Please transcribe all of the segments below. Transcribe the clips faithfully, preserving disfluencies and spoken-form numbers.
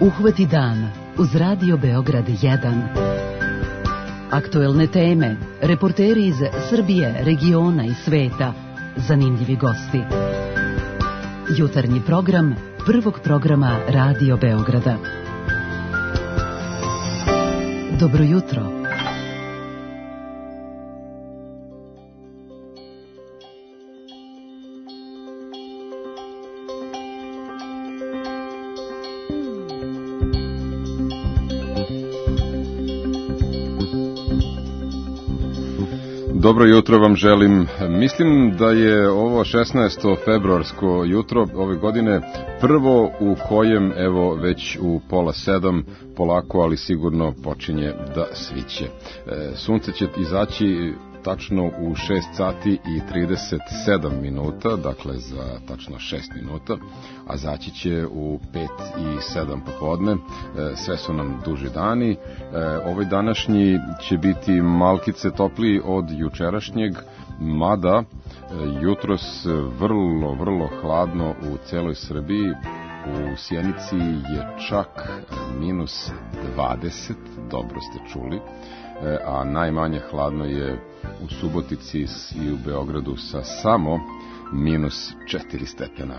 Uhvati dan uz Radio Beograd jedan. Aktuelne teme, reporteri iz Srbije, regiona i sveta, zanimljivi gosti. Jutarnji program prvog programa Radio Beograda. Dobro jutro. Dobro jutro vam želim. Mislim da je ovo šesnaesto februarsko jutro ove godine prvo u kojem, evo, već u pola sedam polako, ali sigurno počinje da sviće. Sunce će izaći tačno u šest sati i trideset sedam minuta, dakle za tačno šest minuta, a zaći će u pet i sedam popodne. Sve su nam duži dani. Ovaj današnji će biti malkice topliji od jučerašnjeg, mada jutros vrlo, vrlo hladno u celoj Srbiji. U Sjenici je čak minus dvadeset, dobro ste čuli, a najmanje hladno je u Subotici i u Beogradu sa samo minus četiri stepena.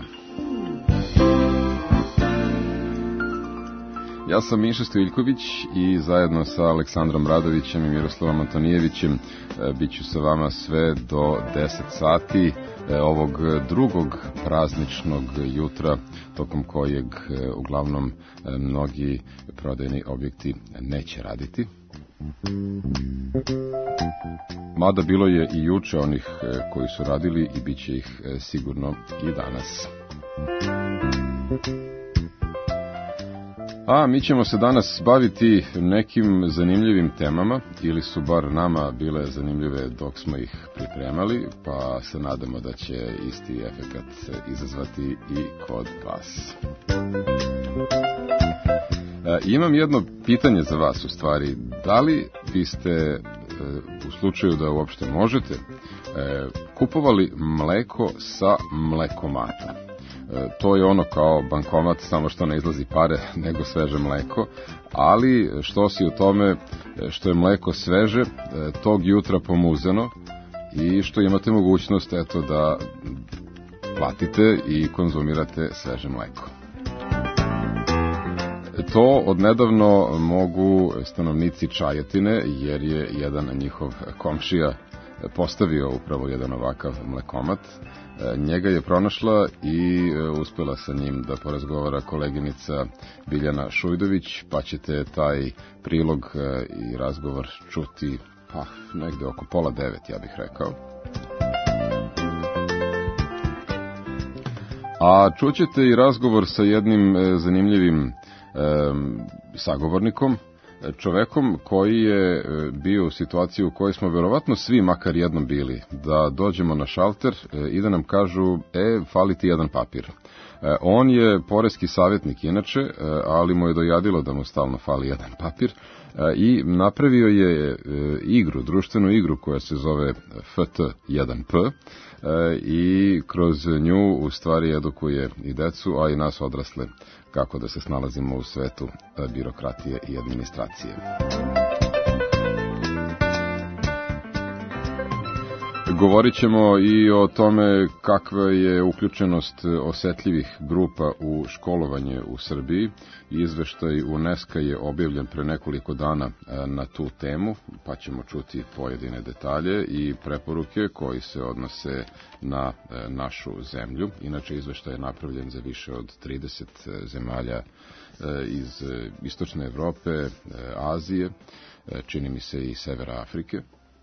Ja sam Miša Stojiljković i zajedno sa Aleksandrom Radovićem i Miroslavom Antonijevićem bit ću sa vama sve do deset sati ovog drugog prazničnog jutra, tokom kojeg uglavnom mnogi prodajni objekti neće raditi. Mada bilo je i juče onih koji su radili i bit će ih sigurno i danas. A mi ćemo se danas baviti nekim zanimljivim temama, ili su bar nama bile zanimljive dok smo ih pripremali, pa se nadamo da će isti efekat izazvati i kod vas. E, imam jedno pitanje za vas, u stvari. Da li biste, e, u slučaju da uopšte možete, e, kupovali mleko sa mlekomata? To je ono kao bankomat, samo što ne izlazi pare, nego sveže mleko, ali što si u tome što je mleko sveže, tog jutra pomuzeno, i što imate mogućnost, eto, da platite i konzumirate sveže mleko. To odnedavno mogu stanovnici Čajetine, jer je jedan njihov komšija postavio upravo jedan ovakav mlekomat. Njega je pronašla i uspela sa njim da porazgovara koleginica Biljana Šujdović, pa ćete taj prilog i razgovor čuti pa negde oko pola devet, ja bih rekao. A čućete i razgovor sa jednim zanimljivim um, sagovornikom, čovekom koji je bio u situaciji u kojoj smo verovatno svi makar jednom bili, da dođemo na šalter i da nam kažu, e, fali ti jedan papir. On je poreski savjetnik inače, ali mu je dojadilo da mu stalno fali jedan papir, i napravio je igru, društvenu igru koja se zove F T jedan P, i kroz nju u stvari edukuje i decu, a i nas odrasle, kako da se snalazimo u svetu birokratije i administracije. Govorit ćemo i o tome kakva je uključenost osetljivih grupa u školovanje u Srbiji. Izveštaj UNESCO je objavljen pre nekoliko dana na tu temu, pa ćemo čuti pojedine detalje i preporuke koji se odnose na našu zemlju. Inače, izveštaj je napravljen za više od trideset zemalja iz istočne Evrope, Azije, čini mi se i severa Afrike.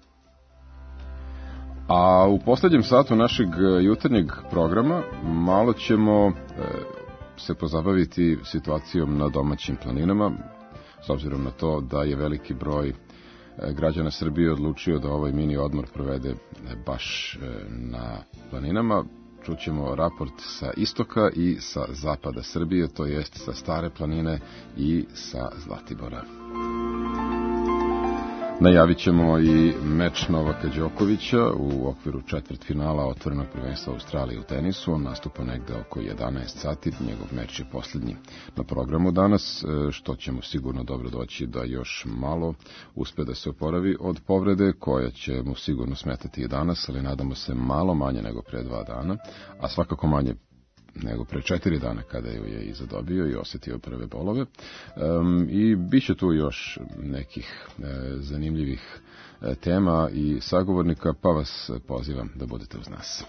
A u poslednjem satu našeg jutarnjeg programa malo ćemo e, se pozabaviti situacijom na domaćim planinama, s obzirom na to da je veliki broj e, građana Srbije odlučio da ovaj mini odmor provede e, baš e, na planinama. Čućemo raport sa istoka i sa zapada Srbije, to jest sa Stare planine i sa Zlatibora. Najavit ćemo i meč Novaka Đokovića u okviru četvrtfinala otvorenog prvenstva Australije u tenisu. On nastupa negde oko jedanaest sati, njegov meč je posljednji na programu danas, što će mu sigurno dobro doći da još malo uspe da se oporavi od povrede, koja će mu sigurno smetati i danas, ali nadamo se malo manje nego pre dva dana, a svakako manje nego pre četiri dana kada ju je i zadobio i osetio prve bolove. Um, I bit će tu još nekih e, zanimljivih e, tema i sagovornika, pa vas pozivam da budete uz nas.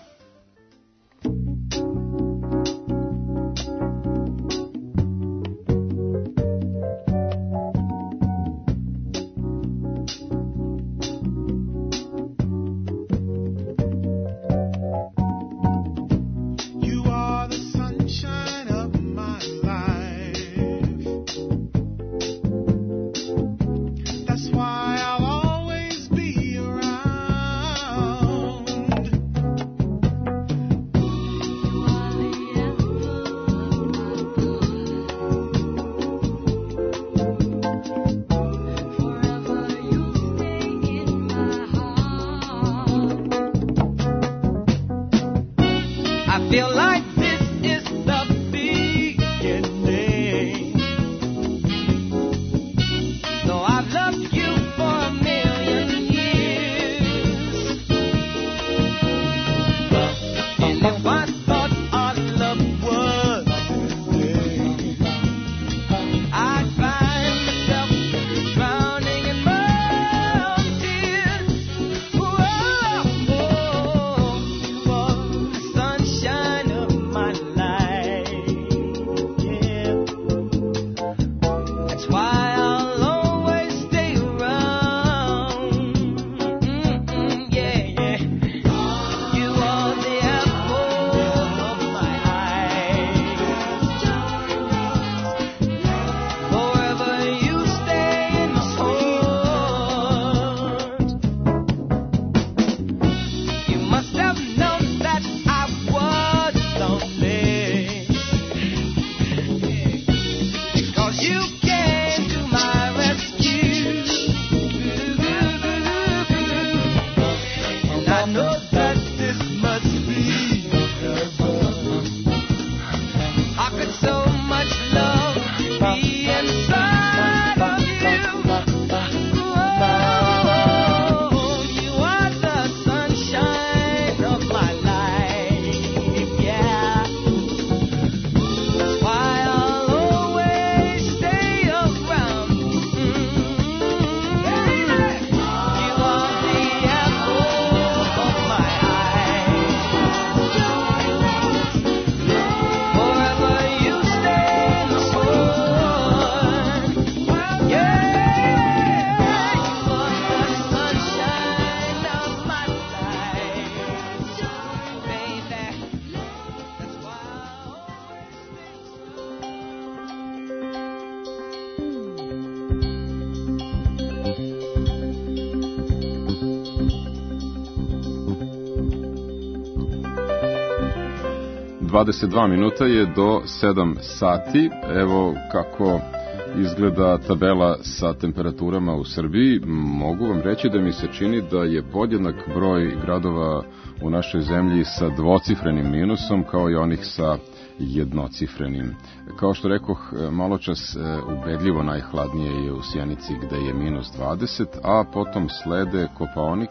dvadeset dva minuta je do sedam sati. Evo kako izgleda tabela sa temperaturama u Srbiji. Mogu vam reći da mi se čini da je podjednak broj gradova u našoj zemlji sa dvocifrenim minusom kao i onih sa jednocifrenim. Kao što rekoh maločas, ubedljivo najhladnije je u Sjenici gde je minus dvadeset, a potom slede Kopaonik,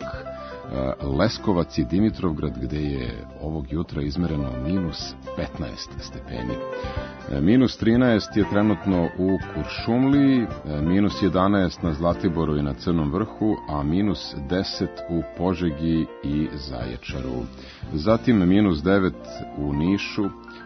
Leskovac i Dimitrovgrad gde je ovog jutra izmereno minus petnaest stepeni. Minus trinaest je trenutno u Kuršumliji, minus jedanaest na Zlatiboru i na Crnom vrhu, a minus deset u Požegi i Zaječaru. Zatim minus devet u Nišu,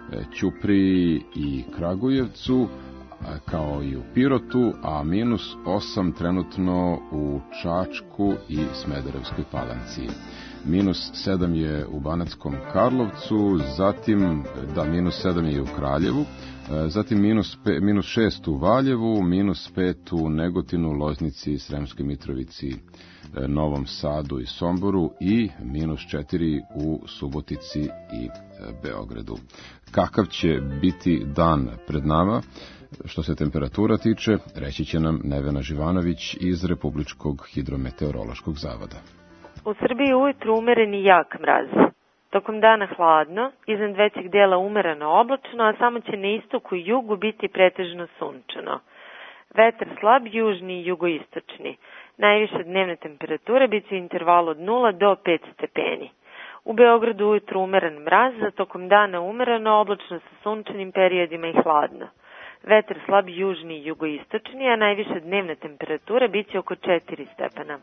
Ćupriji i Kragujevcu, kao i u Pirotu, a minus osam trenutno u Čačku i Smederevskoj Palanci. Minus sedam je u Banatskom Karlovcu, zatim, da, minus sedam je u Kraljevu, zatim minus, pe, minus šest u Valjevu, minus pet u Negotinu, Loznici, Sremskoj Mitrovici, Novom Sadu i Somboru i minus četiri u Subotici i Beogradu. Kakav će biti dan pred nama? Što se temperatura tiče, reći će nam Nevena Živanović iz Republičkog hidrometeorološkog zavoda. U Srbiji ujutru umereni jak mraz. Tokom dana hladno, iznad većeg dijela umereno oblačno, a samo će na istoku i jugu biti pretežno sunčano. Vetar slab, južni i jugoistočni. Najviša dnevna temperatura biće u intervalu od nula do pet stepeni. U Beogradu ujutru umeren mraz, a tokom dana umereno oblačno sa sunčanim periodima i hladno. Vetar slab, južni i jugoistočni, a najviša dnevna temperatura biće oko četiri stepena.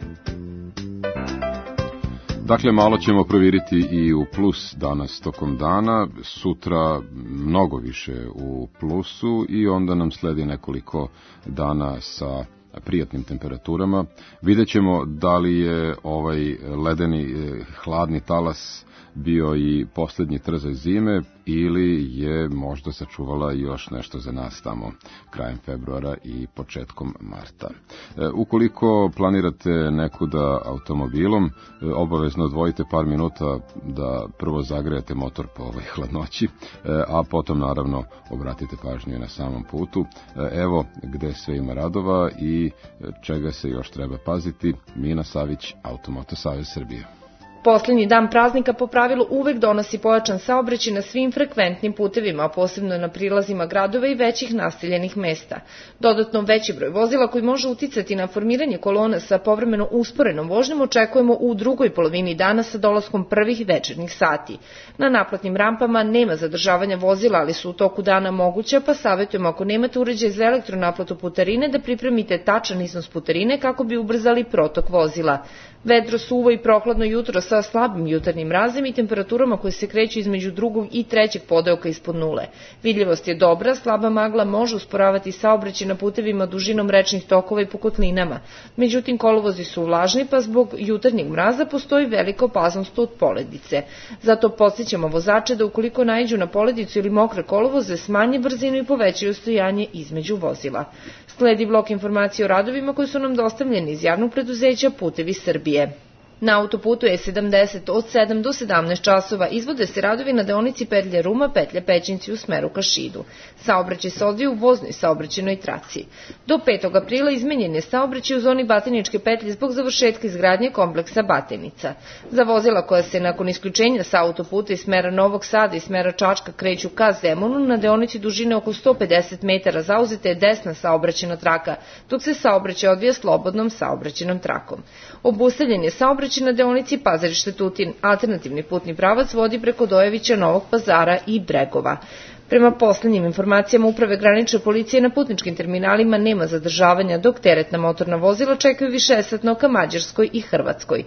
Dakle, malo ćemo proviriti i u plus danas tokom dana, sutra mnogo više u plusu i onda nam sledi nekoliko dana sa prijatnim temperaturama. Vidjet ćemo da li je ovaj ledeni hladni talas bio i posljednji trzaj zime ili je možda sačuvala još nešto za nas tamo krajem februara i početkom marta. E, ukoliko planirate nekuda automobilom, e, obavezno odvojite par minuta da prvo zagrejete motor po ovoj hladnoći, e, a potom naravno obratite pažnju na samom putu. E, evo gde sve ima radova i čega se još treba paziti. Mina Savić, Automoto Savez Srbije. Poslednji dan praznika po pravilu uvek donosi pojačan saobraćaj na svim frekventnim putevima, a posebno na prilazima gradova i većih naseljenih mesta. Dodatno veći broj vozila koji može uticati na formiranje kolona sa povremeno usporenom vožnjom očekujemo u drugoj polovini dana sa dolaskom prvih večernjih sati. Na naplatnim rampama nema zadržavanja vozila, ali su u toku dana moguća, pa savjetujemo ako nemate uređaj za elektronaplatu putarine da pripremite tačan iznos putarine kako bi ubrzali protok vozila. Vedro, suvo i prohladno jutro sa slabim jutarnjim mrazem i temperaturama koje se kreću između drugog i trećeg podeoka ispod nule. Vidljivost je dobra, slaba magla može usporavati saobraćaj na putevima dužinom rečnih tokova i po kotlinama. Međutim, kolovozi su vlažni, pa zbog jutarnjeg mraza postoji velika opasnost od poledice. Zato podsjećamo vozače da ukoliko naiđu na poledicu ili mokre kolovoze, smanje brzinu i povećaju stojanje između vozila. Sledi blok informacije o radovima koji su nam dostavljeni iz javnog preduzeća Putevi Srbije. Na autoputu E sedamdeset od sedam do sedamnaest časova izvode se radovi na deonici petlje Ruma, petlje Pećinci u smeru ka Šidu. Saobraćaj se odvija u voznoj saobraćajnoj traci. Do petog aprila izmenjen je saobraćaj u zoni Batiničke petlje zbog završetka izgradnje kompleksa Batenica. Za vozila koja se nakon isključenja sa autoputa iz smera Novog Sada i smera Čačka kreću ka Zemunu, na deonici dužine oko sto pedeset metara zauzeta je desna saobraćajna traka, dok se saobraćaj odvija slobodnom saobraćajnom trakom. Obustavljen je saobraćaj na deonici Pazarište Tutin. Alternativni putni pravac vodi preko Dojevića, Novog Pazara i Bregova. Prema poslednjim informacijama Uprave granične policije na putničkim terminalima nema zadržavanja, dok teretna motorna vozila čekaju višesatno ka Mađarskoj i Hrvatskoj.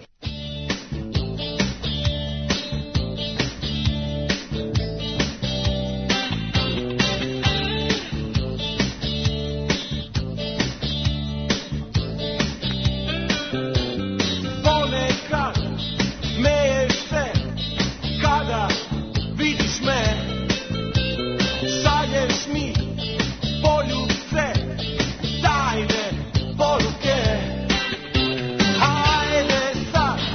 Ajde sad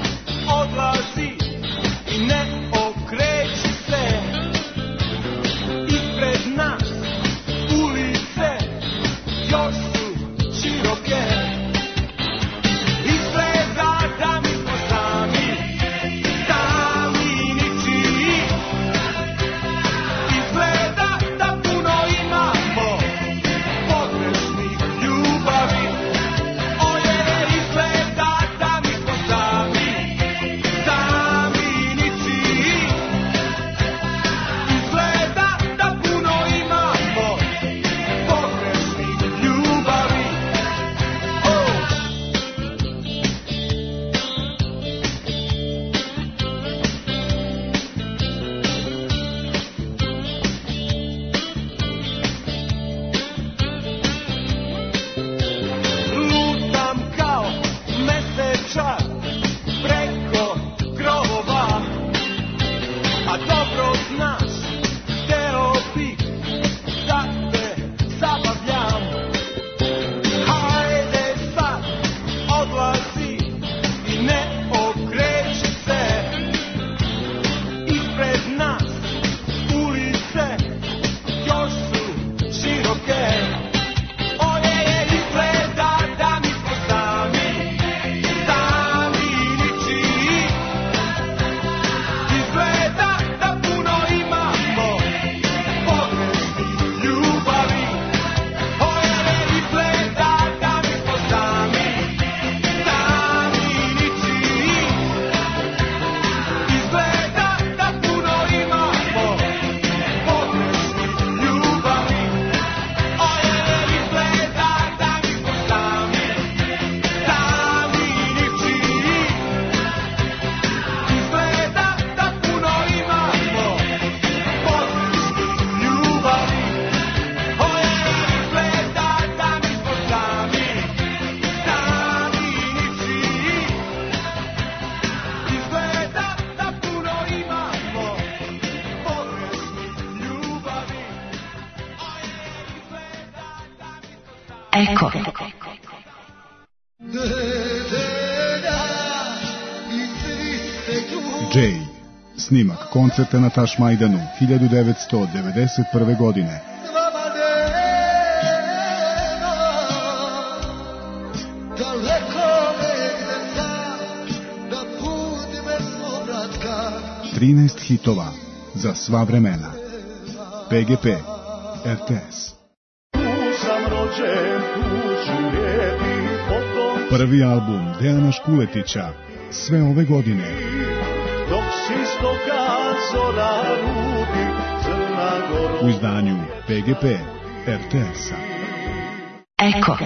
Eko. Jay, snimak koncerta na Tašmajdanu hiljadu devetsto devedeset prve. godine. trinaest hitova za sva vremena. P G P, R T S. Prvi album Dejana Škuletića sve ove godine. U izdanju P G P, R T S-a. Eko.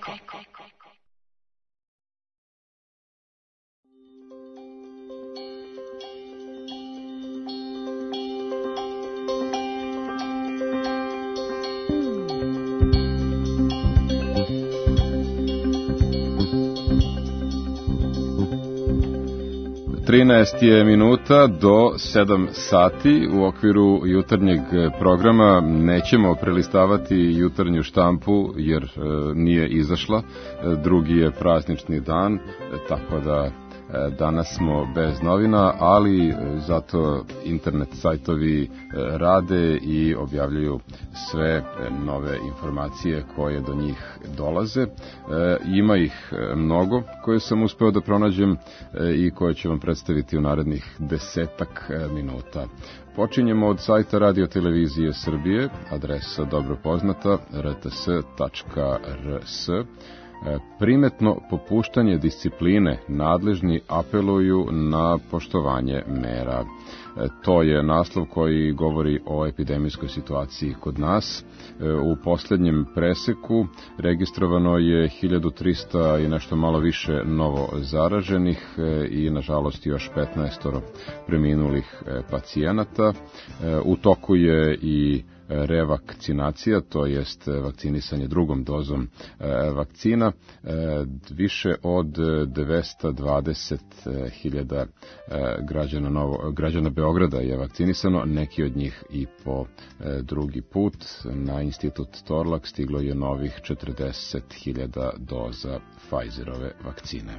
trinaest je minuta do sedam sati. U okviru jutarnjeg programa nećemo prelistavati jutarnju štampu jer e, nije izašla. E, drugi je praznični dan, e, tako da e, danas smo bez novina, ali e, zato internet sajtovi e, rade i objavljuju sve e, nove informacije koje do njih dolaze. E, ima ih e, mnogo koje sam uspeo da pronađem e, i koje ću vam predstaviti u narednih desetak e, minuta. Počinjemo od sajta Radio Televizije Srbije, adresa dobro poznata r t s tačka r s. Primetno popuštanje discipline, nadležni apeluju na poštovanje mera. To je naslov koji govori o epidemijskoj situaciji kod nas. U posljednjem preseku registrovano je hiljadu trista i nešto malo više novo zaraženih i nažalost još petnaest preminulih pacijenata. U toku je i revakcinacija, to jest vakcinisanje drugom dozom vakcina. Više od dvesta dvadeset hiljada građana, novo, građana Beograda je vakcinisano, neki od njih i po drugi put. Na institut Torlak stiglo je novih četrdeset hiljada doza Pfizerove vakcine.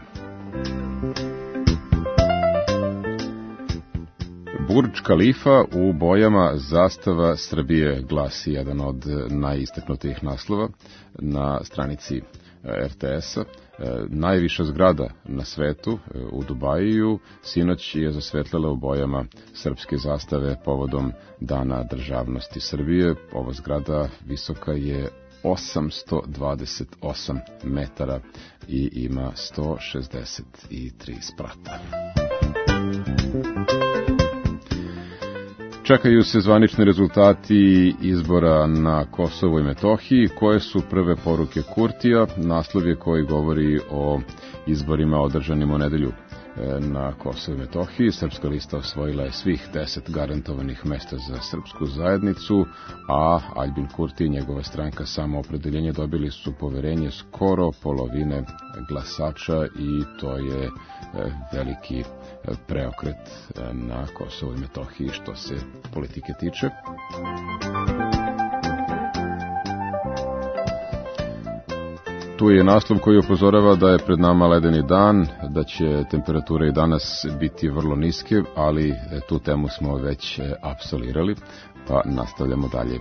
Burdž Kalifa u bojama zastava Srbije glasi jedan od najistaknutijih naslova na stranici R T S-a. Najviša zgrada na svetu u Dubaju sinoć je zasvetljala u bojama srpske zastave povodom Dana državnosti Srbije. Ova zgrada visoka je osamsto dvadeset osam metara i ima sto šezdeset tri sprata. Čekaju se zvanični rezultati izbora na Kosovu i Metohiji. Koje su prve poruke Kurtija? Naslov je koji govori o izborima održanim u nedelju na Kosovu i Metohiji. Srpska lista osvojila je svih deset garantovanih mesta za srpsku zajednicu, a Aljbin Kurti i njegova stranka Samoopredeljenje dobili su poverenje skoro polovine glasača i to je veliki preokret na Kosovu i Metohiji što se politike tiče. Tu je naslov koji upozorava da je pred nama ledeni dan, da će temperature i danas biti vrlo niske, ali tu temu smo već apsolirali, pa nastavljamo dalje.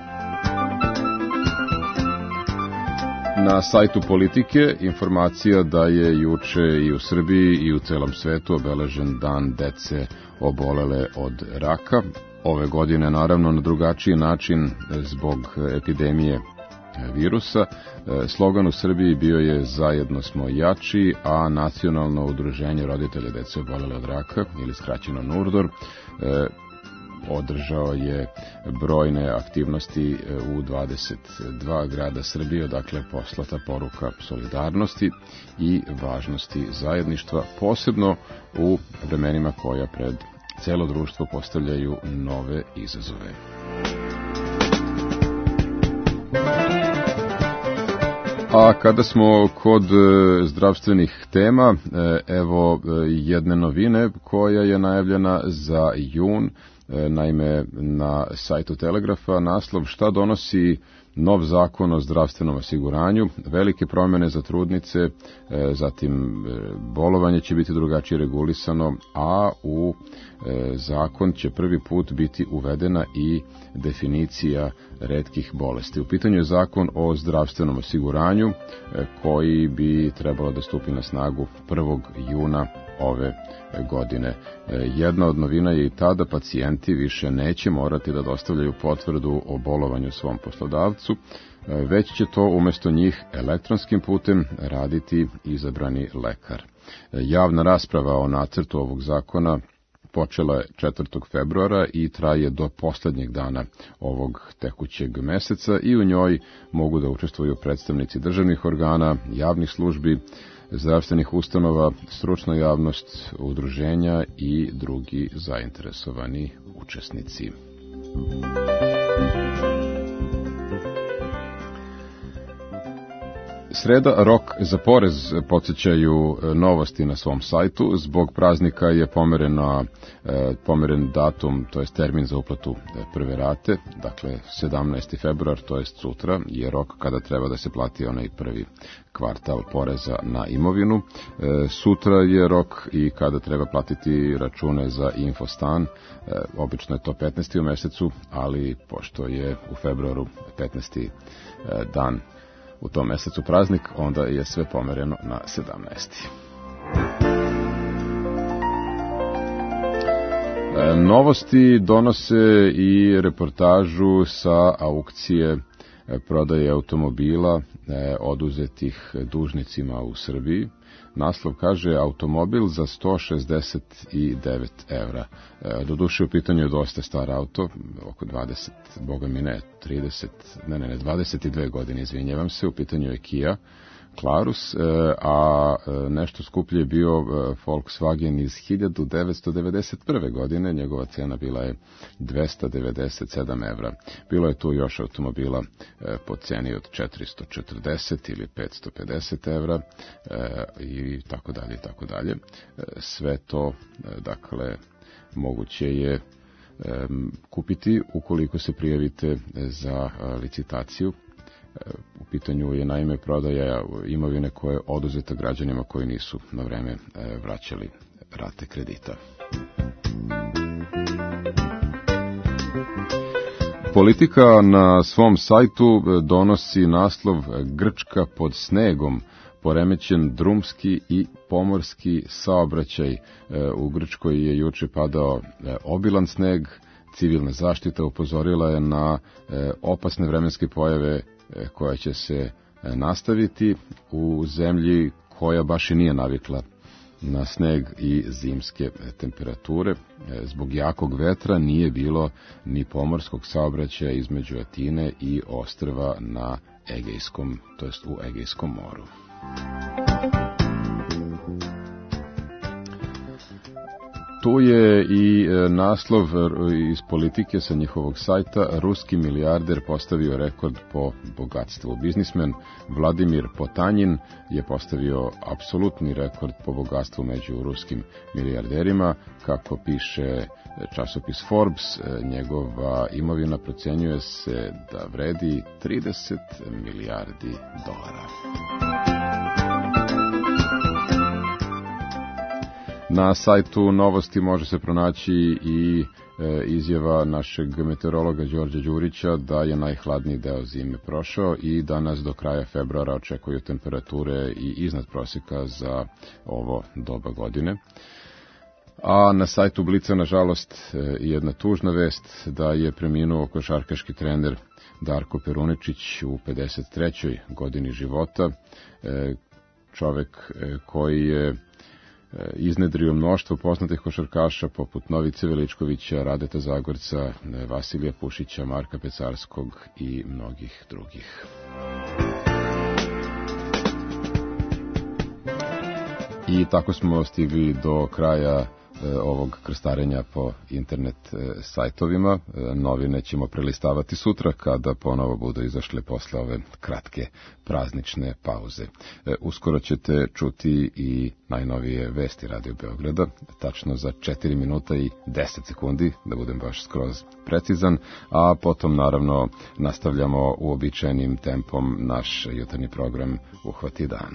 Na sajtu Politike informacija da je juče i u Srbiji i u celom svetu obeležen dan dece obolele od raka. Ove godine naravno na drugačiji način zbog epidemije virusa. Slogan u Srbiji bio je Zajedno smo jači, a Nacionalno udruženje roditelja dece obolele od raka, ili skraćeno NURDOR, održao je brojne aktivnosti u dvadeset dva grada Srbije, odakle poslata poruka solidarnosti i važnosti zajedništva, posebno u vremenima koja pred celo društvo postavljaju nove izazove. A kada smo kod zdravstvenih tema, evo jedne novine koja je najavljena za jun. naime na sajtu Telegrafa naslov šta donosi nov zakon o zdravstvenom osiguranju, velike promjene za trudnice, zatim bolovanje će biti drugačije regulisano, a u zakon će prvi put biti uvedena i definicija retkih bolesti. U pitanju je zakon o zdravstvenom osiguranju koji bi trebalo da stupi na snagu prvog juna ove godine. Jedna od novina je i ta da pacijenti više neće morati da dostavljaju potvrdu o bolovanju svom poslodavcu, već će to umjesto njih elektronskim putem raditi izabrani lekar. Javna rasprava o nacrtu ovog zakona počela je četvrtog februara i traje do poslednjeg dana ovog tekućeg meseca i u njoj mogu da učestvuju predstavnici državnih organa, javnih službi, zdravstvenih ustanova, stručna javnost, udruženja i drugi zainteresovani učesnici. Sreda, rok za porez, podsjećaju novosti na svom sajtu. Zbog praznika je pomerena, pomeren datum, to jest termin za uplatu prve rate, dakle sedamnaesti februar, to jest sutra, je rok kada treba da se plati onaj prvi kvartal poreza na imovinu. Sutra je rok i kada treba platiti račune za Infostan. Obično je to petnaesti u mesecu, ali pošto je u februaru petnaesti dan u tom mesecu praznik, onda je sve pomereno na sedamnaesti. Novosti donose i reportažu sa aukcije prodaje automobila oduzetih dužnicima u Srbiji. Naslov kaže automobil za sto šezdeset devet evra. Doduše u pitanju je dosta star auto, oko dvadeset, boga mi ne, trideset, ne, ne, ne, dvadeset dve godine, izvinjevam se, u pitanju je Kia Clarus, a nešto skuplje je bio Volkswagen iz hiljadu devetsto devedeset prve. godine, njegova cena bila je dvesta devedeset sedam evra. Bilo je tu još automobila po ceni od četiristo četrdeset ili petsto pedeset evra i tako dalje i tako dalje. Sve to, dakle, moguće je kupiti ukoliko se prijavite za licitaciju. U pitanju je naime prodaja imovine koje je oduzeta građanima koji nisu na vreme vraćali rate kredita. Politika na svom sajtu donosi naslov Grčka pod snegom, poremećen drumski i pomorski saobraćaj. U Grčkoj je juče padao obilan sneg, civilna zaštita upozorila je na opasne vremenske pojave koja će se nastaviti u zemlji koja baš i nije navikla na sneg i zimske temperature. Zbog jakog vetra nije bilo ni pomorskog saobraćaja između Atine i ostrva na Egejskom, to jest u Egejskom moru. Tu je i naslov iz Politike sa njihovog sajta. Ruski milijarder postavio rekord po bogatstvu. Biznismen Vladimir Potanjin je postavio apsolutni rekord po bogatstvu među ruskim milijarderima. Kako piše časopis Forbes, njegova imovina procenjuje se da vredi trideset milijardi dolara. Na sajtu Novosti može se pronaći i e, izjava našeg meteorologa Đorđa Đurića da je najhladniji deo zime prošao i da nas do kraja februara očekuju temperature i iznad prosjeka za ovo doba godine. A na sajtu Blica, nažalost, jedna tužna vest da je preminuo košarkaški trener Darko Peruničić u pedeset trećoj godini života. E, čovek koji je iznedrio mnoštvo poznatih košarkaša poput Novice Veličkovića, Radeta Zagorca, Vasilija Pušića, Marka Pecarskog i mnogih drugih. I tako smo stigli do kraja ovog krstarenja po internet sajtovima. Novine ćemo prelistavati sutra kada ponovo budu izašle posle ove kratke praznične pauze. Uskoro ćete čuti i najnovije vesti Radio Beograda, tačno za četiri minuta i deset sekundi, da budem baš skroz precizan, a potom naravno nastavljamo uobičajenim tempom naš jutarnji program Uhvati dan.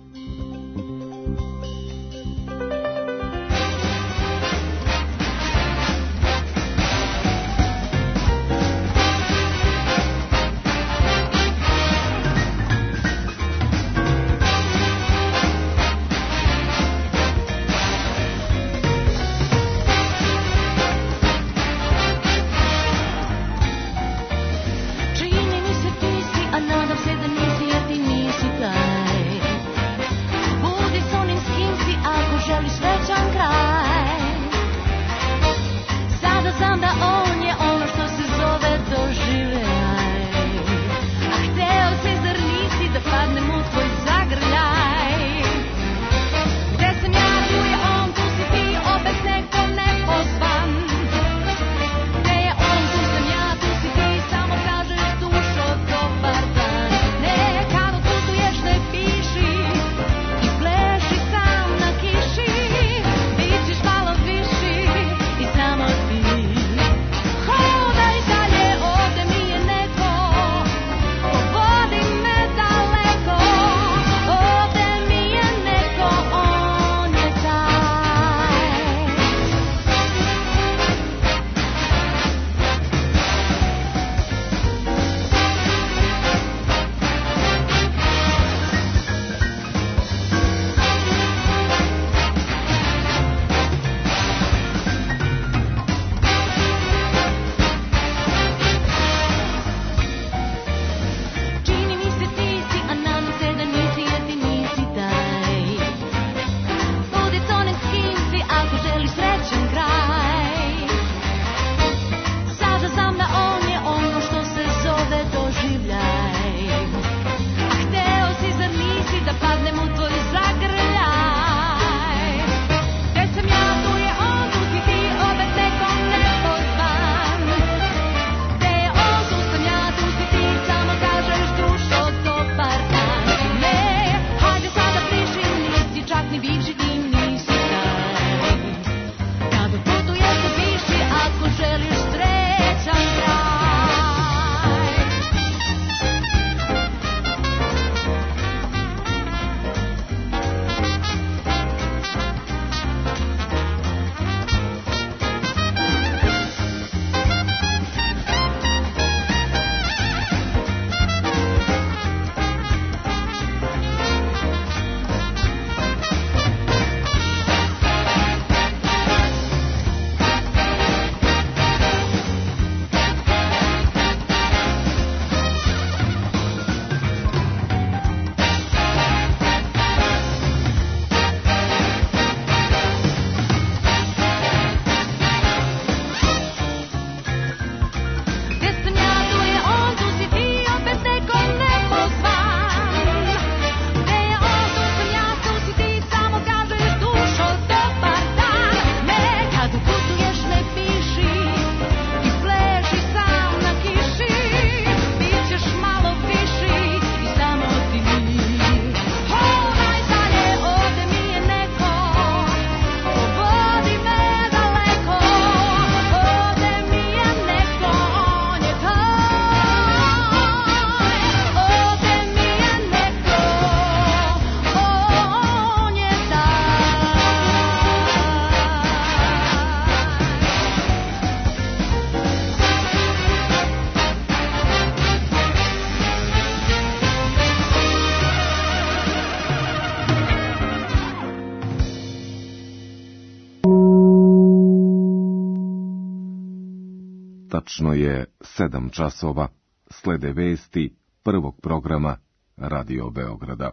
Tačno je sedam časova, slede vesti prvog programa Radio Beograda.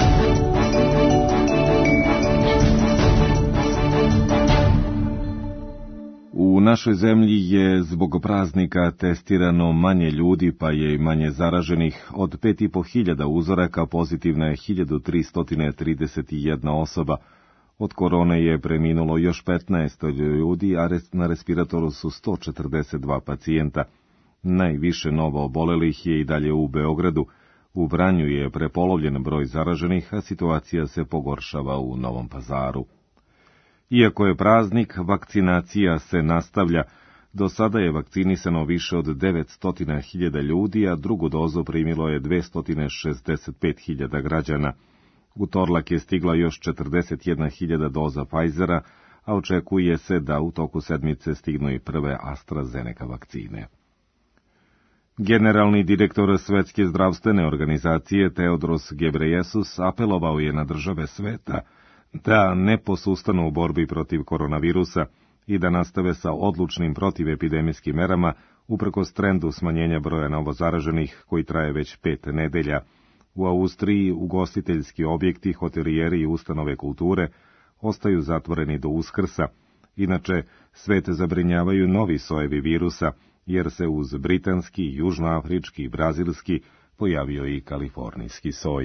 U našoj zemlji je zbog praznika testirano manje ljudi, pa je i manje zaraženih. Od pet i po hiljada uzoraka pozitivna je hiljadu tristo trideset jedna osoba. Od korone je preminulo još petnaest ljudi, a na respiratoru su sto četrdeset dva pacijenta. Najviše novo obolelih je i dalje u Beogradu. U Vranju je prepolovljen broj zaraženih, a situacija se pogoršava u Novom Pazaru. Iako je praznik, vakcinacija se nastavlja. Do sada je vakcinisano više od devetsto hiljada ljudi, a drugu dozu primilo je dvesta šezdeset pet hiljada građana. U Torlak je stigla još četrdeset jedna hiljada doza Pfizera, a očekuje se da u toku sedmice stignu i prve AstraZeneca vakcine. Generalni direktor Svetske zdravstvene organizacije Teodros Gebreyesus apelovao je na države sveta da ne posustanu u borbi protiv koronavirusa i da nastave sa odlučnim protivepidemijskim merama uprkos trendu smanjenja broja novozaraženih koji traje već pet nedelja. U Austriji ugostiteljski objekti, hotelijeri i ustanove kulture ostaju zatvoreni do Uskrsa. Inače, svet zabrinjavaju novi sojevi virusa, jer se uz britanski, južnoafrički i brazilski pojavio i kalifornijski soj.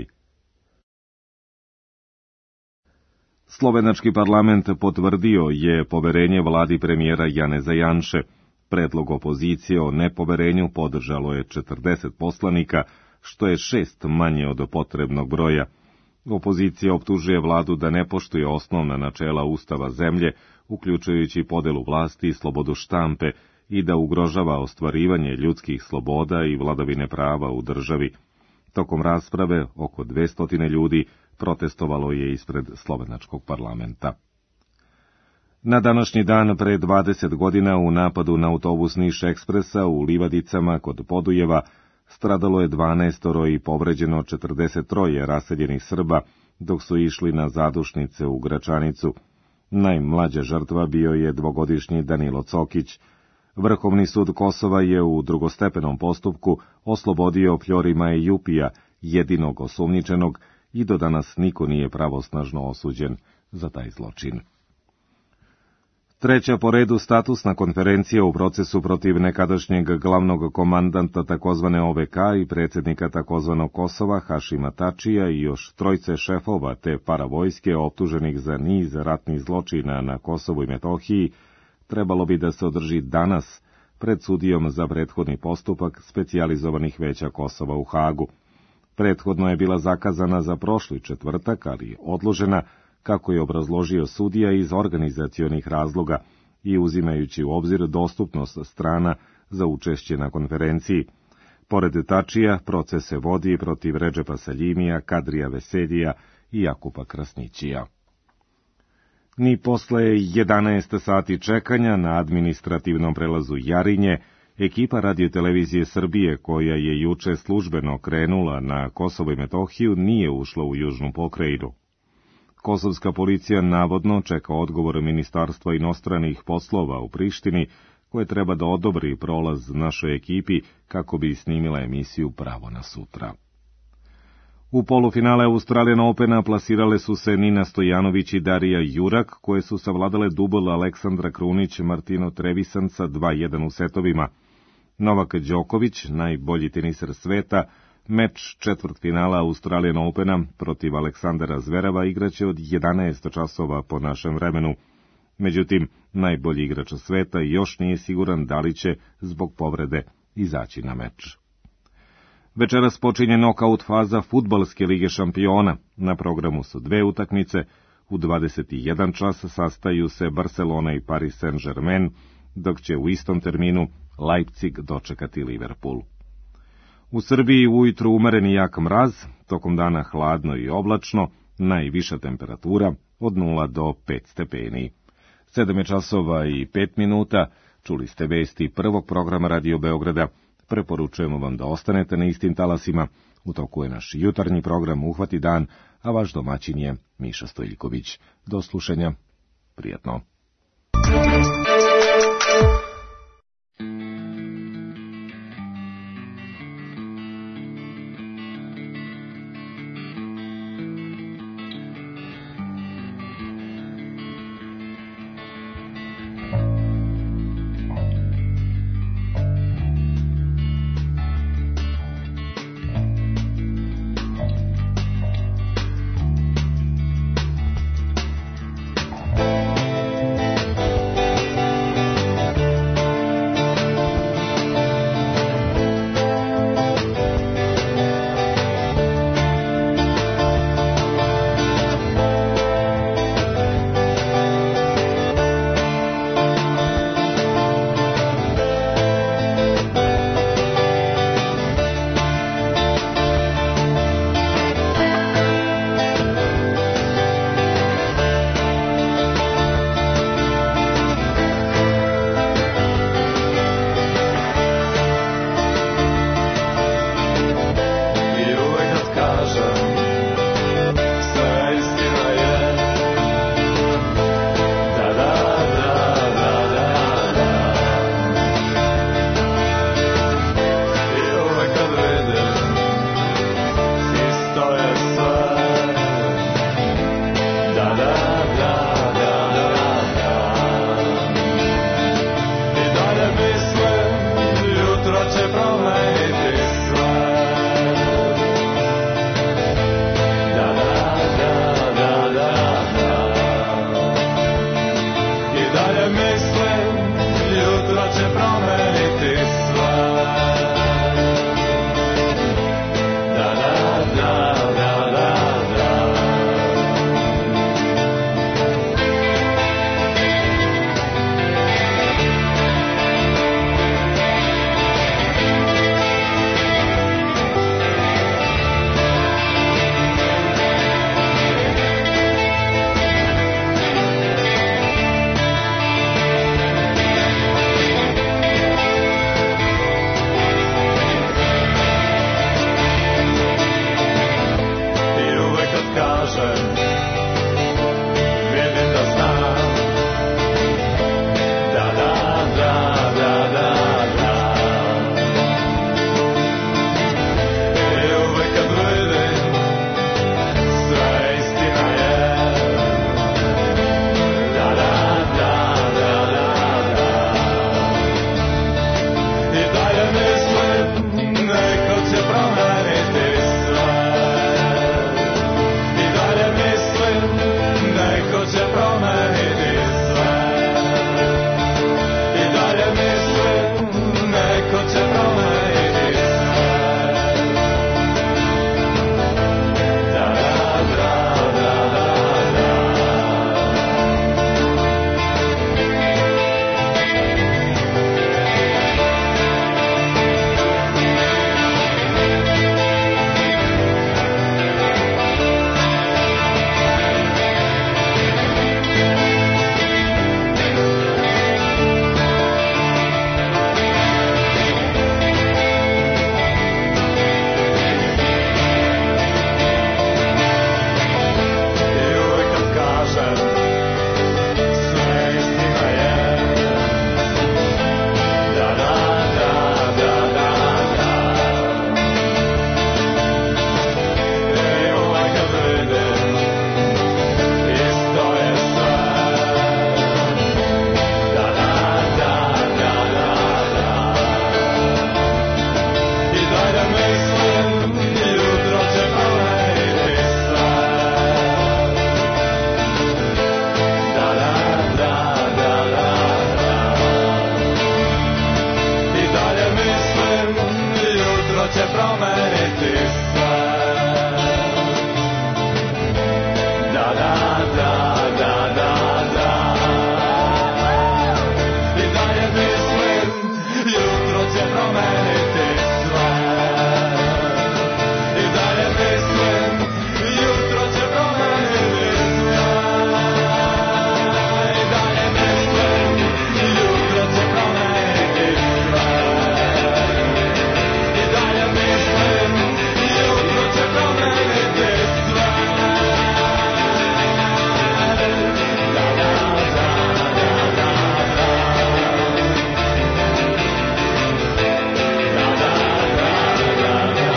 Slovenački parlament potvrdio je poverenje vladi premijera Janeza Janše. Predlog opozicije o nepoverenju podržalo je četrdeset poslanika, što je šest manje od potrebnog broja. Opozicija optužuje vladu da ne poštuje osnovna načela Ustava zemlje, uključujući podelu vlasti i slobodu štampe, i da ugrožava ostvarivanje ljudskih sloboda i vladavine prava u državi. Tokom rasprave oko dvesta ljudi protestovalo je ispred slovenačkog parlamenta. Na današnji dan pre dvadeset godina u napadu na autobus Niš Ekspresa u Livadicama kod Podujeva stradalo je dvanaestoro i povređeno četrdeset tri raseljenih Srba, dok su išli na zadušnice u Gračanicu. Najmlađa žrtva bio je dvogodišnji Danilo Cokić. Vrhovni sud Kosova je u drugostepenom postupku oslobodio Fljorima i Jupija, jedinog osumnjičenog, i do danas niko nije pravosnažno osuđen za taj zločin. Treća po redu statusna konferencija u procesu protiv nekadašnjeg glavnog komandanta takozvane O V K i predsjednika takozvanog Kosova Hašima Tačija i još trojce šefova te paravojske optuženih za niz ratnih zločina na Kosovu i Metohiji trebalo bi da se održi danas pred sudijom za prethodni postupak specijalizovanih veća Kosova u Hagu. Prethodno je bila zakazana za prošli četvrtak, ali odložena, kako je obrazložio sudija, iz organizacionih razloga i uzimajući u obzir dostupnost strana za učešće na konferenciji. Pored Tačija, proces se vodi protiv Redžepa Saljimija, Kadrija Vesedija i Jakupa Krasnićija. Ni posle jedanaest sati čekanja na administrativnom prelazu Jarinje, ekipa radiotelevizije Srbije, koja je juče službeno krenula na Kosovo i Metohiju, nije ušla u južnu pokrajinu. Kosovska policija navodno čeka odgovor Ministarstva inostranih poslova u Prištini, koje treba da odobri prolaz našoj ekipi kako bi snimila emisiju Pravo na sutra. U polufinale Australian Opena plasirale su se Nina Stojanović i Darija Jurak, koje su savladale dubl Aleksandra Krunić, Martino Trevisanca dva jedan u setovima. Novak Đoković, najbolji teniser sveta, meč četvrtfinala Australian Opena protiv Aleksandra Zvereva igraće od jedanaest časova po našem vremenu. Međutim, najbolji igrač sveta još nije siguran da li će, zbog povrede, izaći na meč. Večeras počinje nokaut faza Fudbalske lige šampiona. Na programu su dve utakmice. U dvadeset jedan čas sastaju se Barcelona i Paris Saint-Germain, dok će u istom terminu Leipzig dočekati Liverpool. U Srbiji ujutru umereni jak mraz, tokom dana hladno i oblačno, najviša temperatura od nula do pet stepeni. Sedam je časova i pet minuta, čuli ste vesti prvog programa Radio Beograda. Preporučujemo vam da ostanete na istim talasima. U toku je naš jutarnji program Uhvati dan, a vaš domaćin je Miša Stojiljković. Do slušanja. Prijatno. će promeniti sve. Da, da, da, da, da, da. I dalje mislim, jutro će promeniti sve. I dalje mislim, jutro će promeniti sve. I dalje mislim, jutro će promeniti sve. I dalje mislim, jutro će promeniti sve. Da, da, da, da, da, da. Da, da, da, da, da,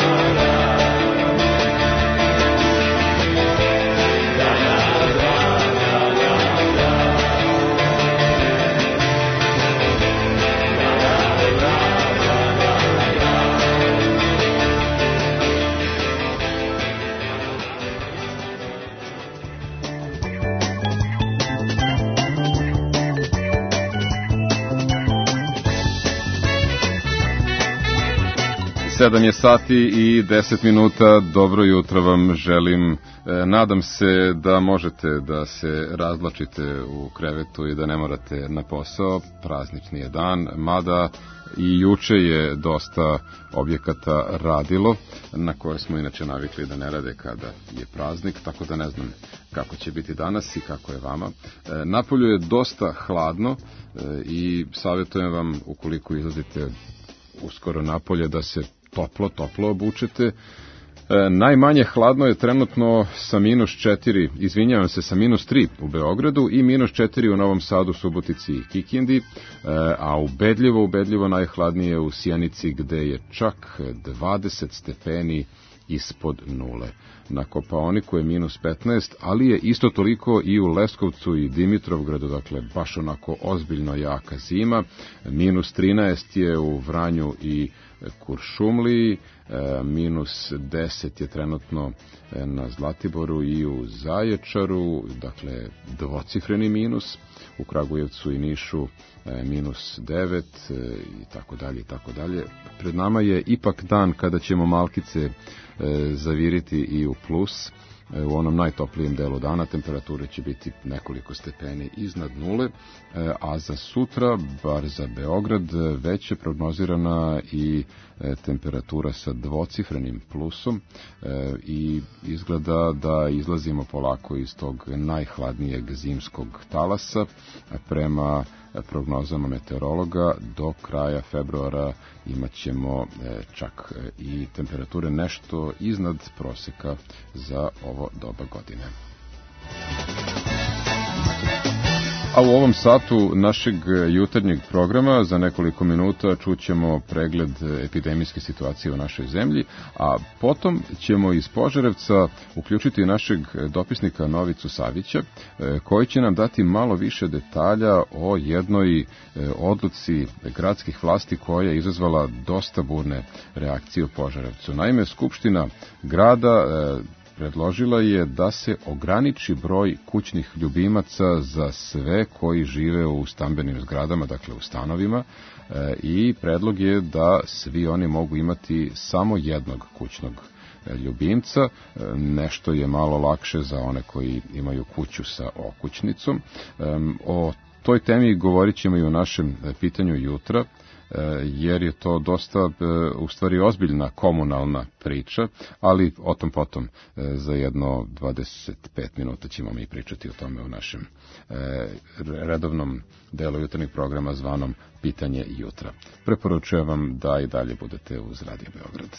sedam je sati i deset minuta, dobro jutro vam želim. E, nadam se da možete da se razvlačite u krevetu i da ne morate na posao, praznični je dan, mada i juče je dosta objekata radilo, na koje smo inače navikli da ne rade kada je praznik, tako da ne znam kako će biti danas i kako je vama. E, napolju je dosta hladno e, i savjetujem vam, ukoliko izlazite uskoro napolje, da se toplo, toplo obučete. E, najmanje hladno je trenutno sa minus četiri, izvinjavam se, sa minus tri u Beogradu i minus četiri u Novom Sadu, Subotici i Kikindi, e, a ubedljivo, ubedljivo najhladnije u Sjenici, gde je čak dvadeset stepeni ispod nule. Na Kopaoniku je minus petnaest, ali je isto toliko i u Leskovcu i Dimitrovgradu, dakle baš onako ozbiljno jaka zima. Minus trinaest je u Vranju i Kuršumliji, minus deset je trenutno na Zlatiboru i u Zaječaru, dakle dvocifreni minus, u Kragujevcu i Nišu minus devet i tako dalje i tako dalje. Pred nama je ipak dan kada ćemo malkice zaviriti i u plus. U onom najtoplijem delu dana temperature će biti nekoliko stepeni iznad nule, a za sutra, bar za Beograd, već je prognozirana i temperatura sa dvocifrenim plusom i izgleda da izlazimo polako iz tog najhladnijeg zimskog talasa. Prema prognozama meteorologa do kraja februara imat ćemo čak i temperature nešto iznad proseka za ovo doba godine. A u ovom satu našeg jutarnjeg programa za nekoliko minuta čućemo pregled epidemijske situacije u našoj zemlji, a potom ćemo iz Požarevca uključiti našeg dopisnika Novicu Savića, koji će nam dati malo više detalja o jednoj odluci gradskih vlasti koja je izazvala dosta burne reakcije u Požarevcu. Naime, Skupština grada predložila je da se ograniči broj kućnih ljubimaca za sve koji žive u stambenim zgradama, dakle u stanovima, i predlog je da svi oni mogu imati samo jednog kućnog ljubimca. Nešto je malo lakše za one koji imaju kuću sa okućnicom. O toj temi govorit ćemo i u našem pitanju jutra, jer je to dosta, u stvari, ozbiljna komunalna priča, ali o tom potom za jedno dvadeset pet minuta ćemo mi pričati o tome u našem redovnom delu jutarnjeg programa zvanom Pitanje jutra. Preporučujem vam da i dalje budete uz Radio Beograd.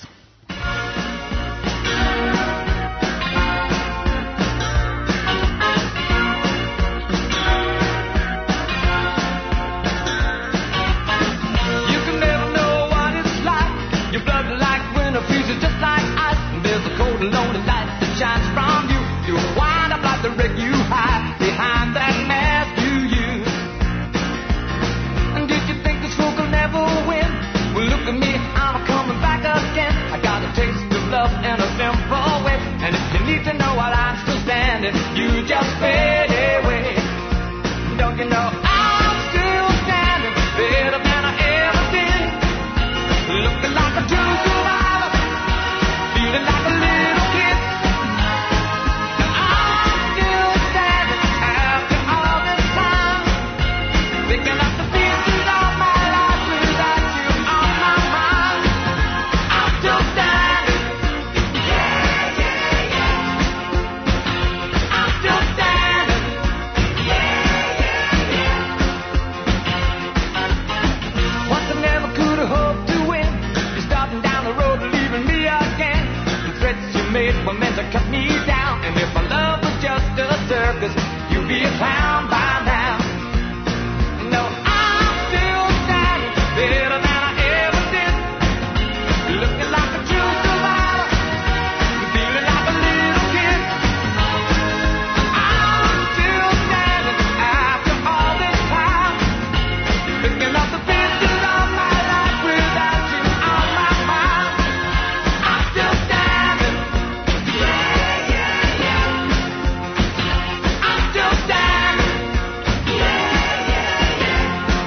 Lonely light that shines from you, you wind up like the wreck you hide behind that mask you use. And did you think this fool could never win? Well, look at me, I'm coming back again. I got a taste of love in a simple way, and if you need to know while I'm still standing, you just fade away. Don't you know I'm still standing better than I ever did, looking like a true survivor. to cut me down. And if my love was just a circus, you'd be a clown by now. No, I'm still standing better than I ever did. Looking like a true survivor, feeling like a little kid. I'm still standing after all this time, picking up the pieces of my life without you on my mind. I'm still standing. Yeah, yeah, yeah. I'm still standing. Yeah, yeah, yeah.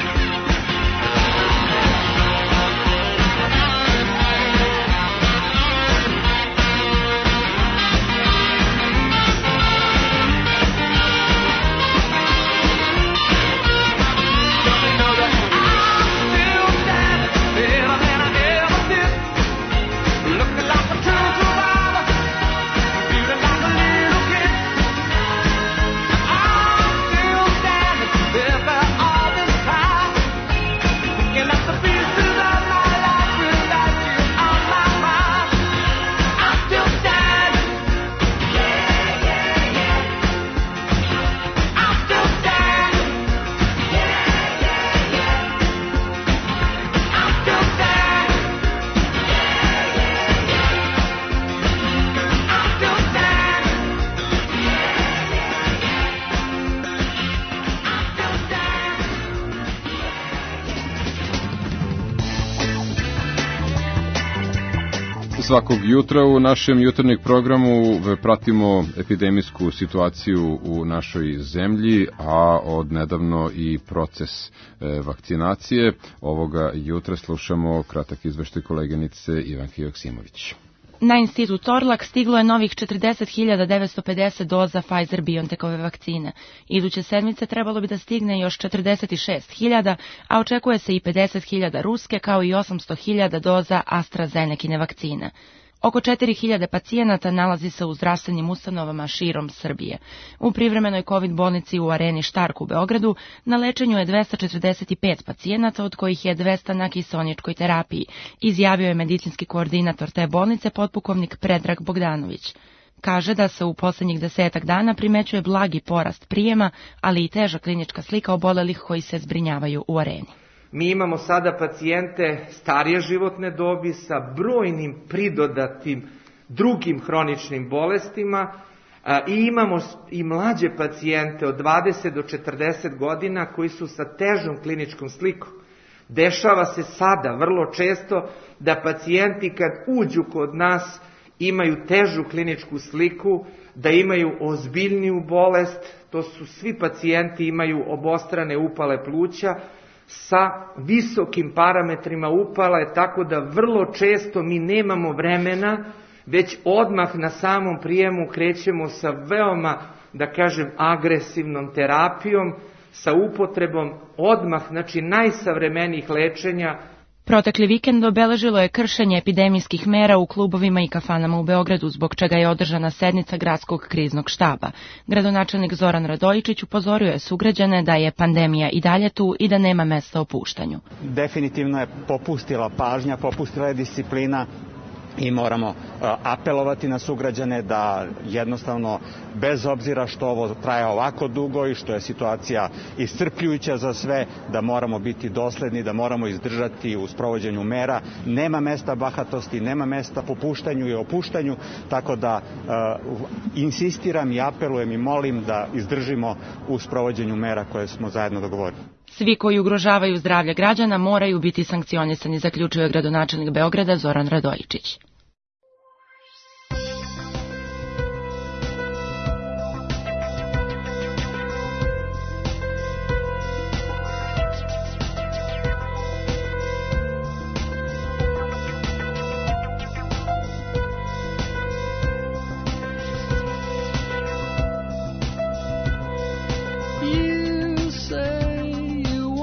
Svakog jutra u našem jutarnjeg programu pratimo epidemijsku situaciju u našoj zemlji, a od nedavno i proces vakcinacije. Ovoga jutra slušamo kratak izveštaj koleginice Ivanke Joksimović. Na institut Torlak stiglo je novih četrdeset hiljada devetsto pedeset doza Pfizer-BioNTechove vakcine. Iduće sedmice trebalo bi da stigne još četrdeset šest hiljada, a očekuje se i pedeset hiljada ruske kao i osamsto hiljada doza AstraZenecine vakcine. Oko četiri hiljade pacijenata nalazi se u zdravstvenim ustanovama širom Srbije. U privremenoj COVID bolnici u Areni Štark u Beogradu na lečenju je dvesta četrdeset pet pacijenata, od kojih je dvesta na kiseoničkoj terapiji, izjavio je medicinski koordinator te bolnice potpukovnik Predrag Bogdanović. Kaže da se u poslednjih desetak dana primećuje blagi porast prijema, ali i teža klinička slika obolelih koji se zbrinjavaju u Areni. Mi imamo sada pacijente starije životne dobi sa brojnim pridodatim drugim hroničnim bolestima i imamo i mlađe pacijente od dvadeset do četrdeset godina koji su sa težom kliničkom slikom. Dešava se sada vrlo često da pacijenti kad uđu kod nas imaju težu kliničku sliku, da imaju ozbiljniju bolest, to su svi pacijenti imaju obostrane upale pluća, sa visokim parametrima upale, tako da vrlo često mi nemamo vremena, već odmah na samom prijemu krećemo sa veoma, da kažem, agresivnom terapijom, sa upotrebom odmah, znači najsavremenijih lečenja. Protekli vikend obeležilo je kršenje epidemijskih mera u klubovima i kafanama u Beogradu, zbog čega je održana sednica gradskog kriznog štaba. Gradonačelnik Zoran Radojičić upozorio je sugrađane da je pandemija i dalje tu i da nema mesta opuštanju. Definitivno je popustila pažnja, popustila je disciplina i moramo apelovati na sugrađane da jednostavno, bez obzira što ovo traje ovako dugo i što je situacija iscrpljujuća za sve, da moramo biti dosledni, da moramo izdržati u sprovođenju mera. Nema mesta bahatosti, nema mesta popuštanju i opuštanju, tako da uh, insistiram i apelujem i molim da izdržimo u sprovođenju mera koje smo zajedno dogovorili. Svi koji ugrožavaju zdravlje građana moraju biti sankcionisani, zaključio je gradonačelnik Beograda Zoran Radojičić.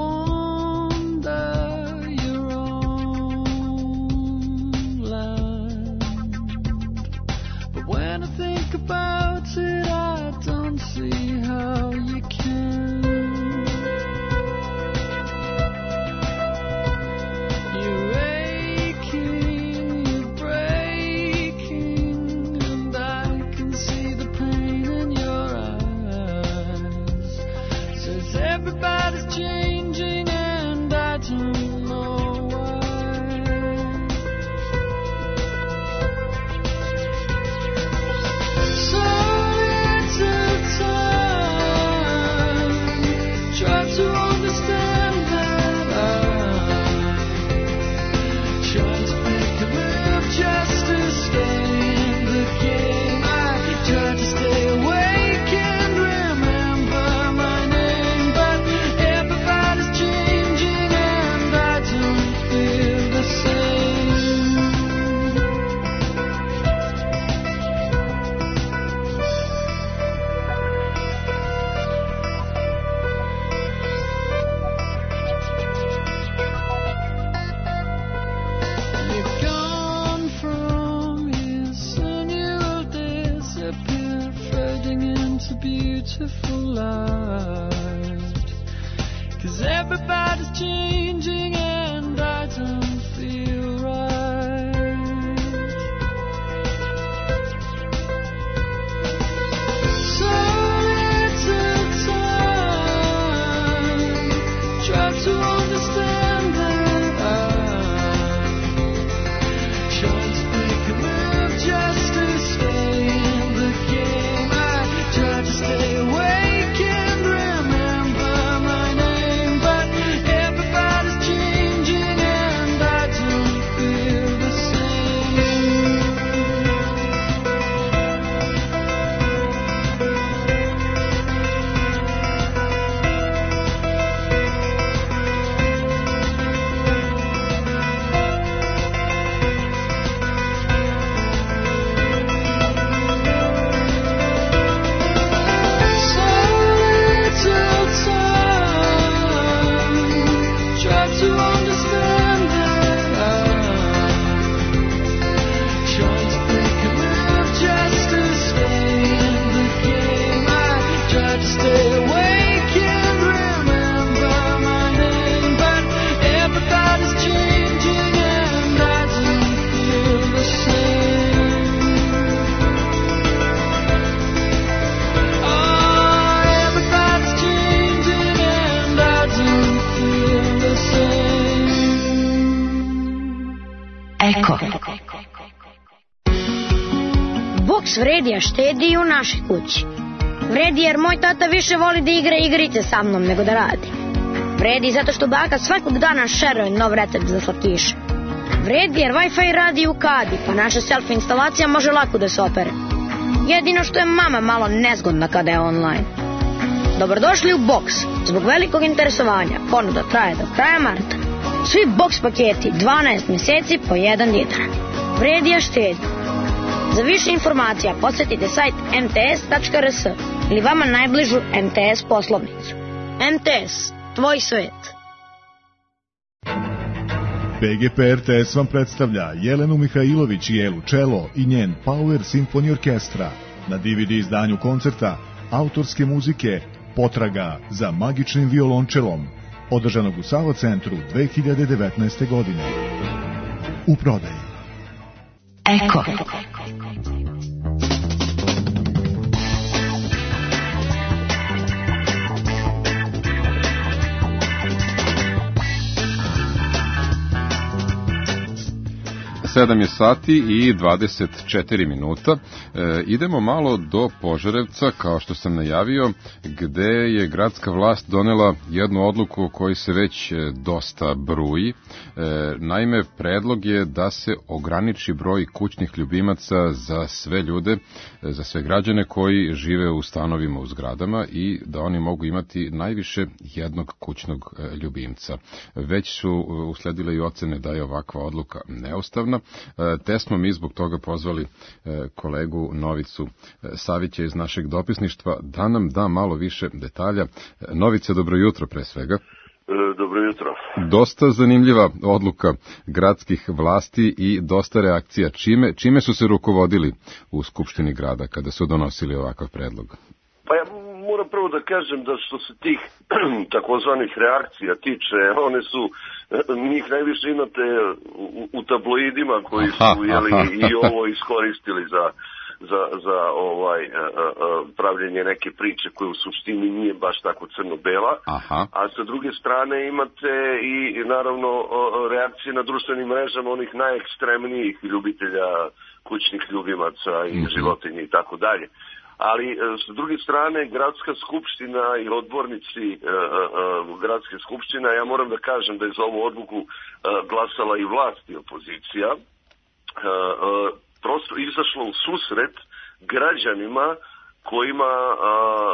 Love everybody's changing and I don't feel right. So little time, try to understand that I'm trying to make a move just to stay in the game. I try to stay awake and remember my name, but everybody's changing and I don't feel the same. So little time, try to understand that I'm trying to make a move just to stay in the game. I try to stay awake and remember my name, but everybody's changing and I don't feel the same. Oh, everybody's changing and I don't feel the same. Eko. Boks vredi, a štedi i u našoj kući. Vredi jer moj tata više voli da igra igrice sa mnom nego da radi. Vredi zato što baka svakog dana šeruje nov recept za slatkiše. Vredi jer Wi-Fi radi u kadi, pa naša selfie instalacija može lako da se opere. Jedino što je mama malo nezgodna kada je online. Dobrodošli u Boks. Zbog velikog interesovanja ponuda traje do kraja marta. Svi Boks paketi dvanaest mjeseci po jedan dinar. Vredi, a štedi. Za više informacija posjetite sajt em te es tačka er es ili vama najbližu em te es poslovnicu. em te es, tvoj svet. P G P R T S vam predstavlja Jelenu Mihajlović i Elu Čelo i njen Power Symphony Orkestra na D V D izdanju koncerta autorske muzike Potraga za magičnim violončelom, održanog u Savo centru dve hiljade devetnaeste. godine. U prodaji. Eko. sedam je sati i dvadeset četiri minuta. E, idemo malo do Požarevca, kao što sam najavio, gde je gradska vlast donela jednu odluku o kojoj se već dosta bruji. E, naime, predlog je da se ograniči broj kućnih ljubimaca za sve ljude, za sve građane koji žive u stanovima u zgradama i da oni mogu imati najviše jednog kućnog ljubimca. Već su usledile i ocene da je ovakva odluka neustavna, te smo mi zbog toga pozvali kolegu Novicu Savića iz našeg dopisništva da nam da malo više detalja. Novice, dobro jutro pre svega. Dobro jutro. Dosta zanimljiva odluka gradskih vlasti i dosta reakcija. Čime, čime su se rukovodili u Skupštini grada kada su donosili ovakav predlog? Pa ja moram prvo da kažem da što se tih takozvanih reakcija tiče, one su, njih najviše imate u, u tabloidima koji su aha, jeli, aha. i ovo iskoristili za, za, za ovaj, a, a, pravljenje neke priče koje u suštini nije baš tako crno-bela, aha. a sa druge strane imate i naravno reakcije na društvenim mrežama onih najekstremnijih ljubitelja kućnih ljubimaca i mm-hmm. životinje i tako dalje. Ali s druge strane, gradska skupština i odbornici e, e, gradske skupštine, ja moram da kažem da je za ovu odluku e, glasala i vlast i opozicija, e, e, prosto izašlo u susret građanima kojima, a,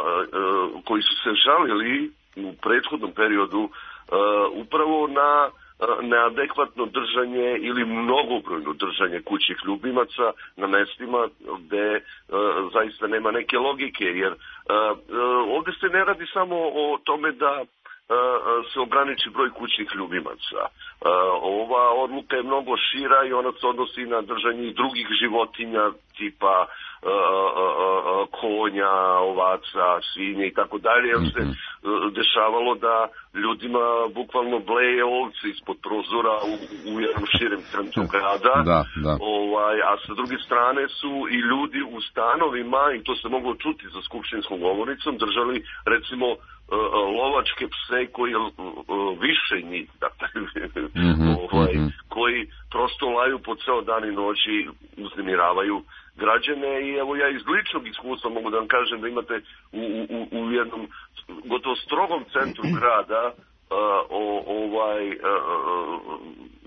a, koji su se žalili u prethodnom periodu a, upravo na neadekvatno držanje ili mnogobrojno držanje kućnih ljubimaca na mestima gde uh, zaista nema neke logike, jer uh, uh, ovdje se ne radi samo o tome da uh, se ograniči broj kućnih ljubimaca. Uh, ova odluka je mnogo šira i ona se odnosi na držanje i drugih životinja tipa uh, uh, uh, konja, ovaca, svinje i tako dalje, jer se uh, dešavalo da ljudima bukvalno bleje ovce ispod prozora u, u jednom širem centru grada. Da, da. Ovaj, a sa druge strane su i ljudi u stanovima, i to se moglo čuti za skupštinskom govornicom, držali recimo lovačke pse koji više njih, dakle, mm-hmm, ovaj, mm-hmm. koji prosto laju po ceo dan i noći, uznemiravaju građane. I evo, ja iz ličnog iskustva mogu da vam kažem da imate u, u, u jednom gotovo strogom centru grada uh, o, ovaj uh,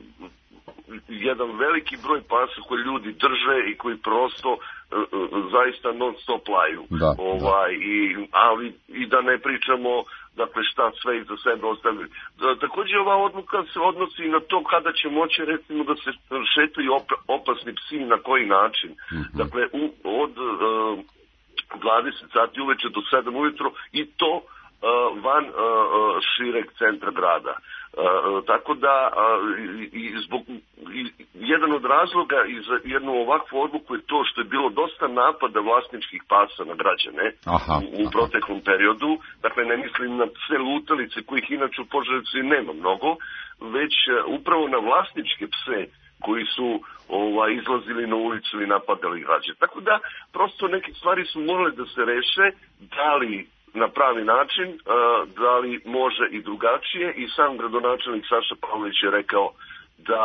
jedan veliki broj pasa koji ljudi drže i koji prosto uh, zaista non stop laju. Da, ovaj, da. I, ali i da ne pričamo dakle šta sve iza sebe ostavili. Također ova odluka se odnosi na to kada će moći recimo da se šetaju op, opasni psi na koji način. Mm-hmm. Dakle u, od uh, dvadeset sati uveče do sedam ujutro i to uh, van uh, šireg centra grada. Uh, tako da uh, i, i zbog i, jedan od razloga i za jednu ovakvu odluku je to što je bilo dosta napada vlasničkih pasa na građane aha, u, u proteklom periodu. Dakle, ne mislim na sve lutalice kojih inače u Požarevcu nema mnogo, već uh, upravo na vlasničke pse koji su ovaj, izlazili na ulicu i napadali građane. Tako da, prosto neke stvari su morale da se reše, da li na pravi način, da li može i drugačije, i sam gradonačelnik Saša Pavlović je rekao da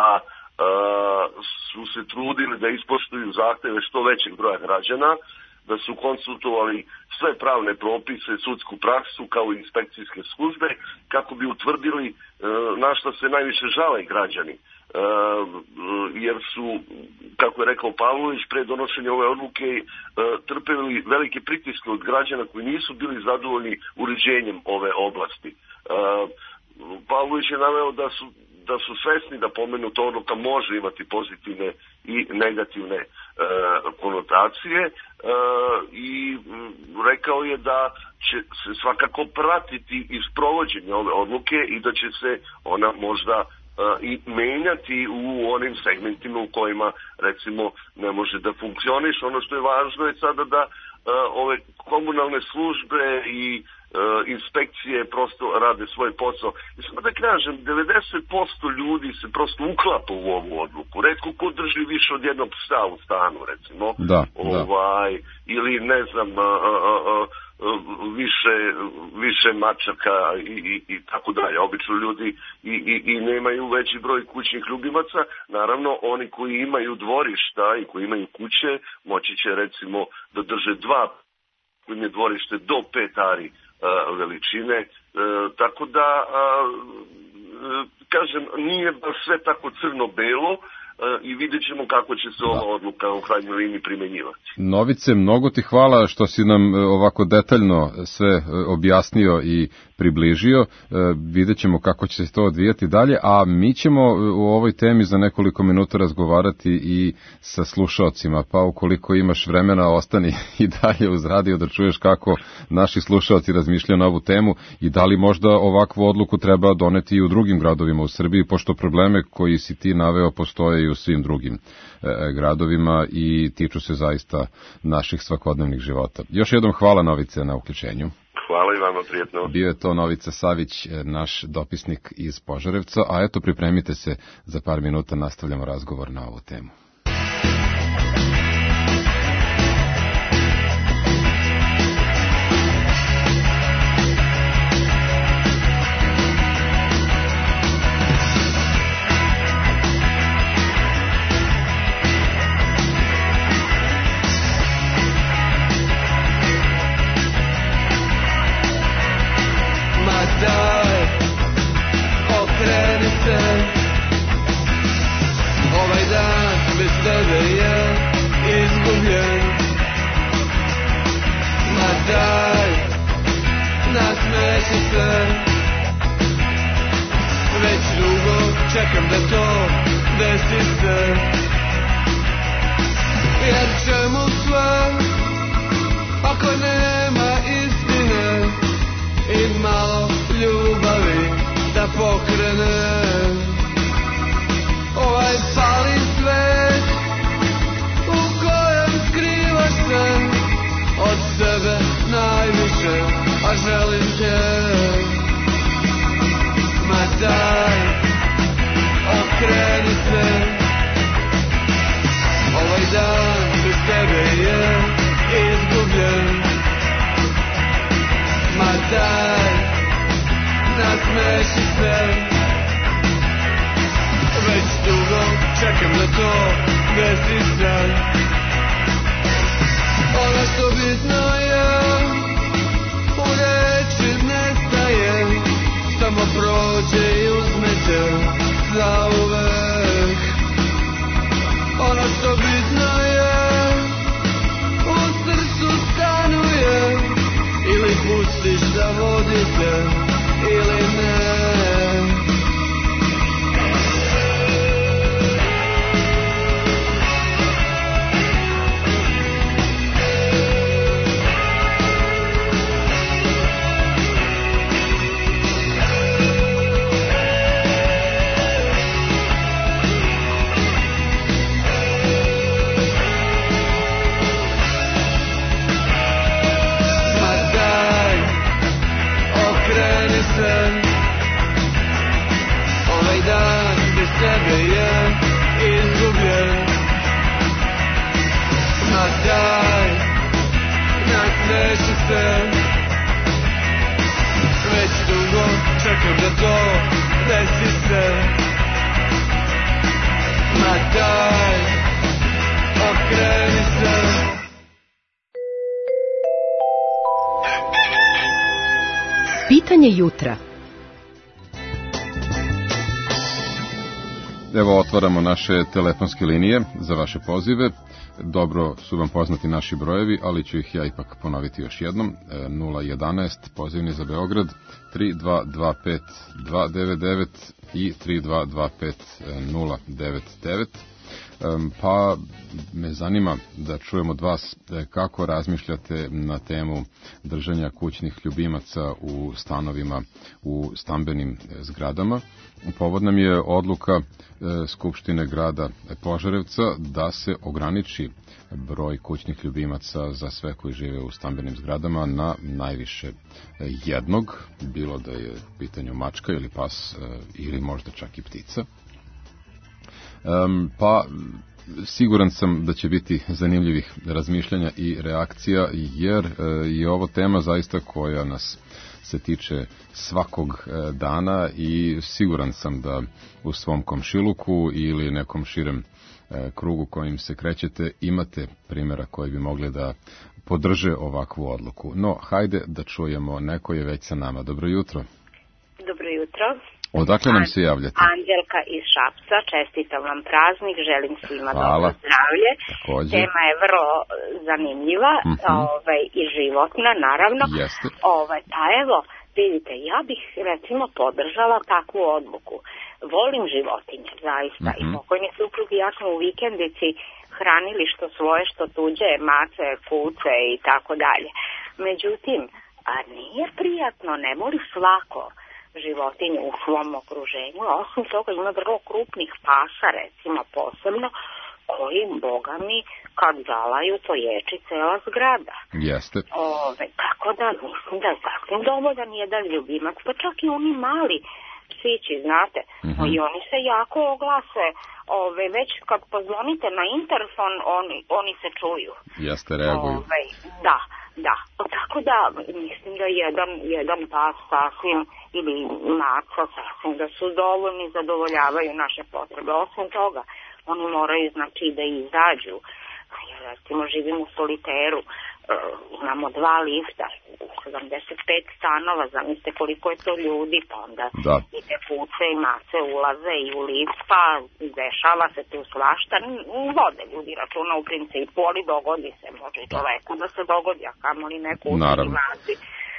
su se trudili da ispoštuju zahteve što većeg broja građana, da su konsultovali sve pravne propise, sudsku praksu kao i inspekcijske službe kako bi utvrdili na šta se najviše žale građani. Uh, jer su, kako je rekao Pavlović, pre donošenja ove odluke uh, trpeli velike pritiske od građana koji nisu bili zadovoljni uređenjem ove oblasti. Uh, Pavlović je naveo da su, da su svesni da pomenuta odluka može imati pozitivne i negativne uh, konotacije uh, i um, rekao je da će se svakako pratiti i sprovođenje ove odluke i da će se ona možda i menjati u onim segmentima u kojima recimo ne može da funkcioniše. Ono što je važno je sada da uh, ove komunalne službe i uh, inspekcije prosto rade svoj posao. I samo da kažem, devedeset posto ljudi se prosto uklapa u ovu odluku. Retko ko drži više od jednog psa u stanu, recimo. Da, ovaj, da. Ili ne znam uh, uh, uh, više više mačaka i, i, i tako dalje. Obično ljudi i, i, i nemaju veći broj kućnih ljubimaca. Naravno, oni koji imaju dvorišta i koji imaju kuće, moći će recimo da drže dva koji je dvorište do pet ari a, veličine. A, tako da, a, a, kažem, nije baš sve tako crno-belo, i vidjet ćemo kako će se ova odluka u krajnjoj liniji primenjivati. Novice, mnogo ti hvala što si nam ovako detaljno sve objasnio i približio. E, vidjet ćemo kako će se to odvijati dalje, a mi ćemo u ovoj temi za nekoliko minuta razgovarati i sa slušaocima, pa ukoliko imaš vremena, ostani i dalje uz radio da čuješ kako naši slušaoci razmišljaju na ovu temu i da li možda ovakvu odluku treba doneti i u drugim gradovima u Srbiji, pošto probleme koji si ti naveo postoje i u svim drugim e, gradovima i tiču se zaista naših svakodnevnih života. Još jednom hvala, Novice, na uključenju. Hvala i vama, prijetno. Bio je to Novica Savić, naš dopisnik iz Požarevca, a eto, pripremite se, za par minuta nastavljamo razgovor na ovu temu. Čekam da to desi se, jer čemu sve ako nema istine i malo ljubavi da pokrene ovaj pali svet u kojem skrivaš se od sebe najviše, a želim te. okreni se. Ovaj dan bez tebe je izgubljen. Ma daj, nasmeši se. Već dugo čekam da to desi se. Ono što bitno je, u reči nestaje, samo prođe i uzme te zauvek. Ono što bitno je, u srcu stanuje, ili pustiš da vodite, ili ne. Ovaj dan bez tebe je izgubljen. Ma daj, nasmeši se. Već dugo čekam da to desi se. Ma daj, okreni se. Pitanje jutra. Evo otvaramo naše telefonske linije za vaše pozive. Dobro su vam poznati naši brojevi, ali ću ih ja ipak ponoviti još jednom. nula jedanaest pozivni za Beograd, tri dva dva pet dva devet devet i tri dva dva pet nula devet devet. Pa me zanima da čujem od vas kako razmišljate na temu držanja kućnih ljubimaca u stanovima, u stambenim zgradama. Povod nam je odluka Skupštine grada Požarevca da se ograniči broj kućnih ljubimaca za sve koji žive u stambenim zgradama na najviše jednog, bilo da je u pitanju mačka ili pas ili možda čak i ptica. Um, pa siguran sam da će biti zanimljivih razmišljanja i reakcija, jer e, je ovo tema zaista koja nas se tiče svakog e, dana i siguran sam da u svom komšiluku ili nekom širem e, krugu kojim se krećete imate primjera koji bi mogli da podrže ovakvu odluku. No, hajde da čujemo, neko je već sa nama. Dobro jutro. Dobro jutro. Odakle nam se javljate? Anđelka iz Šapca, čestitam vam praznik, želim svima Hvala. dobro zdravlje. Također. Tema je vrlo zanimljiva, mm-hmm. ovaj, i životna, naravno. Jeste. Ovaj, pa evo, vidite, ja bih recimo podržala takvu odluku. Volim životinje, zaista. Mm-hmm. I pokojni suprug i ja smo u vikendici hranili što svoje, što tuđe, mace, kuce i tako dalje. Međutim, a nije prijatno, ne voli svako životinje u svom okruženju, a osim toga ima vrlo krupnih pasa, recimo posebno, koji, boga mi, kad zalaju, to ječi cela zgrada. Jeste. Ove, tako da, mislim da je sasvim dovoljan jedan ljubimac, pa čak i oni mali psići, znate, mm-hmm. i oni se jako oglase, ove, već kad pozvonite na interfon, oni, oni se čuju. Jeste, reaguju. Ove, da. Da, tako da mislim da jedan, jedan pas sasvim ili maca sasvim da su dovoljni, zadovoljavaju naše potrebe. Osim toga, oni moraju znači da izađu. Ja recimo živim u soliteru, e, imamo dva lifta, sedamdeset pet stanova, zamislite koliko je to ljudi, pa onda da. I te puce i mace ulaze i u lift, pa dešava se tu svašta, vode ljudi računa u principu, ali dogodi se, može i čoveku da se dogodi, a kamoli neku u maci.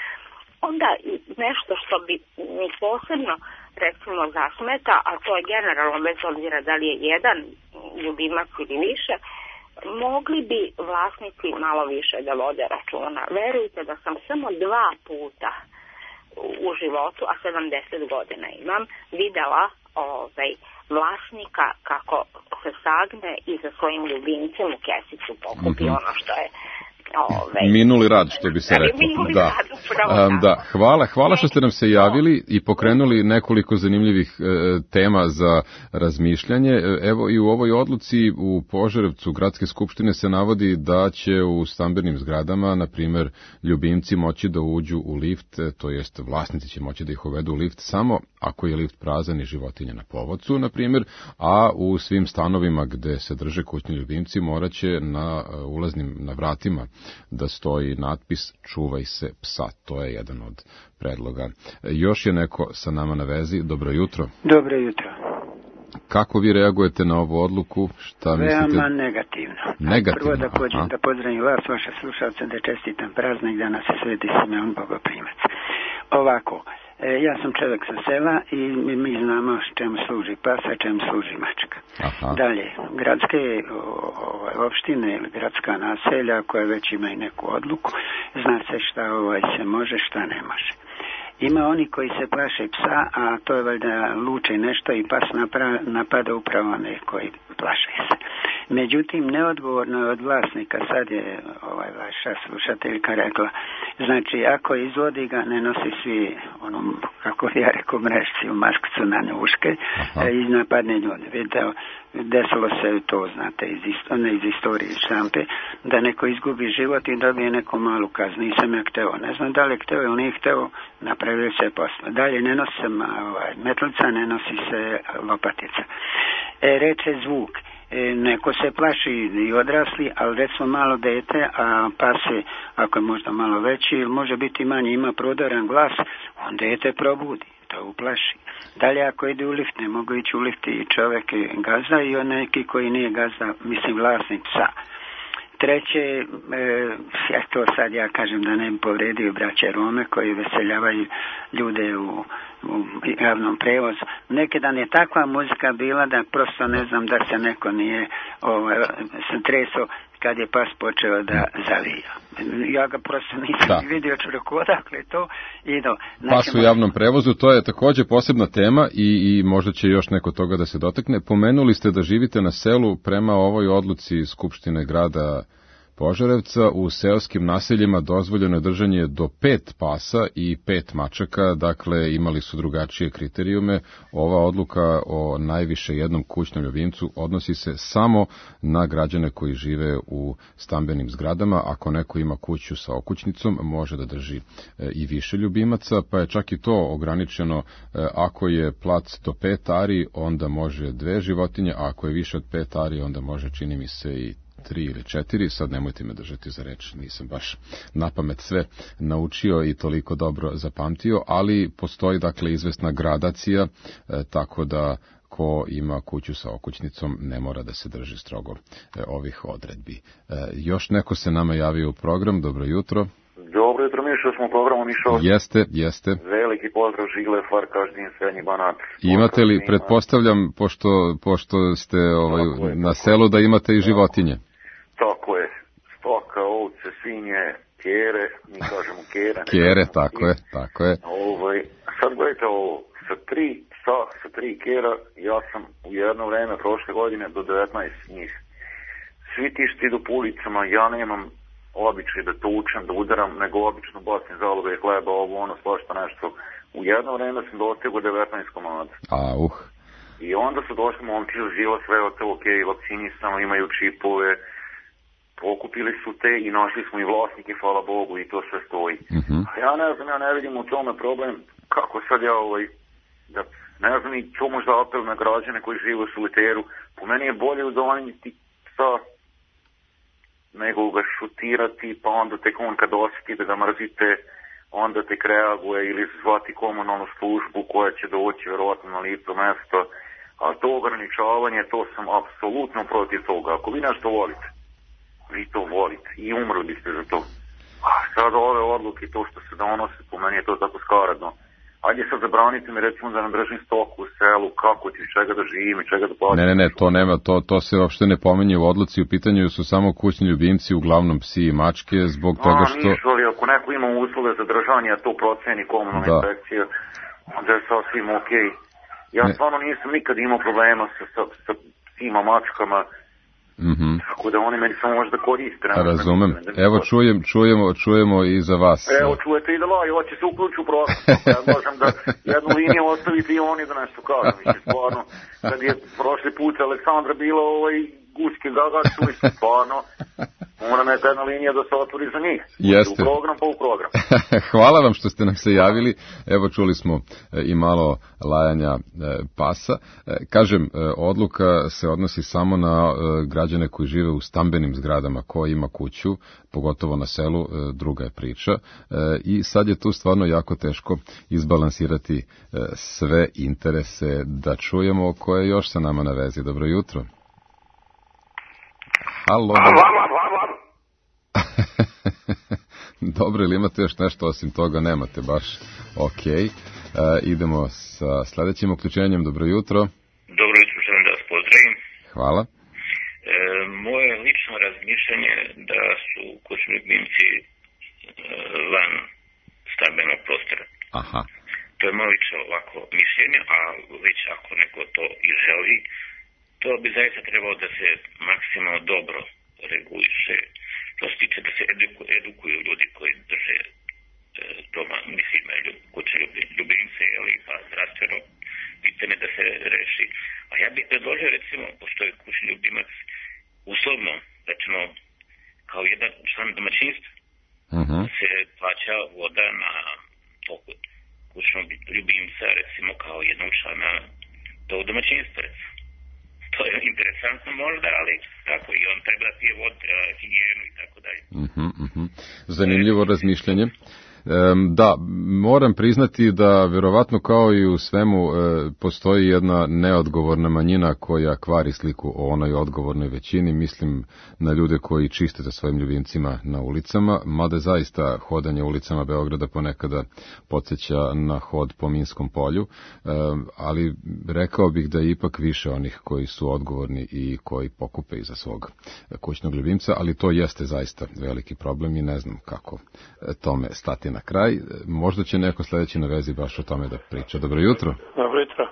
Onda nešto što bi mi posebno recimo zasmeta, a to je generalno bez obzira da li je jedan ljubimac ili više, mogli bi vlasnici malo više da vode računa. Verujte da sam samo dva puta u životu, a sedamdeset godina imam, videla ovaj, vlasnika kako se sagne i za svojim ljubimcem u kesicu pokupi mm-hmm. ono što je Ove, minuli rad, što bi se reklo. Minuli da. rad, upravo Um, da. Hvala, hvala što ste nam se javili i pokrenuli nekoliko zanimljivih e, tema za razmišljanje. Evo i u ovoj odluci u Požarevcu Gradske skupštine se navodi da će u stambenim zgradama, na primer, ljubimci moći da uđu u lift, to jest vlasnici će moći da ih uvedu u lift samo ako je lift prazan i životinja na povodcu, na primjer, a u svim stanovima gde se drže kućni ljubimci moraće na ulaznim na vratima da stoji natpis čuvaj se psa. To je jedan od predloga. Još je neko sa nama na vezi. Dobro jutro. Dobro jutro. Kako vi reagujete na ovu odluku? Šta mislite? Veoma negativno. Negativno. Prvo da pođem da pozdravim vas, vaše slušalce, da čestitam praznik danas se Sveti Simeon Bogoprimac. Ovako, ja sam čovjek sa sela i mi znamo čemu služi pas, a čemu služi mačka. Aha. Dalje, gradske ovaj, opštine ili gradska naselja koja već imaju neku odluku, zna se šta ovaj se može, šta ne može. Ima oni koji se plaše psa, a to je valjda luče nešto i pas napra, napada upravo one koji plaše se. Međutim, neodgovorno je od vlasnika, sad je ovaj vaša slušateljka rekla, znači ako izvodi ga, ne nosi svi, ono, kako ja rekao, mrešci u maskcu na njuške i napadne ljude. Vidite, desilo se to, znate, iz, ne iz istorije štampe, da neko izgubi život i dobije neku malu kaznu. Nisam ja hteo, ne znam da li je hteo ili nije hteo, napravio se posle. Dalje, ne nosi se ovaj, metlica, ne nosi se lopatica. E, reče zvuk. E, neko se plaši i odrasli, ali recimo malo dete, a pas je, ako je možda malo veći ili može biti manji, ima prodoran glas, on dete probudi, to uplaši. Dalje, ako ide u lift, ne mogu ići u lift i čovjek i gazda i on neki koji nije gazda, mislim vlasnik psa. Treće, e, ja to sad ja kažem da ne bi povredio braće Rome koji veseljavaju ljude u, u javnom prevozu. Neki dan je takva muzika bila da prosto ne znam da se neko nije ovaj, se treso kad je pas počeo da zavija. Ja ga prosto nisam da. vidio čovjeku odakle to i do. Znači, pas u javnom prevozu, to je također posebna tema i, i možda će još neko toga da se dotakne. Pomenuli ste da živite na selu prema ovoj odluci Skupštine grada Požarevca. U seoskim naseljima dozvoljeno je držanje do pet pasa i pet mačaka, dakle imali su drugačije kriterijume. Ova odluka o najviše jednom kućnom ljubimcu odnosi se samo na građane koji žive u stambenim zgradama. Ako neko ima kuću sa okućnicom, može da drži i više ljubimaca, pa je čak i to ograničeno. Ako je plac do pet ari, onda može dve životinje, a ako je više od pet ari, onda može, čini mi se, i tri ili četiri, sad nemojte me držati za reč, nisam baš napamet sve naučio i toliko dobro zapamtio, ali postoji dakle izvesna gradacija, e, tako da ko ima kuću sa okućnicom ne mora da se drži strogo e, ovih odredbi. E, još neko se nama javio u program, dobro jutro. Dobro jutro, Mišo, smo u programu, Mišo. Jeste, jeste. Veliki pozdrav, Žigle, Farkaždin, Srednji Banat. Imate li, pretpostavljam, pošto, pošto ste ovaj, je, na selu, da imate i životinje? Tako je, stoka, ovce, svinje, kjere, mi kažemo kjere. Kjere, tako je, tako je. Ovaj, sad gledajte ovo, sa tri psa, sa tri kjera, ja sam u jedno vreme, prošle godine, do devetnaest njih. Svi ti što idu po ulicama, ja nemam običaj da tučem, da udaram, nego obično bacim zalube hleba, ovo, ono, svašta nešto. U jedno vreme sam dostigao devetnaest komada. A, uh. I onda su došli momči, živa sve od to, ok, vakcinisano, imaju čipove, pokupili su te i našli smo i vlasnike, hvala Bogu, i to sve stoji. Mm-hmm. Ja ne znam, ja ne vidim u tome problem, kako sad ja ovaj, da, ne znam i to možda apel na građane koji žive u soliteru, po meni je bolje udoniti psa nego ga šutirati, pa onda tek on kad osjetite da mrzite, onda tek reaguje ili zvati komunalnu službu koja će doći vjerovatno na licu mesta, a to ograničavanje, to sam apsolutno protiv toga. Ako vi nešto volite, vi to volite i umrli biste za to. A sad ove odluke, to što se donose, po meni je to tako skaradno. Ajde sad zabranite mi recimo da nam držim stoku u selu, kako ću, čega da živim i čega da plaćam. Ne, ne, ne, to nema, to, to se uopšte ne pominje u odluci, u pitanju su samo kućni ljubimci, uglavnom psi i mačke, zbog a, toga što... A, nisu, ali ako neko ima uslove za držanje, a to proceni komunalna inspekcija, onda je sasvim okej. Okay. Ja ne. stvarno nisam nikad imao problema sa, sa, sa psima, mačkama, Mm-hmm. Tako da oni meni samo možda koriste. Razumem. Evo čujem, čujemo, čujemo i za vas. Evo čujete i da laju, hoće se uključu u program. Ja možem da jednu liniju ostaviti i oni da nešto kažu. Mislim, stvarno, kad je prošli put Aleksandra bila ovaj guške gaga, čuli su stvarno, mora neka jedna linija da se otvori za njih. Jeste. U program pa u program. Hvala vam što ste nam se javili. Evo čuli smo e, i malo lajanja e, pasa. E, kažem, e, odluka se odnosi samo na e, građane koji žive u stambenim zgradama. Ko ima kuću, pogotovo na selu, e, druga je priča. E, I sad je tu stvarno jako teško izbalansirati e, sve interese. Da čujemo ko je još sa nama na vezi. Dobro jutro. Halo. Dobro, ili imate još nešto osim toga? Nemate baš. Ok. E, idemo sa sledećim uključenjem. Dobro jutro. Dobro jutro, želim da vas pozdravim. Hvala. E, moje lično razmišljanje da su kućni ljubimci e, van stambenog prostora. Aha. To je moje lično ovako mišljenje, a već ako neko to i želi, to bi zaista trebalo da se maksimalno dobro reguliše. To se tiče da se eduku, edukuju ljudi koji drže e, doma, mislim, kućne ljubimce, ili pa zdravstveno pitanje da se reši. A ja bih predložio, recimo, pošto je kućni ljubimac uslovno, recimo, kao jedan član domaćinstva, uh-huh. se plaća voda na toku kućnog ljubimca, recimo, kao jednog člana tog domaćinstva, recimo. To je interesantno možda, ali tako i on treba da pije vodu, treba higijenu i tako dalje. Uh-huh, uh-huh. Zanimljivo razmišljanje. Da, moram priznati da verovatno kao i u svemu postoji jedna neodgovorna manjina koja kvari sliku o onoj odgovornoj većini. Mislim na ljude koji čiste za svojim ljubimcima na ulicama, mada zaista hodanje ulicama Beograda ponekada podsjeća na hod po Minskom polju, ali rekao bih da je ipak više onih koji su odgovorni i koji pokupe iza svog kućnog ljubimca, ali to jeste zaista veliki problem i ne znam kako tome stati na kraj. Možda će neko sledeći na vezi baš o tome da priča. Dobro jutro. Dobro jutro.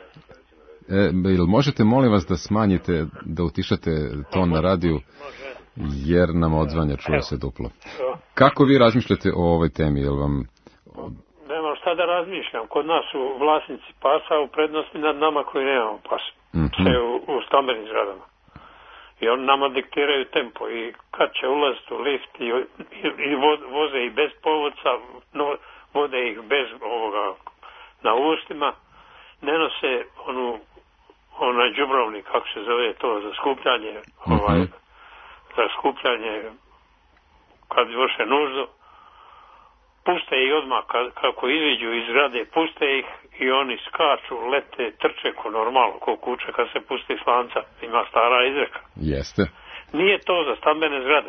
E, ili možete, molim vas, da smanjite, da utišate ton na radiju, jer nam odzvanja, čuje se duplo. Kako vi razmišljate o ovoj temi? Jel vam... Nemam šta da razmišljam. Kod nas su vlasnici pasa u prednosti nad nama koji nemamo pasa. Mm-hmm. Sve u, u stambenim zgradama. I oni nama diktiraju tempo i kad će ulaziti u lift i, i, i voze ih bez povodca, no, vode ih bez ovoga na ustima, ne nose onu, onaj đubrovnik, kako se zove to, za skupljanje, mm-hmm. ovaj, za skupljanje kad vrše nuždu, puste ih odmah, kad, kako iziđu iz zgrade, puste ih i oni skaču, lete, trče ko normalno, ko kuće kad se pusti slanca. Ima stara izreka. Jeste. Nije to za stambene zgrade.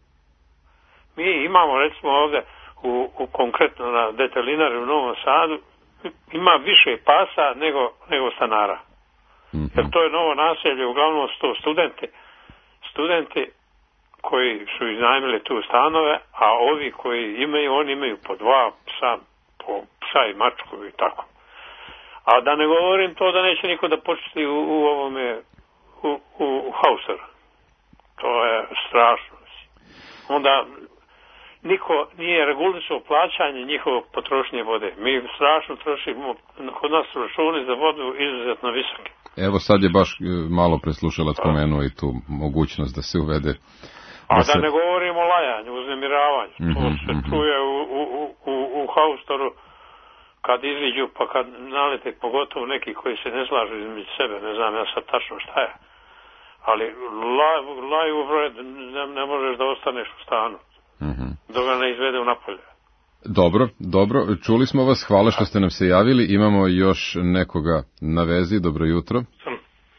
Mi imamo, recimo ovde, u, u konkretno na Detelinari u Novom Sadu, ima više pasa nego, nego stanara. Mm-hmm. Jer to je novo naselje, uglavnom su to studenti. Studenti koji su iznajmili tu stanove, a ovi koji imaju, oni imaju po dva psa, po psa i mačku i tako. A da ne govorim to da neće niko da početi u, u ovome, u, u, u hauseru. To je strašno. Onda niko nije regulisao plaćanje njihovog potrošnje vode. Mi strašno trošimo, kod nas su računi za vodu izuzetno visoke. Evo sad je baš malo preslušalac spomenuo i tu mogućnost da se uvede. A da, se... da ne govorimo o lajanju, uznemiravanju. Mm-hmm, to se mm-hmm. čuje u, u, u, u haustoru kad iziđu, pa kad nalete, pogotovo neki koji se ne slažu između sebe, ne znam ja sad tačno šta je. Ali laju, laju vred, ne, ne možeš da ostaneš u stanu. Mm-hmm. Dok ga ne izvede u napolje. Dobro, dobro. Čuli smo vas, hvala što ste nam se javili. Imamo još nekoga na vezi. Dobro jutro. Sam.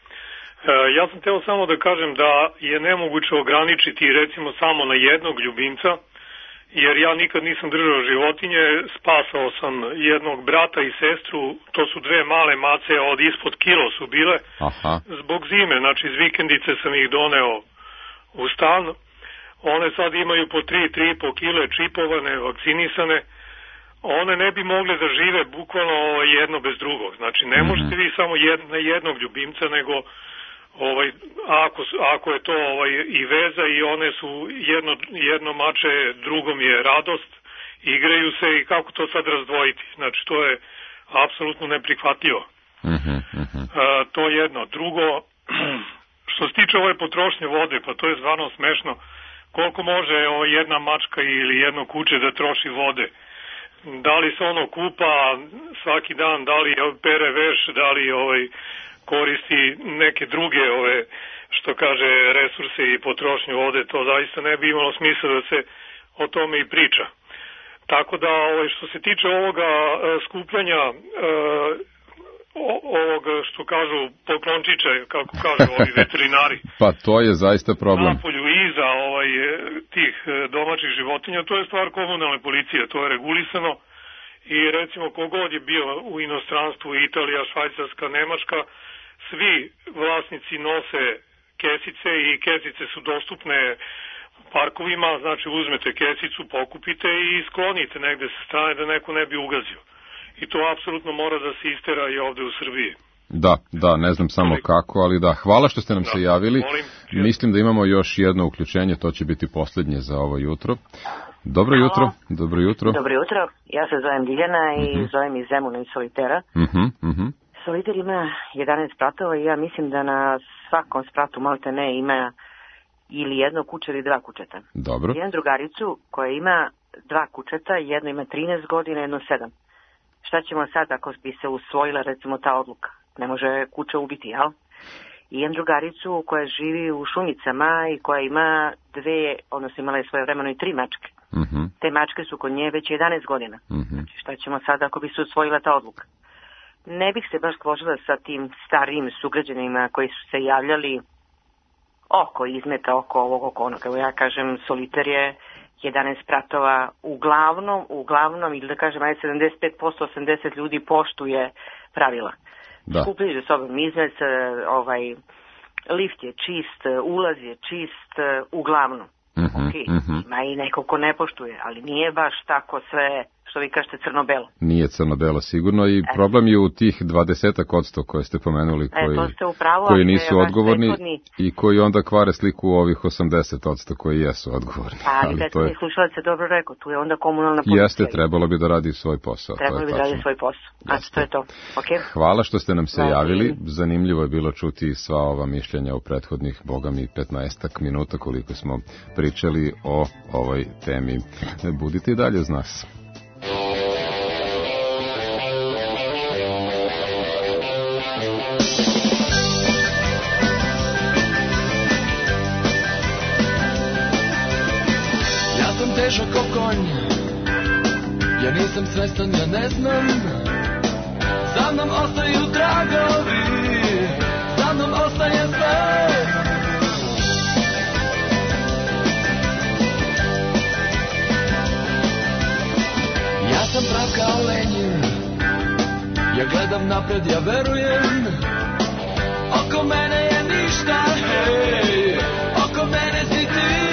Ja sam htio samo da kažem da je nemoguće ograničiti recimo samo na jednog ljubimca, jer ja nikad nisam držao životinje, spasao sam jednog brata i sestru, to su dve male mace od ispod kilo su bile. Aha. Zbog zime, znači iz vikendice sam ih doneo u stan, one sad imaju po tri, tri i po kile čipovane, vakcinisane, one ne bi mogle da žive bukvalno jedno bez drugog, znači ne možete vi samo jed, na jednog ljubimca, nego ovaj, ako, ako je to ovaj, i veza i one su jedno, jedno mače, drugom je radost, igraju se i kako to sad razdvojiti. Znači, to je apsolutno neprihvatljivo. Uh-huh, uh-huh. A, to je jedno. Drugo, što se tiče ove potrošnje vode, pa to je stvarno smešno. Koliko može o, jedna mačka ili jedno kuće da troši vode? Da li se ono kupa svaki dan, da li pere veš, da li ovaj, koristi neke druge ove, što kaže, resurse i potrošnju vode, to zaista ne bi imalo smisla da se o tome i priča. Tako da, ovaj, što se tiče ovoga e, skupljanja e, ovoga, što kažu, poklončića, kako kažu ovi veterinari. Pa to je zaista problem. Napolju iza ovaj, tih domaćih životinja, to je stvar komunalne policije, to je regulisano i recimo kogod je bio u inostranstvu, Italija, Švajcarska, Nemačka, svi vlasnici nose kesice i kesice su dostupne parkovima, znači uzmete kesicu, pokupite i sklonite negde sa strane da neko ne bi ugazio. I to apsolutno mora da se istera i ovde u Srbiji. Da, da, ne znam samo kako, ali da, hvala što ste nam da, se javili. Molim. Mislim da imamo još jedno uključenje, to će biti poslednje za ovo jutro. Dobro Halo. jutro, dobro jutro. Dobro jutro, ja se zovem Diljana i uh-huh. zovem iz Zemuna i Solitera. Uh-huh, uh-huh. Soliter ima jedanaest spratova i ja mislim da na svakom spratu malte ne ima ili jedno kuće ili dva kućeta. Dobro. Jedan drugaricu koja ima dva kućeta, jedno ima trinaest godina, jedno sedam. Šta ćemo sad ako bi se usvojila recimo ta odluka? Ne može kuća ubiti, jel? I jedan drugaricu koja živi u Šumicama i koja ima dve, odnosno imala je svoje vremeno i tri mačke. Uh-huh. Te mačke su kod nje već jedanaest godina. Uh-huh. Znači šta ćemo sad ako bi se usvojila ta odluka? Ne bih se baš složila sa tim starijim sugrađanima koji su se javljali oko izmeta, oko ovog, oko onog. Evo ja kažem, Soliter je jedanaest pratova, uglavnom, uglavnom, ili da kažem, ajde sedamdeset pet posto, osamdeset ljudi poštuje pravila. Da. Skupljaju za sobom izmet, ovaj, lift je čist, ulaz je čist, uglavnom. Uh-huh, ok, uh-huh. ima i neko ko ne poštuje, ali nije baš tako sve, što vi kažete, crno-belo. Nije crno-belo sigurno i e. problem je u tih dvadesetak odsto koje ste pomenuli, koji, e, upravo, koji nisu odgovorni prethodni... i koji onda kvare sliku u ovih osamdeset odsto koji jesu odgovorni. Ali, ali kad je slušalac se dobro rekao, tu je onda komunalna policija. Jeste, trebalo bi da radi svoj posao. Trebalo bi da radi svoj posao. A to je to. Okay. Hvala što ste nam se Hvala. javili. Zanimljivo je bilo čuti sva ova mišljenja u prethodnih, boga mi, petnaestak minuta koliko smo pričali o ovoj temi. Budite i dalje uz nas. Težak ko konj, ja nisam svestan, ja ne znam. Za mnom ostaju tragovi, za mnom ostaje sve. Ja sam prav kao lenjin, ja gledam napred, ja verujem. Oko mene je ništa, hej, oko mene si ti.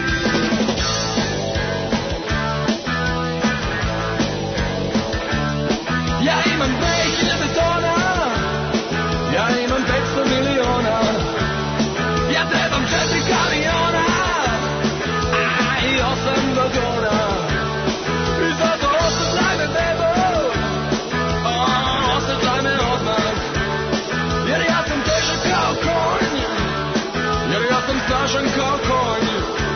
Ja imam dve hiljade tona, ja imam petsto miliona, ja trebam četiri kamiona, a i osam vagona. I zato osjetlaj me, bebo, osjetlaj me odmah, jer ja sam težak kao konj, jer ja sam snažan kao konj.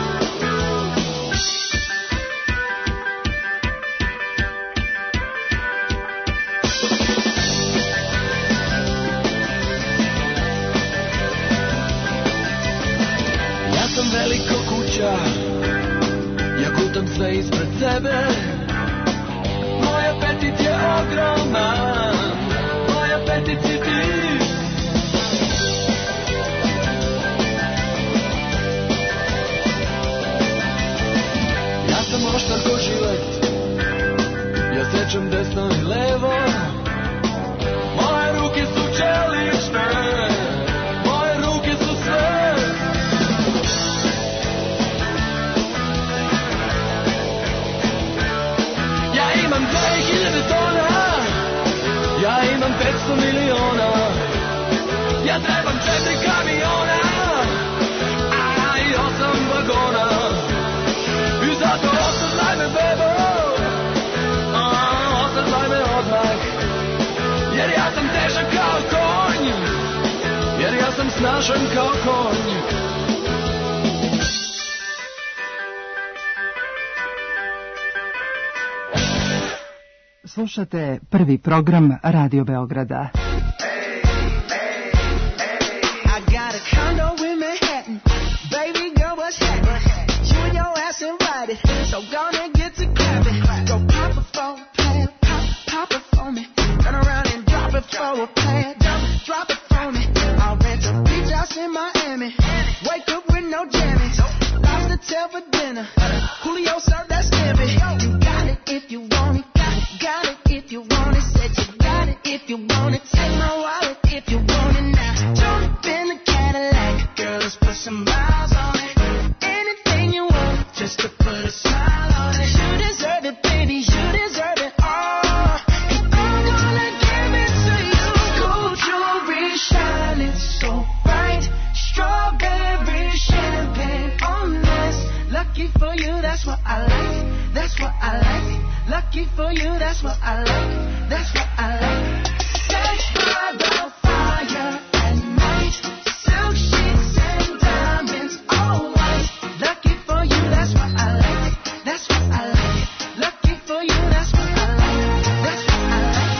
Veliko kuća, ja gutam sve ispred sebe. Moj apetit je ogroman, moj apetit si ti. Ja sam oštar ko žilet, ja sečem desno i levo. Moje ruke su čelične, moje ruke su sve. Imam dve hiljade tona, ja imam petsto miliona, ja trebam četiri kamiona. sam snažan kao konj. Slušate prvi program Radio Beograda. So gonna get to clapping. Go pop it for a plan, pop, pop it for me. Turn around and drop it for a plan, drop, drop it for me. I'll rent a beach house in Miami. Wake up with no jammies. Lobster tail for dinner. Julio served that scampi. You got it if you want it. Got it, got it if you want it. Said you got it if you want it. Take my wallet if you want it now. Jump in the Cadillac, girl, let's put some miles on it. Anything you want, just to put a smile on it. You deserve it, baby, you deserve it all. And I'm gonna give it to you. Gold jewelry shining so bright. Strawberry champagne on this. Lucky for you, that's what I like. That's what I like. Lucky for you, that's what I like. That's what I like. Sex by the fire at night. Silk sheets and diamonds all white. Lucky for you, that's what I like. That's what I like. Lucky for you, that's what I like. That's what I like.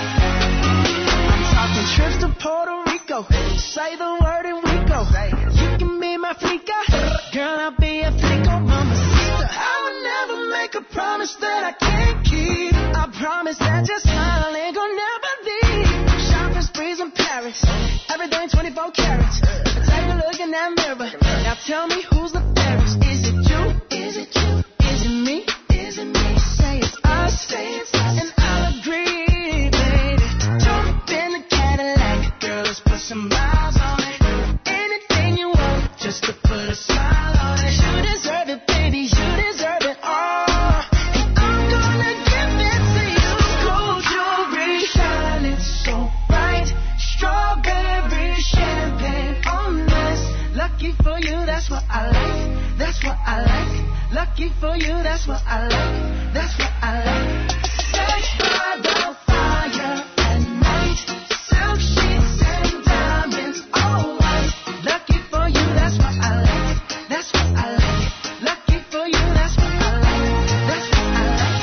I'm talking trips to Puerto Rico. Say the word and we go. You can be my flica. Girl, I'll be a flico, mamacita. I would never make a promise that I can't keep. I promise that your smile ain't gonna never leave. Shopping sprees in Paris. Everything twenty-four carats. Take a look in that mirror. Now tell me who's the fairest. Is it you? Is it you? Is it me? Is it me? Say it's us, say it's us, and I'll agree, baby. Jump in the Cadillac, girl, let's put some miles on it. Anything you want, just to put a smile on it. You deserve it, baby, you deserve it all. And I'm gonna give it to you. Gold jewelry shining so bright. Strawberry champagne on this. Lucky for you, that's what I like. That's what I like. Lucky for you, that's what I like. That's what I like. Sex by the fire at night. Silk sheets and diamonds all white. Lucky for you, that's what I like. That's what I like. Lucky for you, that's what I like. That's what I like.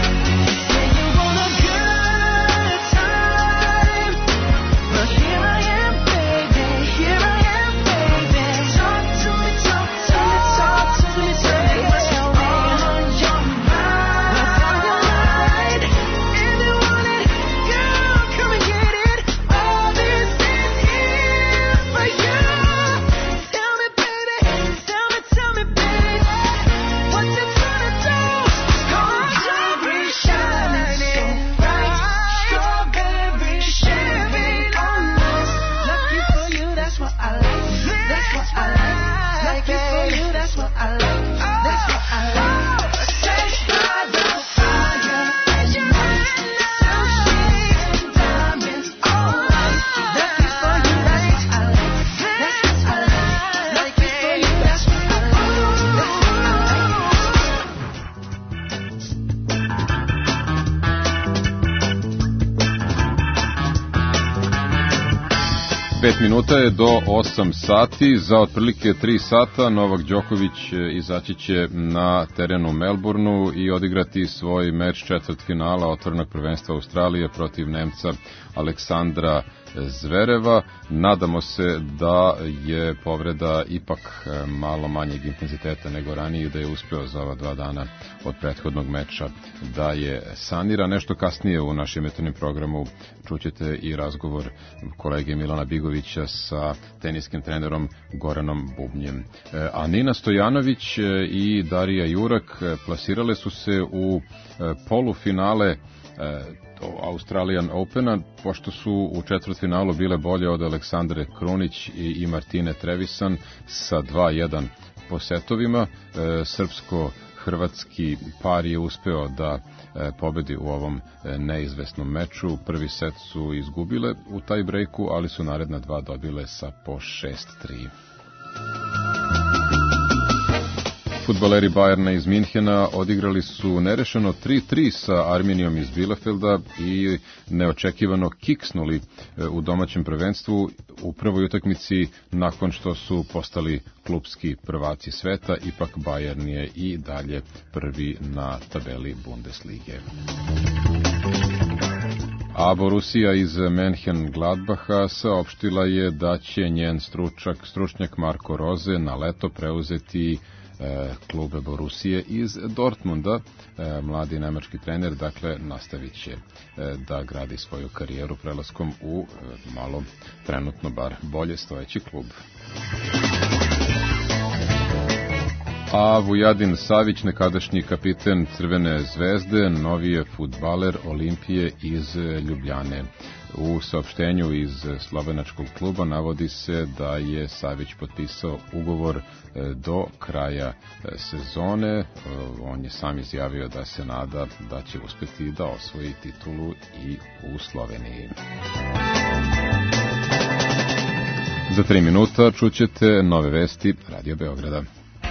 Say you want a good time, but here I am, baby. Here I am, baby. Talk to me, talk to me, talk to me, say what's on your mind. What's on your mind? If you want it, girl, come and get it. All this is here for you. Tell me, baby, tell me, tell me, baby, what you tryna do? Gold jewelry shining so bright. Strawberry champagne on this. Lucky for you, that's what I like. That's what I like. Lucky for you, that's what I like. That's what I like. Sex by the fire at night. Silk sheets and diamonds all white. Lucky for you, that's what I like. That's what I like. Lucky for you, that's what I like. That's what I Pet minuta je do osam sati, za otprilike tri sata Novak Đoković izaći će na terenu u Melbourneu i odigrati svoj meč četvrtfinala otvorenog prvenstva Australije protiv Nemca Aleksandra Zvereva. Nadamo se da je povreda ipak malo manjeg intenziteta nego ranije i da je uspeo za ova dva dana od prethodnog meča da je sanira. Nešto kasnije u našem jutarnjem programu čućete i razgovor kolege Milana Bigovića sa teniskim trenerom Goranom Bubnjem. A Nina Stojanović i Darija Jurak plasirale su se u polufinale Australian Opena, pošto su u četvrtfinalu bile bolje od Aleksandre Krunić i Martine Trevisan sa dva jedan po setovima. Srpsko-hrvatski par je uspeo da pobedi u ovom neizvesnom meču. Prvi set su izgubile u taj breaku, ali su naredna dva dobile sa po šest tri. fudbaleri Bajerna iz Minhena odigrali su nerešeno tri tri sa Arminijom iz Bielefelda i neočekivano kiksnuli u domaćem prvenstvu u prvoj utakmici nakon što su postali klupski prvaci sveta. Ipak Bayern je i dalje prvi na tabeli Bundeslige. A Borussia iz Mönchengladbacha saopštila je da će njen stručak, stručnjak Marko Rose na leto preuzeti e, klube Borussije iz Dortmunda. E, mladi nemački trener, dakle, nastavit će e, da gradi svoju karijeru prelaskom u e, malo, trenutno bar, bolje stojeći klub. A Vujadin Savić, nekadašnji kapiten Crvene zvezde, novi je fudbaler Olimpije iz Ljubljane. U saopštenju iz slovenačkog kluba navodi se da je Savić potpisao ugovor do kraja sezone. On je sam izjavio da se nada da će uspeti da osvoji titulu i u Sloveniji. Za tri minuta čućete nove vesti Radio Beograda.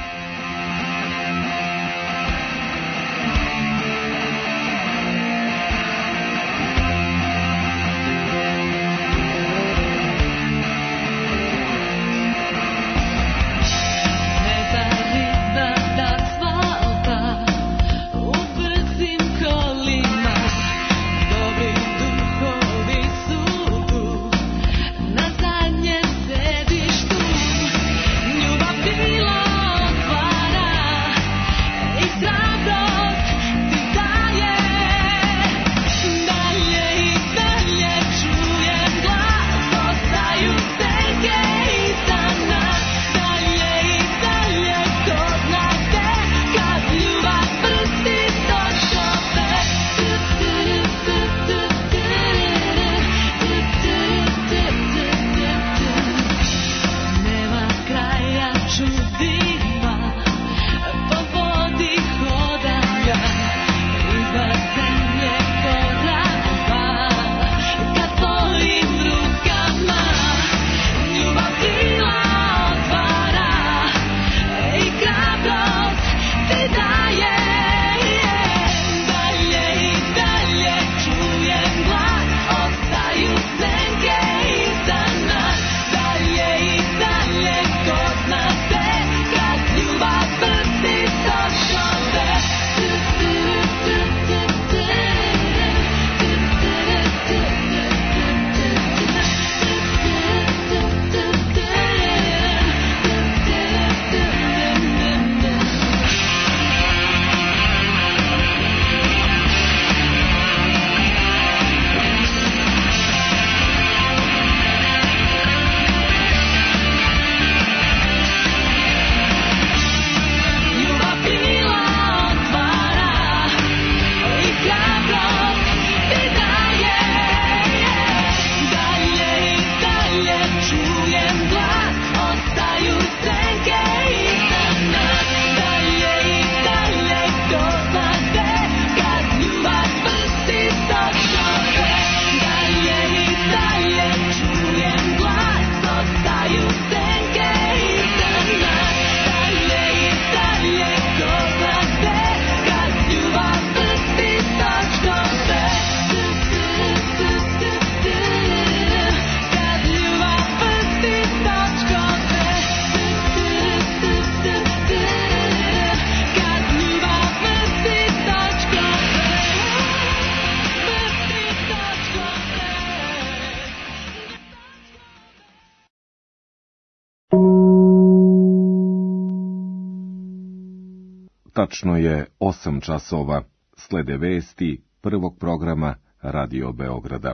Tačno je osam časova. Slede vesti prvog programa Radio Beograda.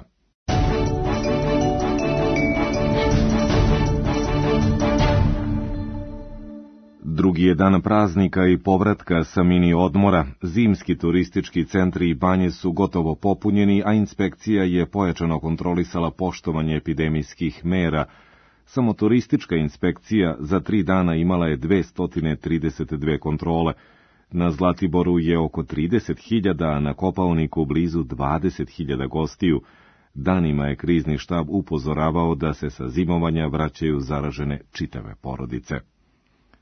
Drugi je dan praznika i povratka sa mini odmora. Zimski turistički centri i banje su gotovo popunjeni, a inspekcija je pojačano kontrolisala poštovanje epidemijskih mera. Samo turistička inspekcija za tri dana imala je dvesta trideset dve kontrole. Na Zlatiboru je oko trideset hiljada, a na Kopaoniku blizu dvadeset hiljada gostiju. Danima je krizni štab upozoravao da se sa zimovanja vraćaju zaražene čitave porodice.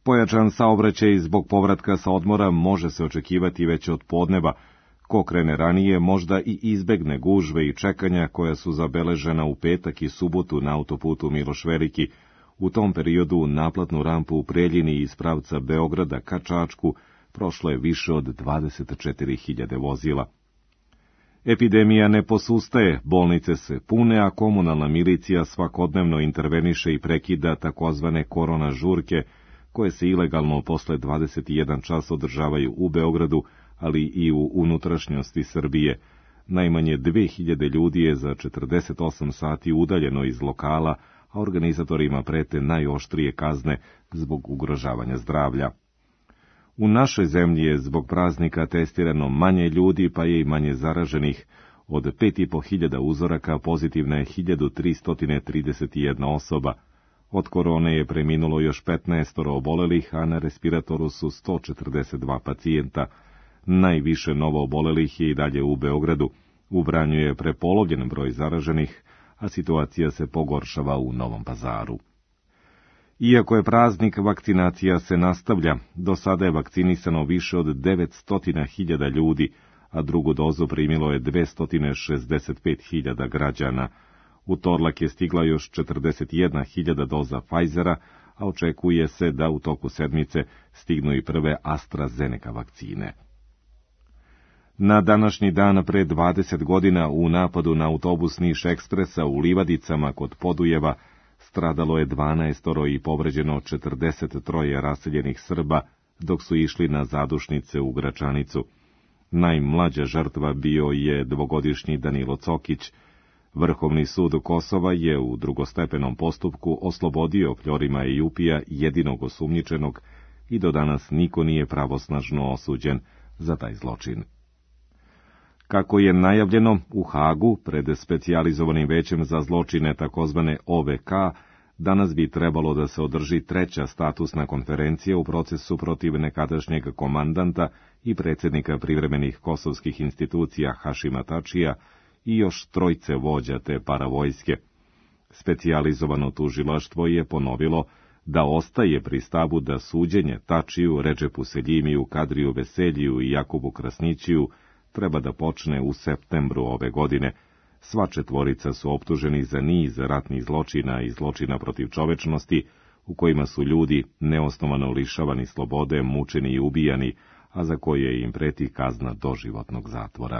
Pojačan saobraćaj zbog povratka sa odmora može se očekivati već od podneva. Ko krene ranije možda i izbegne gužve i čekanja koja su zabeležena u petak i subotu na autoputu Miloš Veliki. U tom periodu naplatnu rampu u Preljini iz pravca Beograda ka Čačku prošlo je više od dvadeset četiri hiljade vozila. Epidemija ne posustaje, bolnice se pune, a komunalna milicija svakodnevno interveniše i prekida takozvane korona žurke, koje se ilegalno posle dvadeset jedan čas održavaju u Beogradu, ali i u unutrašnjosti Srbije. Najmanje dve hiljade ljudi je za četrdeset osam sati udaljeno iz lokala, a organizatorima prete najoštrije kazne zbog ugrožavanja zdravlja. U našoj zemlji je zbog praznika testirano manje ljudi, pa je i manje zaraženih. Od pet i po hiljada uzoraka pozitivna je hiljadu tristo trideset jedna osoba. Od korone je preminulo još petnaest obolelih, a na respiratoru su sto četrdeset dva pacijenta. Najviše novo obolelih je i dalje u Beogradu. U Vranju je prepolovljen broj zaraženih, a situacija se pogoršava u Novom Pazaru. Iako je praznik, vakcinacija se nastavlja. Do sada je vakcinisano više od devetsto hiljada ljudi, a drugu dozu primilo je dvesta šezdeset pet hiljada građana. U Torlak je stigla još četrdeset jedna hiljada doza Pfizera, a očekuje se da u toku sedmice stignu i prve AstraZeneca vakcine. Na današnji dan pre dvadeset godina u napadu na autobus Niš Ekspresa u Livadicama kod Podujeva stradalo je dvanaestoro i povređeno četrdeset troje raseljenih Srba, dok su išli na zadušnice u Gračanicu. Najmlađa žrtva bio je dvogodišnji Danilo Cokić. Vrhovni sud Kosova je u drugostepenom postupku oslobodio Pljorima Ejupija, jedinog osumnjičenog, i do danas niko nije pravosnažno osuđen za taj zločin. Kako je najavljeno, u Hagu, pred specijalizovanim većem za zločine takozvane O V K, danas bi trebalo da se održi treća statusna konferencija u procesu protiv nekadašnjeg komandanta i predsjednika privremenih kosovskih institucija Hašima Tačija i još trojce vođa te paravojske. Specijalizovano tužilaštvo je ponovilo da ostaje pri stavu da suđenje Tačiju, Redžepu Seljimiju, Kadriju Veseljiju i Jakubu Krasnićiju treba da počne u septembru ove godine. Sva četvorica su optuženi za niz ratnih zločina i zločina protiv čovečnosti, u kojima su ljudi neosnovano lišavani slobode, mučeni i ubijani, a za koje im preti kazna doživotnog zatvora.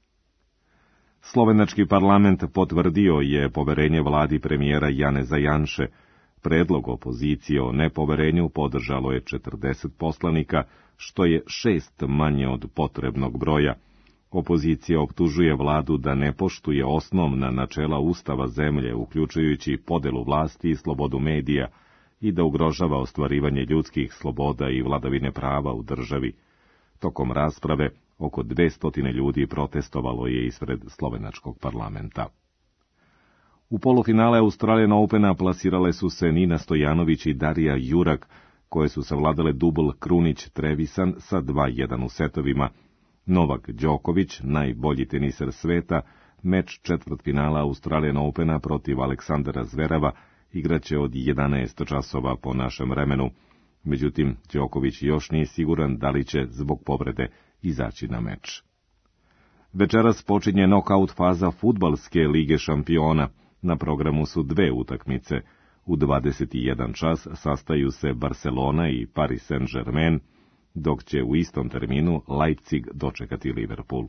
Slovenački parlament potvrdio je poverenje vladi premijera Janeza Janše. Predlog opozicije o nepoverenju podržalo je četrdeset poslanika, što je šest manje od potrebnog broja. Opozicija optužuje vladu da ne poštuje osnovna načela Ustava zemlje, uključujući podelu vlasti i slobodu medija, i da ugrožava ostvarivanje ljudskih sloboda i vladavine prava u državi. Tokom rasprave, oko dvesta ljudi protestovalo je ispred slovenačkog parlamenta. U polufinale Australian Opena plasirale su se Nina Stojanović i Darija Jurak, koje su savladale dubl Krunić-Trevisan sa dva jedan u setovima. Novak Đoković, najbolji teniser sveta, meč četvrtfinala Australian Opena protiv Aleksandra Zvereva igraće od jedanaest časova po našem vremenu. Međutim, Đoković još nije siguran da li će zbog povrede izaći na meč. Večeras počinje nokaut faza fudbalske lige šampiona. Na programu su dve utakmice. U dvadeset jedan čas sastaju se Barcelona i Paris Saint-Germain, dok će u istom terminu Leipzig dočekati Liverpool.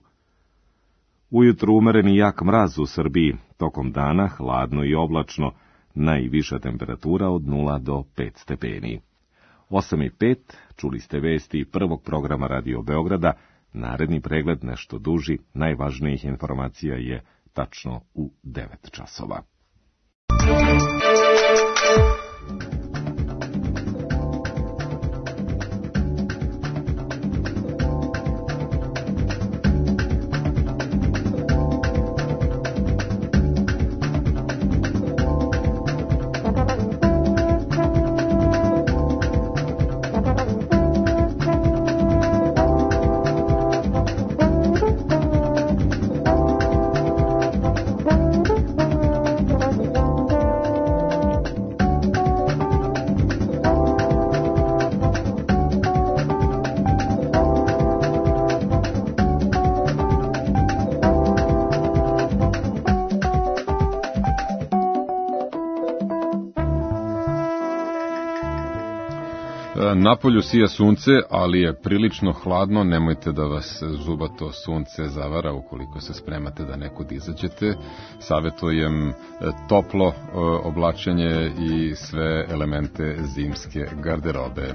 Ujutru umereni jak mraz u Srbiji, tokom dana hladno i oblačno, najviša temperatura od nula do pet stepeni. osam i pet, čuli ste vesti prvog programa Radio Beograda. Naredni pregled, nešto duži, najvažnijih informacija je tačno u devet časova. Napolju sija sunce, ali je prilično hladno, nemojte da vas zubato sunce zavara ukoliko se spremate da nekud izađete. Savetujem toplo oblačenje i sve elemente zimske garderobe.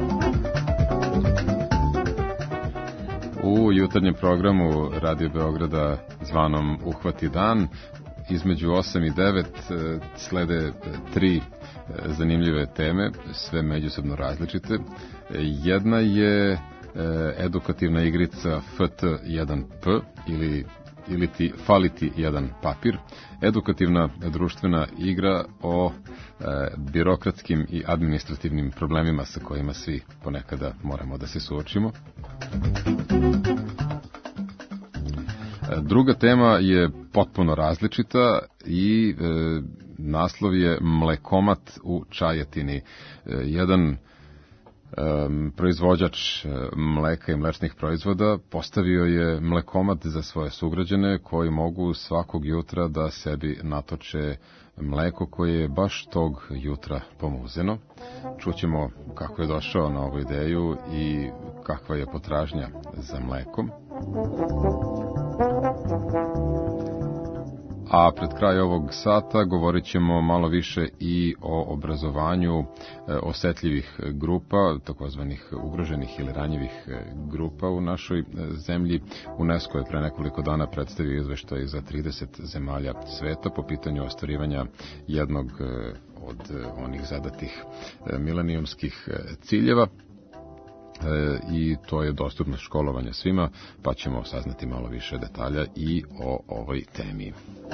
U jutarnjem programu Radio Beograda zvanom Uhvati dan, između osam i devet slede tri zanimljive teme, sve međusobno različite. Jedna je edukativna igrica F T jedan P ili ili ti faliti jedan papir, edukativna društvena igra o e, birokratskim i administrativnim problemima sa kojima svi ponekada moramo da se suočimo. Druga tema je potpuno različita i e, naslov je Mlekomat u Čajetini. E, jedan Um, proizvođač mleka i mlečnih proizvoda postavio je mlekomat za svoje sugrađane koji mogu svakog jutra da sebi natoče mleko koje je baš tog jutra pomuzeno. Čućemo kako je došao na ovu ideju i kakva je potražnja za mlekom. A pred kraj ovog sata govorit ćemo malo više i o obrazovanju osetljivih grupa, takozvanih ugroženih ili ranjivih grupa u našoj zemlji. UNESCO je pre nekoliko dana predstavio izveštaj za trideset zemalja sveta po pitanju ostvarivanja jednog od onih zadatih milenijumskih ciljeva. E, i to je dostupno školovanje svima, pa ćemo saznati malo više detalja i o ovoj temi.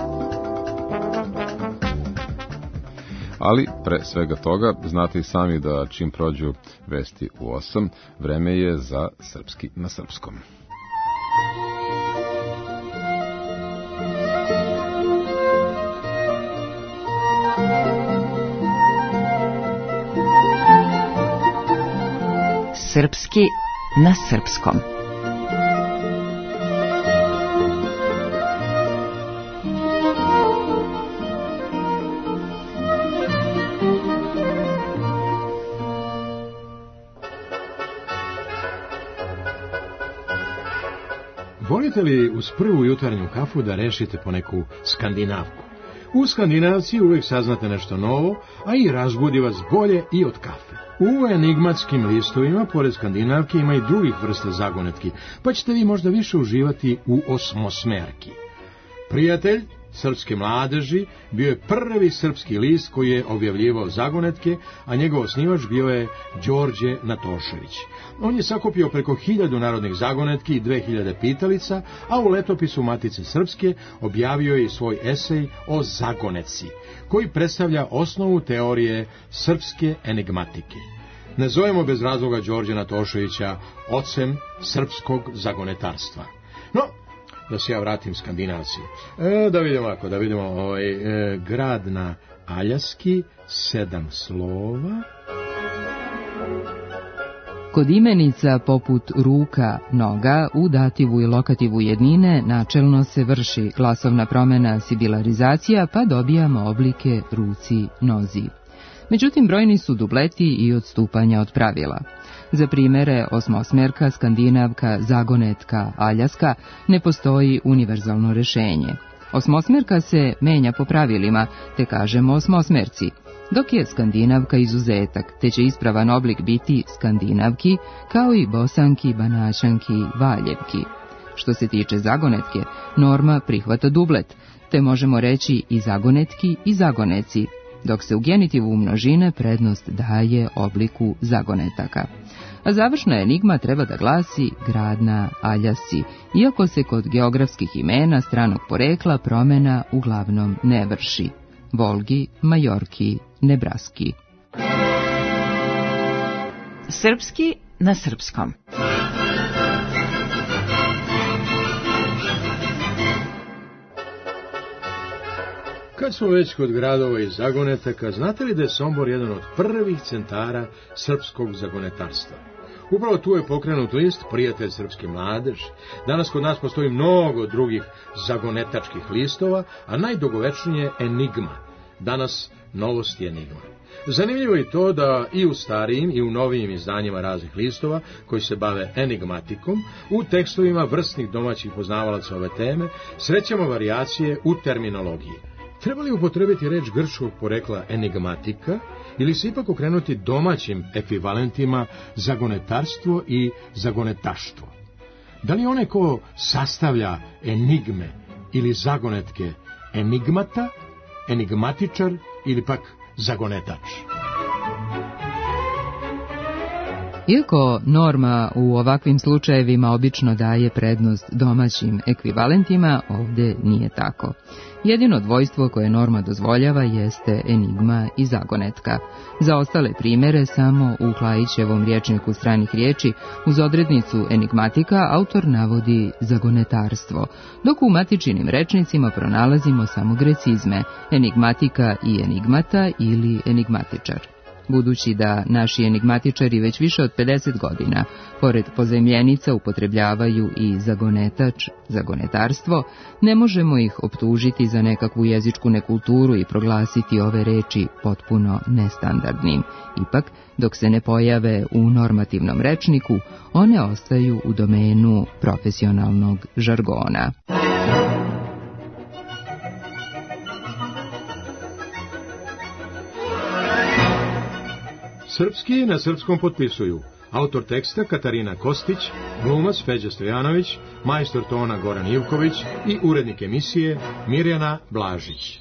Ali pre svega toga, znate i sami da čim prođu vesti u osam, vreme je za Srpski na srpskom. Srpski na srpskom. Volite li uz prvu jutarnju kafu da rešite po neku skandinavku? U Skandinavci uvek saznate nešto novo, a i razbudi vas bolje i od kafe. U enigmatskim listovima, pored skandinavke, ima i drugih vrsta zagonetki, pa ćete vi možda više uživati u osmosmerki. Prijatelj srpske mladeži bio je prvi srpski list koji je objavljivao zagonetke, a njegov osnivač bio je Đorđe Natošević. On je sakupio preko hiljadu narodnih zagonetki i dve hiljade pitalica, a u letopisu Matice Srpske objavio je i svoj esej o zagonetci, koji predstavlja osnovu teorije srpske enigmatike. Ne zovemo bez razloga Đorđe Natoševića ocem srpskog zagonetarstva. No, da se ja vratim Skandinavci. E, da vidimo ovako, da vidimo ovaj, e, grad na Aljaski, sedam slova. Kod imenica poput ruka, noga, u dativu i lokativu jednine načelno se vrši glasovna promena sibilarizacija, pa dobijamo oblike ruci, nozi. Međutim, brojni su dubleti i odstupanja od pravila. Za primere osmosmerka, skandinavka, zagonetka, aljaska ne postoji univerzalno rešenje. Osmosmerka se menja po pravilima, te kažemo osmosmerci, dok je skandinavka izuzetak, te će ispravan oblik biti skandinavki, kao i bosanki, banaćanki, valjevki. Što se tiče zagonetke, norma prihvata dublet, te možemo reći i zagonetki i zagoneci, dok se u genitivu množine prednost daje obliku zagonetaka. A završna enigma treba da glasi grad na Aljasci, iako se kod geografskih imena stranog porekla promena uglavnom ne vrši. Volgi, Majorki, Nebraski. Srpski na srpskom. Kad smo već kod gradova i zagonetaka, znate li da je Sombor jedan od prvih centara srpskog zagonetarstva? Upravo tu je pokrenut list Prijatelj srpske mladeži. Danas kod nas postoji mnogo drugih zagonetačkih listova, a najdugovečniji je Enigma. danas novost je enigma. Zanimljivo je to da i u starijim i u novijim izdanjima raznih listova koji se bave enigmatikom, u tekstovima vrsnih domaćih poznavalaca ove teme srećemo varijacije u terminologiji. Treba li upotrebiti reč grčkog porekla enigmatika ili se ipak okrenuti domaćim ekvivalentima zagonetarstvo i zagonetaštvo? Da li onaj ko sastavlja enigme ili zagonetke enigmata, enigmatičar ili pak zagonetač? Iako norma u ovakvim slučajevima obično daje prednost domaćim ekvivalentima, ovde nije tako. Jedino dvojstvo koje norma dozvoljava jeste enigma i zagonetka. Za ostale primere, samo u Klajićevom rječniku stranih riječi uz odrednicu enigmatika autor navodi zagonetarstvo, dok u matičnim rečnicima pronalazimo samo grecizme, enigmatika i enigmata ili enigmatičar. Budući da naši enigmatičari već više od pedeset godina, pored pozajmljenica, upotrebljavaju i zagonetač, zagonetarstvo, ne možemo ih optužiti za nekakvu jezičku nekulturu i proglasiti ove reči potpuno nestandardnim. Ipak, dok se ne pojave u normativnom rečniku, one ostaju u domenu profesionalnog žargona. Srpski na srpskom potpisuju autor teksta Katarina Kostić, glumac Feđa Stojanović, majstor tona Goran Ivković i urednik emisije Mirjana Blažić.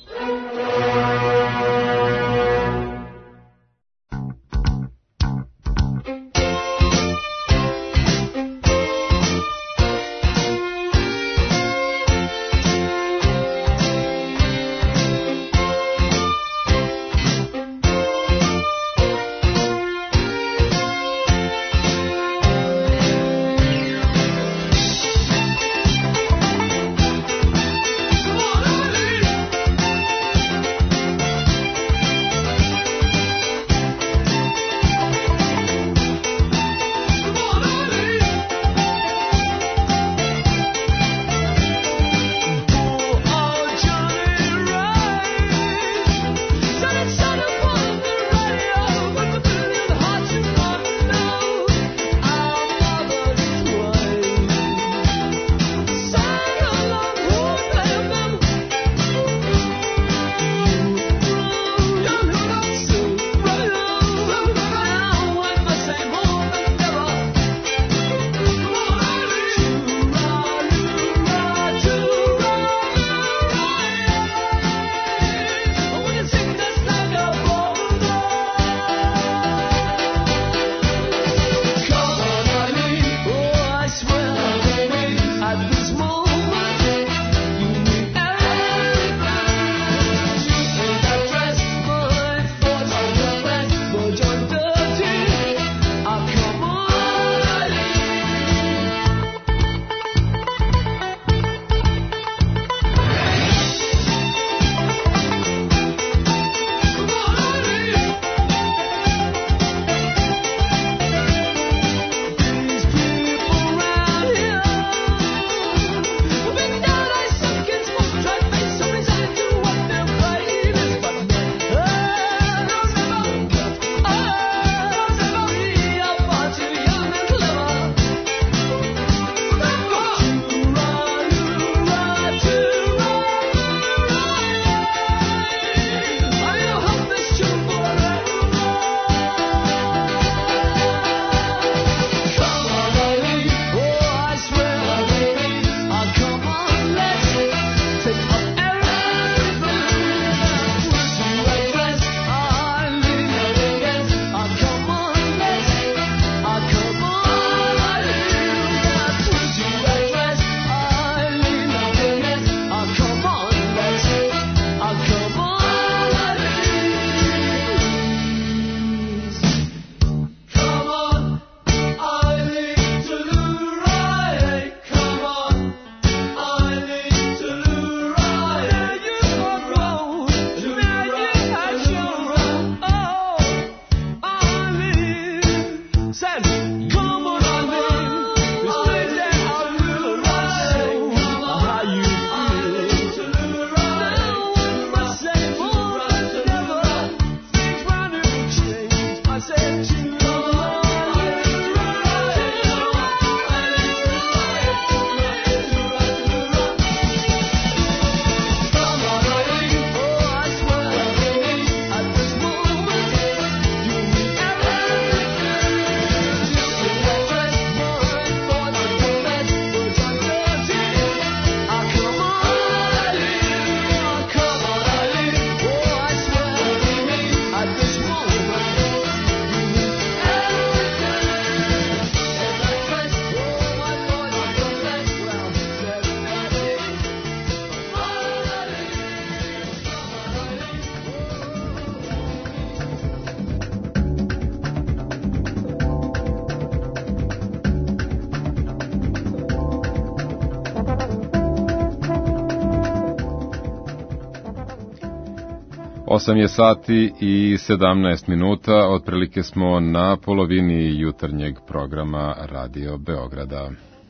osam je sati i sedamnaest minuta, otprilike smo na polovini jutarnjeg programa Radio Beograda.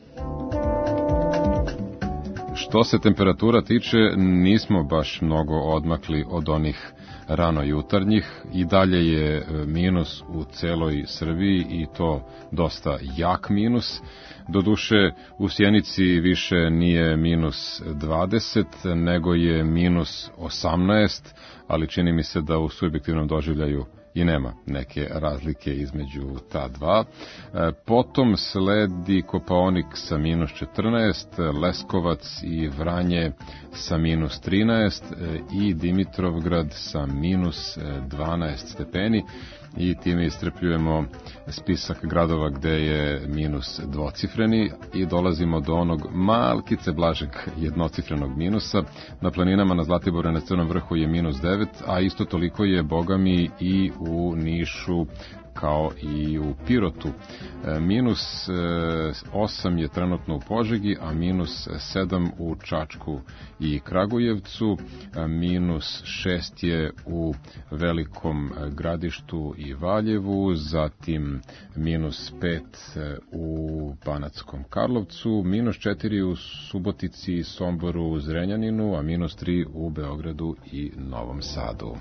Što se temperatura tiče, nismo baš mnogo odmakli od onih rano jutarnjih, i dalje je minus u celoj Srbiji i to dosta jak minus. Doduše, u Sjenici više nije minus dvadeset, nego je minus osamnaest, ali čini mi se da u subjektivnom doživljaju i nema neke razlike između ta dva. Potom sledi Kopaonik sa minus četrnaest, Leskovac i Vranje sa minus trinaest i Dimitrovgrad sa minus dvanaest stepeni. I time istrpljujemo spisak gradova gde je minus dvocifreni i dolazimo do onog malkice blažeg jednocifrenog minusa. Na planinama na Zlatiboru na Crnom vrhu je minus devet, a isto toliko je, bogami, i u Nišu kao i u Pirotu. Minus osam je trenutno u Požegi, a minus sedam u Čačku i Kragujevcu, minus šest je u Velikom Gradištu i Valjevu, zatim minus pet u Banatskom Karlovcu, minus četiri u Subotici, Somboru, Zrenjaninu, a minus tri u Beogradu i Novom Sadu.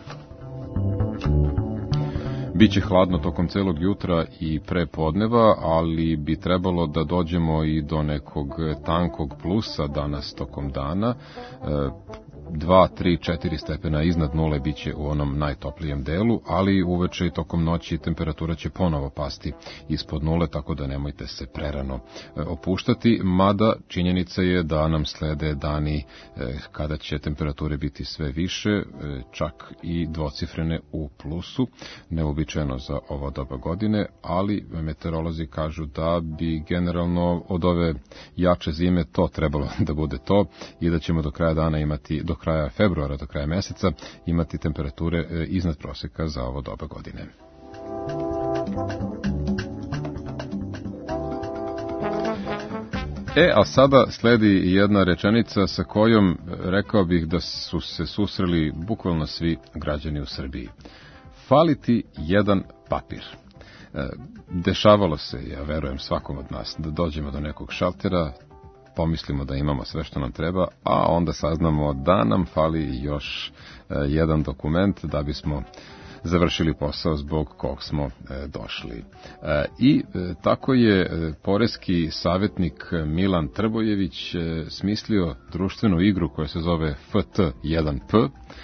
Biće hladno tokom celog jutra i pre podneva, ali bi trebalo da dođemo i do nekog tankog plusa danas tokom dana. dva, tri, četiri stepena iznad nule biće u onom najtoplijem delu, ali uveče i tokom noći temperatura će ponovo pasti ispod nule, tako da nemojte se prerano opuštati, mada činjenica je da nam slede dani kada će temperature biti sve više, čak i dvocifrene u plusu, neobičajeno za ovo doba godine, ali meteorolozi kažu da bi generalno od ove jače zime to trebalo da bude to i da ćemo do kraja dana imati, do kraja februara, do kraja meseca, imati temperature iznad proseka za ovo doba godine. E, a sada sledi jedna rečenica sa kojom rekao bih da su se susreli bukvalno svi građani u Srbiji. Fali ti jedan papir. Dešavalo se, ja verujem svakom od nas, da dođemo do nekog šaltera, pomislimo da imamo sve što nam treba, a onda saznamo da nam fali još jedan dokument da bismo završili posao zbog kog smo došli. I tako je poreski savjetnik Milan Trbojević smislio društvenu igru koja se zove F T jedan P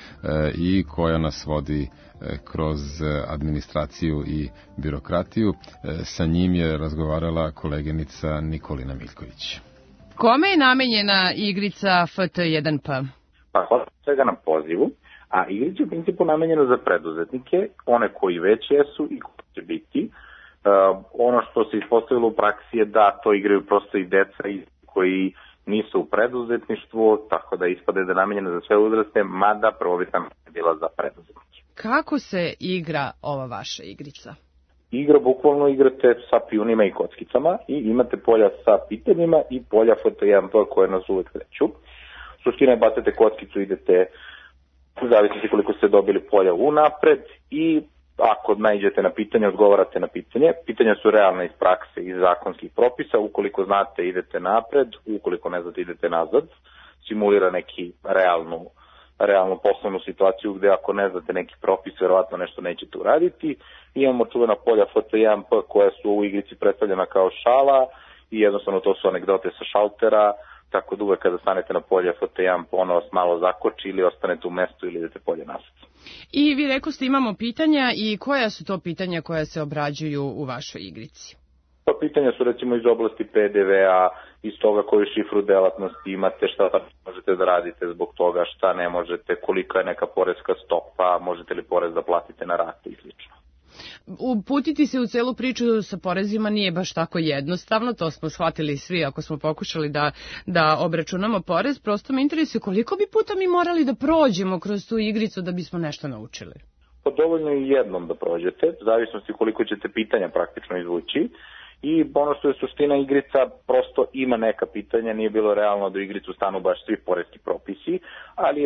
i koja nas vodi kroz administraciju i birokratiju. Sa njim je razgovarala koleginica Nikolina Miljković. Kome je namenjena igrica F T jedan P? Pa hvala svega na pozivu, a igrica je u principu namenjena za preduzetnike, one koji već jesu i koji će biti. Uh, ono što se ispostavilo u praksi je da to igraju prosto i deca koji nisu u preduzetništvu, tako da ispade da je namenjena za sve uzraste, mada prvobitna je bila za preduzetnike. Kako se igra ova vaša igrica? Igra bukvalno igrate sa pijunima i kockicama i imate polja sa pitanjima i polja F T jedan P koje nas uvek kreću. Suština je bacate kockicu, idete, zavisite koliko ste dobili polja unapred i ako naiđete na pitanje, odgovarate na pitanje. Pitanja su realna iz prakse, iz zakonskih propisa. Ukoliko znate, idete napred, ukoliko ne znate, idete nazad. Simulira neki realnu realnu poslovnu situaciju gde ako ne znate neki propis, verovatno nešto nećete uraditi. Imamo čuvena polja F T jedan P koja su u igrici predstavljena kao šala i jednostavno to su anegdote sa šaltera, tako da uvek kada stanete na polje F T jedan P ono vas malo zakoči ili ostanete u mestu ili idete polje nazad. I vi rekoste imamo pitanja i koja su to pitanja koja se obrađuju u vašoj igrici? Pa pitanja su recimo iz oblasti P D V-a, iz toga koju šifru delatnosti imate, šta možete da radite zbog toga, šta ne možete, kolika je neka poreska stopa, možete li porez da platite na rate i slično. Uputiti se u celu priču sa porezima nije baš tako jednostavno, to smo shvatili svi ako smo pokušali da, da obračunamo porez, prosto me interesuje koliko bi puta mi morali da prođemo kroz tu igricu da bismo nešto naučili. Pa dovoljno i jednom da prođete, u zavisnosti koliko ćete pitanja praktično izvući. I ono što je suština igrica, prosto ima neka pitanja, nije bilo realno da u igricu stanu baš svi poreski propisi, ali je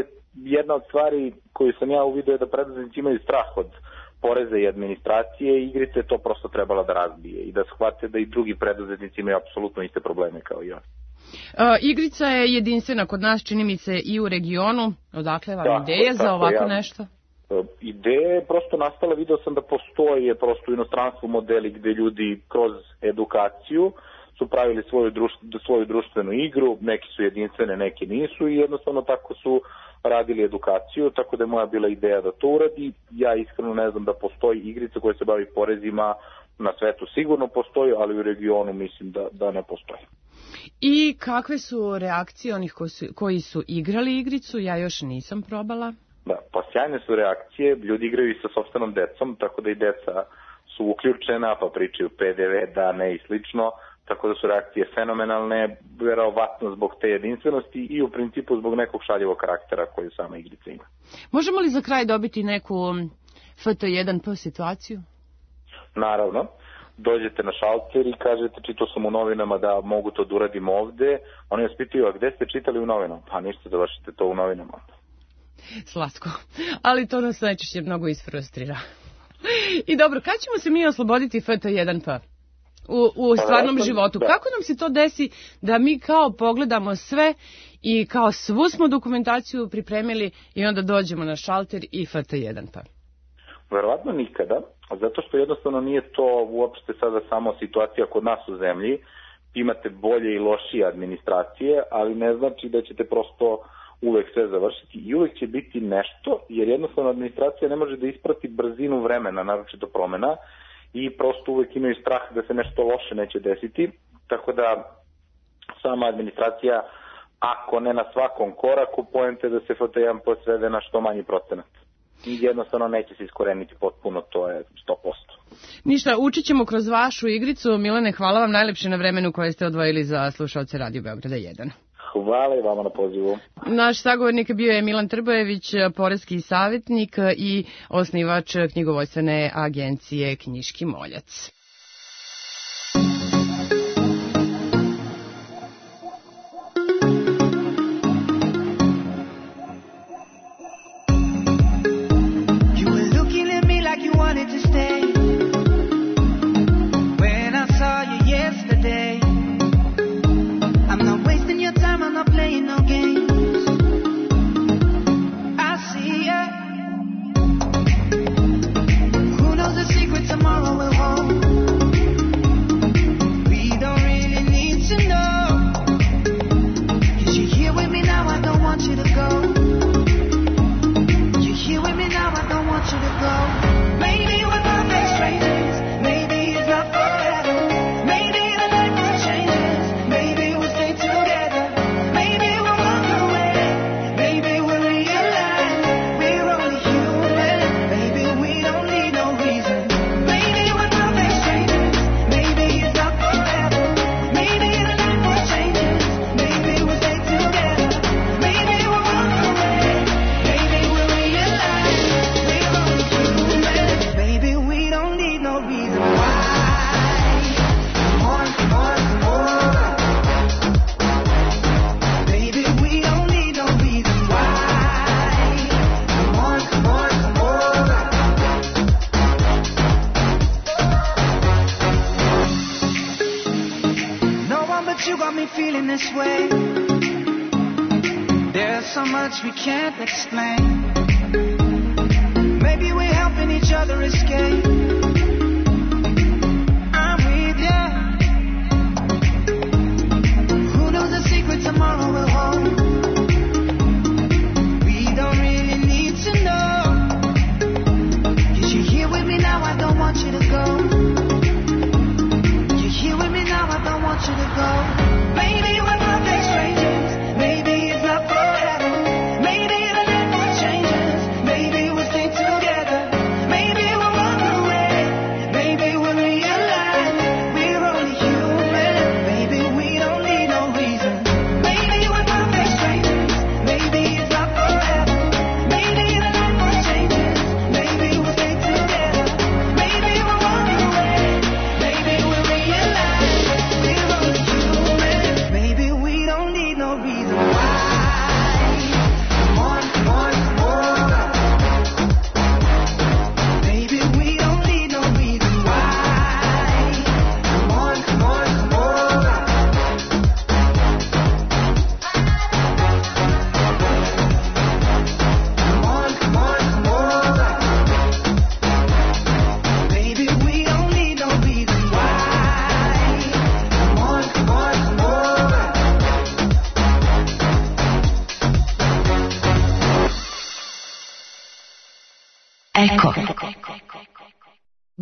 jedna od stvari koju sam ja uvidio je da preduzetnici imaju strah od poreza i administracije, igrice je to prosto trebala da razbije i da shvate da i drugi preduzetnici imaju apsolutno iste probleme kao i oni. Uh, igrica je jedinstvena kod nas, čini mi se, i u regionu. Odakle vam tako, ideja za ovako ja. nešto? Ideja je prosto nastala, video sam da postoje prosto u inostranstvu modeli gde ljudi kroz edukaciju su pravili svoju, društv, svoju društvenu igru, neki su jedinstvene, neki nisu i jednostavno tako su radili edukaciju, tako da je moja bila ideja da to uradi. Ja iskreno ne znam da postoji igrica koja se bavi porezima, na svetu sigurno postoji, ali u regionu mislim da, da ne postoji. I kakve su reakcije onih koji su, koji su igrali igricu? Ja još nisam probala. Da, pa sjajne su reakcije, ljudi igraju i sa sopstvenom decom, tako da i deca su uključena, pa pričaju P D V, da, ne i slično, tako da su reakcije fenomenalne, verovatno zbog te jedinstvenosti i u principu zbog nekog šaljivog karaktera koju sama igrica ima. Možemo li za kraj dobiti neku F T jedan P situaciju? Naravno. Dođete na šalter i kažete čitao sam u novinama da mogu to da uradim ovde. Oni vas pitaju, a gde ste čitali u novinama? Pa ništa, završite to u novinama. Slatko, ali to nas najčešće mnogo isfrustrira. I dobro, kad ćemo se mi osloboditi F T jedan P u, u stvarnom pa, životu? Da. Kako nam se to desi da mi kao pogledamo sve i kao svu smo dokumentaciju pripremili i onda dođemo na šalter i F T jedan P? Verovatno nikada, zato što jednostavno nije to uopšte sada samo situacija kod nas u zemlji. Imate bolje i lošije administracije, ali ne znači da ćete prosto uvek sve završiti i uvek će biti nešto, jer jednostavno administracija ne može da isprati brzinu vremena, naročito promena, i prosto uvek imaju strah da se nešto loše neće desiti, tako da sama administracija, ako ne na svakom koraku, poenta da se F T jedan P svede na što manji procenat. I jednostavno neće se iskoreniti potpuno, to je sto posto. Ništa, učit ćemo kroz vašu igricu. Milane, hvala vam najlepše na vremenu koje ste odvojili za slušalce Radio Beograda jedan. Hvala i vama na pozivu. Naš sagovornik bio je Milan Trbojević, poreski savjetnik i osnivač knjigovodstvene agencije Knjiški moljac.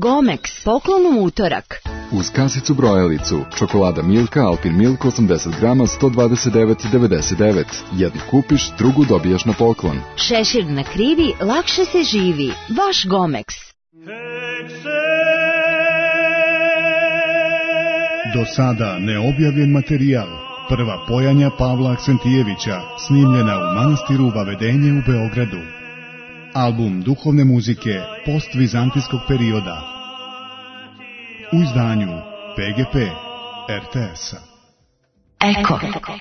Gomex, poklon u utorak. Uz kasicu brojalicu, čokolada Milka, Alpin Milk osamdeset grama, sto dvadeset devet devedeset devet. Jednu kupiš, drugu dobijaš na poklon. Šešir na krivi, lakše se živi. Vaš Gomex. Do sada neobjavljen materijal. Prva pojanja Pavla Aksentijevića, snimljena u manastiru Vavedenje u Beogradu. Album duhovne muzike postvizantijskog perioda. U izdanju P G P R T S-a. Eko.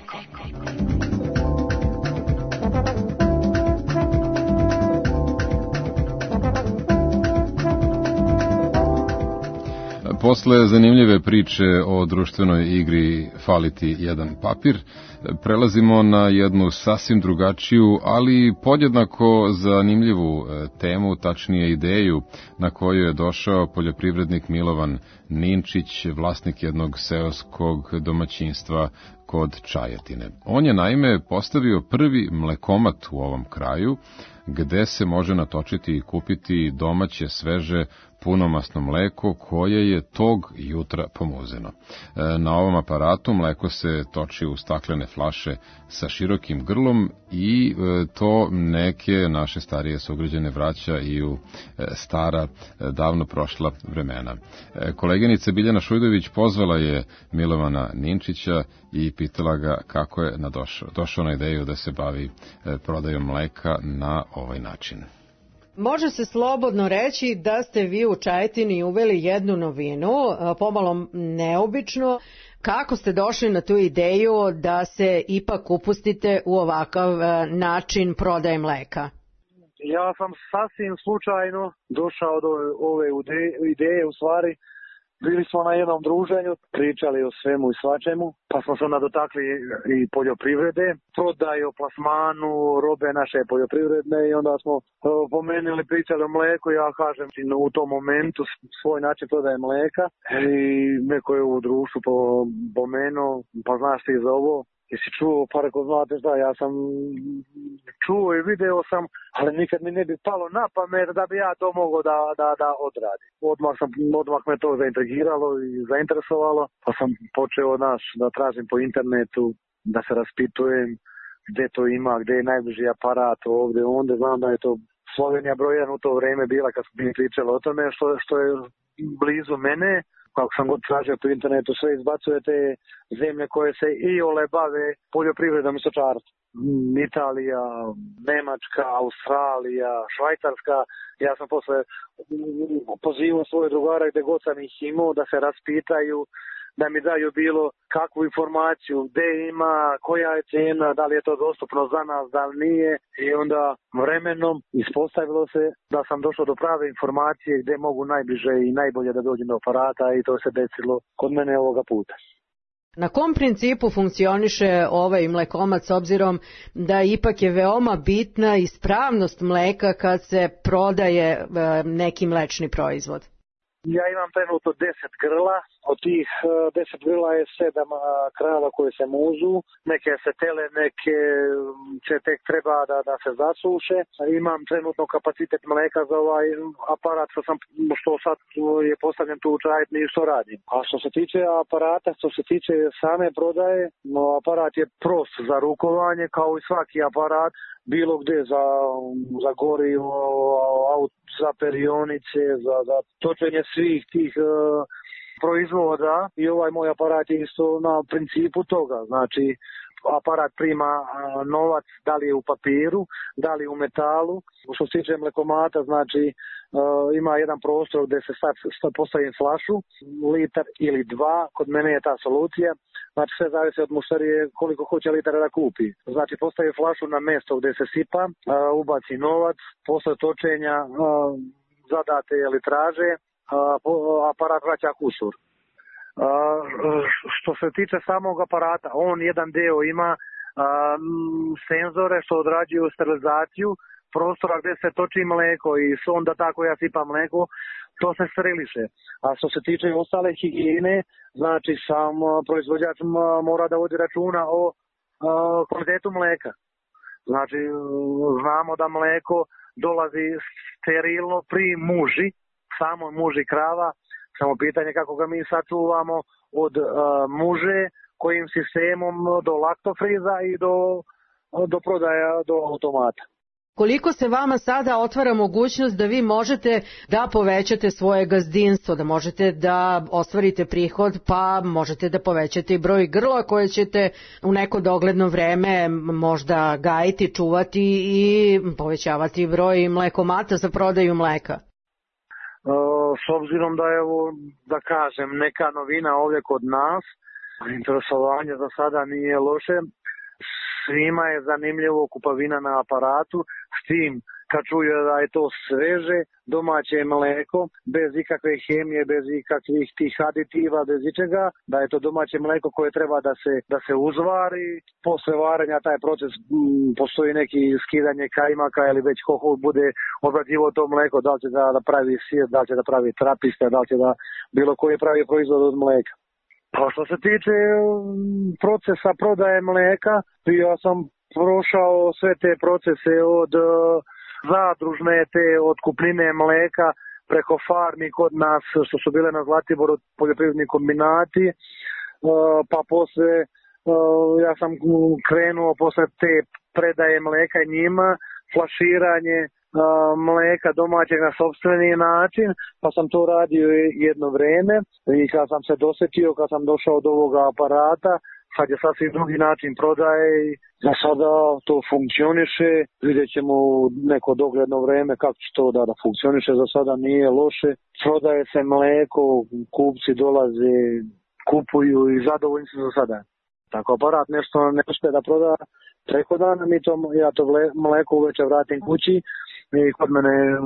Posle zanimljive priče o društvenoj igri Fali ti jedan papir, prelazimo na jednu sasvim drugačiju, ali podjednako zanimljivu temu, tačnije ideju na koju je došao poljoprivrednik Milovan Ninčić, vlasnik jednog seoskog domaćinstva kod Čajetine. On je naime postavio prvi mlekomat u ovom kraju, gde se može natočiti i kupiti domaće, sveže, punomasno mleko koje je tog jutra pomuzeno. Na ovom aparatu mleko se toči u staklene flaše sa širokim grlom i to neke naše starije sugrađane vraća i u stara, davno prošla vremena. Koleginica Biljana Šujdović pozvala je Milovana Ninčića i pitala ga kako je nadošao, došao na ideju da se bavi prodajom mleka na ovaj način. Može se slobodno reći da ste vi u Čajetini uveli jednu novinu, pomalo neobično. Kako ste došli na tu ideju da se ipak upustite u ovakav način prodaje mleka? Ja sam sasvim slučajno došao do ove ideje, u stvari. Bili smo na jednom druženju, pričali o svemu i svačemu, pa smo se onda dotakli i poljoprivrede, prodaju, plasmanu, robe naše poljoprivredne i onda smo pomenuli, pričali o mleku, ja kažem u tom momentu svoj način prodaje mleka i neko je u društvu pomenuo, pa znaš ti za ovo, jesi čuo, pa rekao, znate šta, ja sam čuo i video sam, ali nikad mi ne bi palo na pamet da bi ja to mogao da, da, da odradim. Odmah, sam, odmah me to zaintrigiralo i zainteresovalo, pa sam počeo naš da tražim po internetu, da se raspitujem gde to ima, gde je najbliži aparat ovde, onda znam da je to Slovenija broj jedan u to vreme bila kad smo mi pričali o tome, što, što je blizu mene. Kako sam god tražio po internetu, sve izbacuje te zemlje koje se i ole bave poljoprivredom i stočarstvom. Italija, Nemačka, Australija, Švajcarska. Ja sam posle pozivao svoje drugare gde god sam ih imao da se raspitaju, da mi daju bilo kakvu informaciju, gde ima, koja je cena, da li je to dostupno za nas, da li nije. I onda vremenom ispostavilo se da sam došao do prave informacije gde mogu najbliže i najbolje da dođem do aparata i to se desilo kod mene ovoga puta. Na kom principu funkcioniše ovaj mlekomat s obzirom da ipak je veoma bitna ispravnost mleka kad se prodaje neki mlečni proizvod? Ja imam trenutno deset grla, od tih deset grla je sedam krava koje se muzu, neke se tele, neke će tek treba da, da se zasuše. Imam trenutno kapacitet mleka za ovaj aparat što, sam, što sad je postavljen tu u Čajetini i što radim. A što se tiče aparata, što se tiče same prodaje, aparat je prost za rukovanje kao i svaki aparat, bilo gde za, za gorivo, za perionice, za, za točenje svih tih uh, proizvoda i ovaj moj aparat je isto na principu toga. Znači, aparat prima uh, novac, da li je u papiru, da li u metalu. Što se tiče mlekomata, znači uh, ima jedan prostor gde se sad, sad postavim flašu, litar ili dva, kod mene je ta solucija. Znači sve zavisi od mušterije koliko hoće litara da kupi. Znači postavi flašu na mesto gde se sipa, uh, ubaci novac, posle točenja uh, zadate litraže, uh, aparat vraća kusur. Uh, što se tiče samog aparata, on jedan deo ima uh, senzore što odrađuju sterilizaciju prostora gde se toči mleko i sonda tako ja sipam mleko, to se steriliše. A što se tiče ostale higijene, znači sam proizvođač mora da vodi računa o uh, kvalitetu mleka. Znači znamo da mleko dolazi sterilno pri muži samo muž i krava, samo pitanje kako ga mi sačuvamo od uh, muže, kojim sistemom do laktofriza i do, do prodaja do automata. Koliko se vama sada otvara mogućnost da vi možete da povećate svoje gazdinstvo, da možete da ostvarite prihod, pa možete da povećate i broj grla koje ćete u neko dogledno vreme možda gajiti, čuvati i povećavati broj mlekomata za prodaju mleka? S obzirom da je, da kažem, neka novina ovdje kod nas, interesovanje za sada nije loše, svima je zanimljivo kupovina na aparatu, s tim kad čuju da je to sveže, domaće mleko, bez ikakve hemije, bez ikakvih tih aditiva, bez ičega, da je to domaće mleko koje treba da se, da se uzvari. Posle varenja taj proces, m, postoji neki skidanje kajmaka ili već ko bude obrađivo to mleko, da li će da, da pravi sir, da li će da pravi trapiste, da li će da bilo koji pravi proizvod od mleka. Pa što se tiče procesa prodaje mleka, ja sam prošao sve te procese od zadružne, te otkupnine mleka preko farmi kod nas što su bile na Zlatiboru poljoprivredni kombinati, pa posle ja sam krenuo posle te predaje mleka njima, flaširanje mleka domaćeg na sopstveni način, pa sam to radio jedno vreme i kad sam se dosetio, kad sam došao do ovoga aparata, sad je sasvim drugi način prodaje i za sada to funkcioniše, vidjet ćemo neko dogledno vreme kako će to da, da funkcioniše, za sada nije loše, prodaje se mleko, kupci dolaze, kupuju i zadovoljni su za sada. Tako aparat nešto ne uspije da proda preko dana, mi to, ja to mleko uveče vratim kući i kod mene m,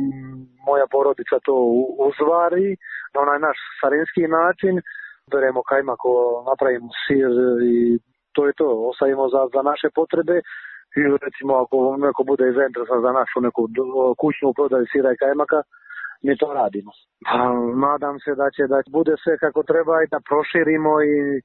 moja porodica to uzvari na onaj naš starinski način, beremo kajmak, napravimo sir i to je to, ostavimo za, za naše potrebe i recimo ako neko bude zainteresovan za našu neku kućnu prodaju sira i kajmaka, mi to radimo. A, nadam se da će da bude sve kako treba i da proširimo i a,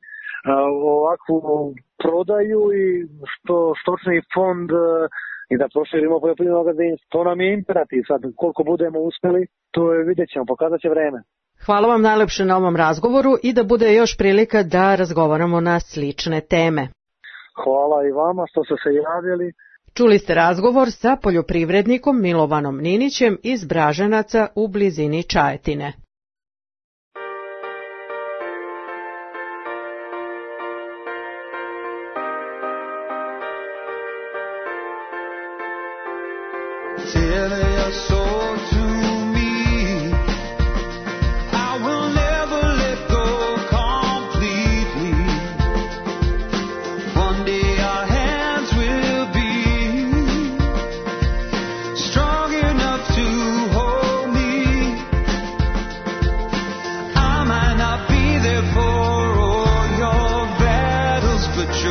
ovakvu prodaju i što stočni fond i da proširimo poljoprivredno gazdinstvo. To nam je imperativ, sad koliko budemo uspeli, to je, vidjet ćemo, pokazat će vreme. Hvala vam najlepše na ovom razgovoru i da bude još prilika da razgovaramo na slične teme. Hvala i vama što ste se javili. Čuli ste razgovor sa poljoprivrednikom Milovanom Ninićem iz Bražanaca u blizini Čajetine.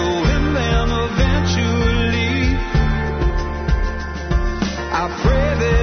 I pray that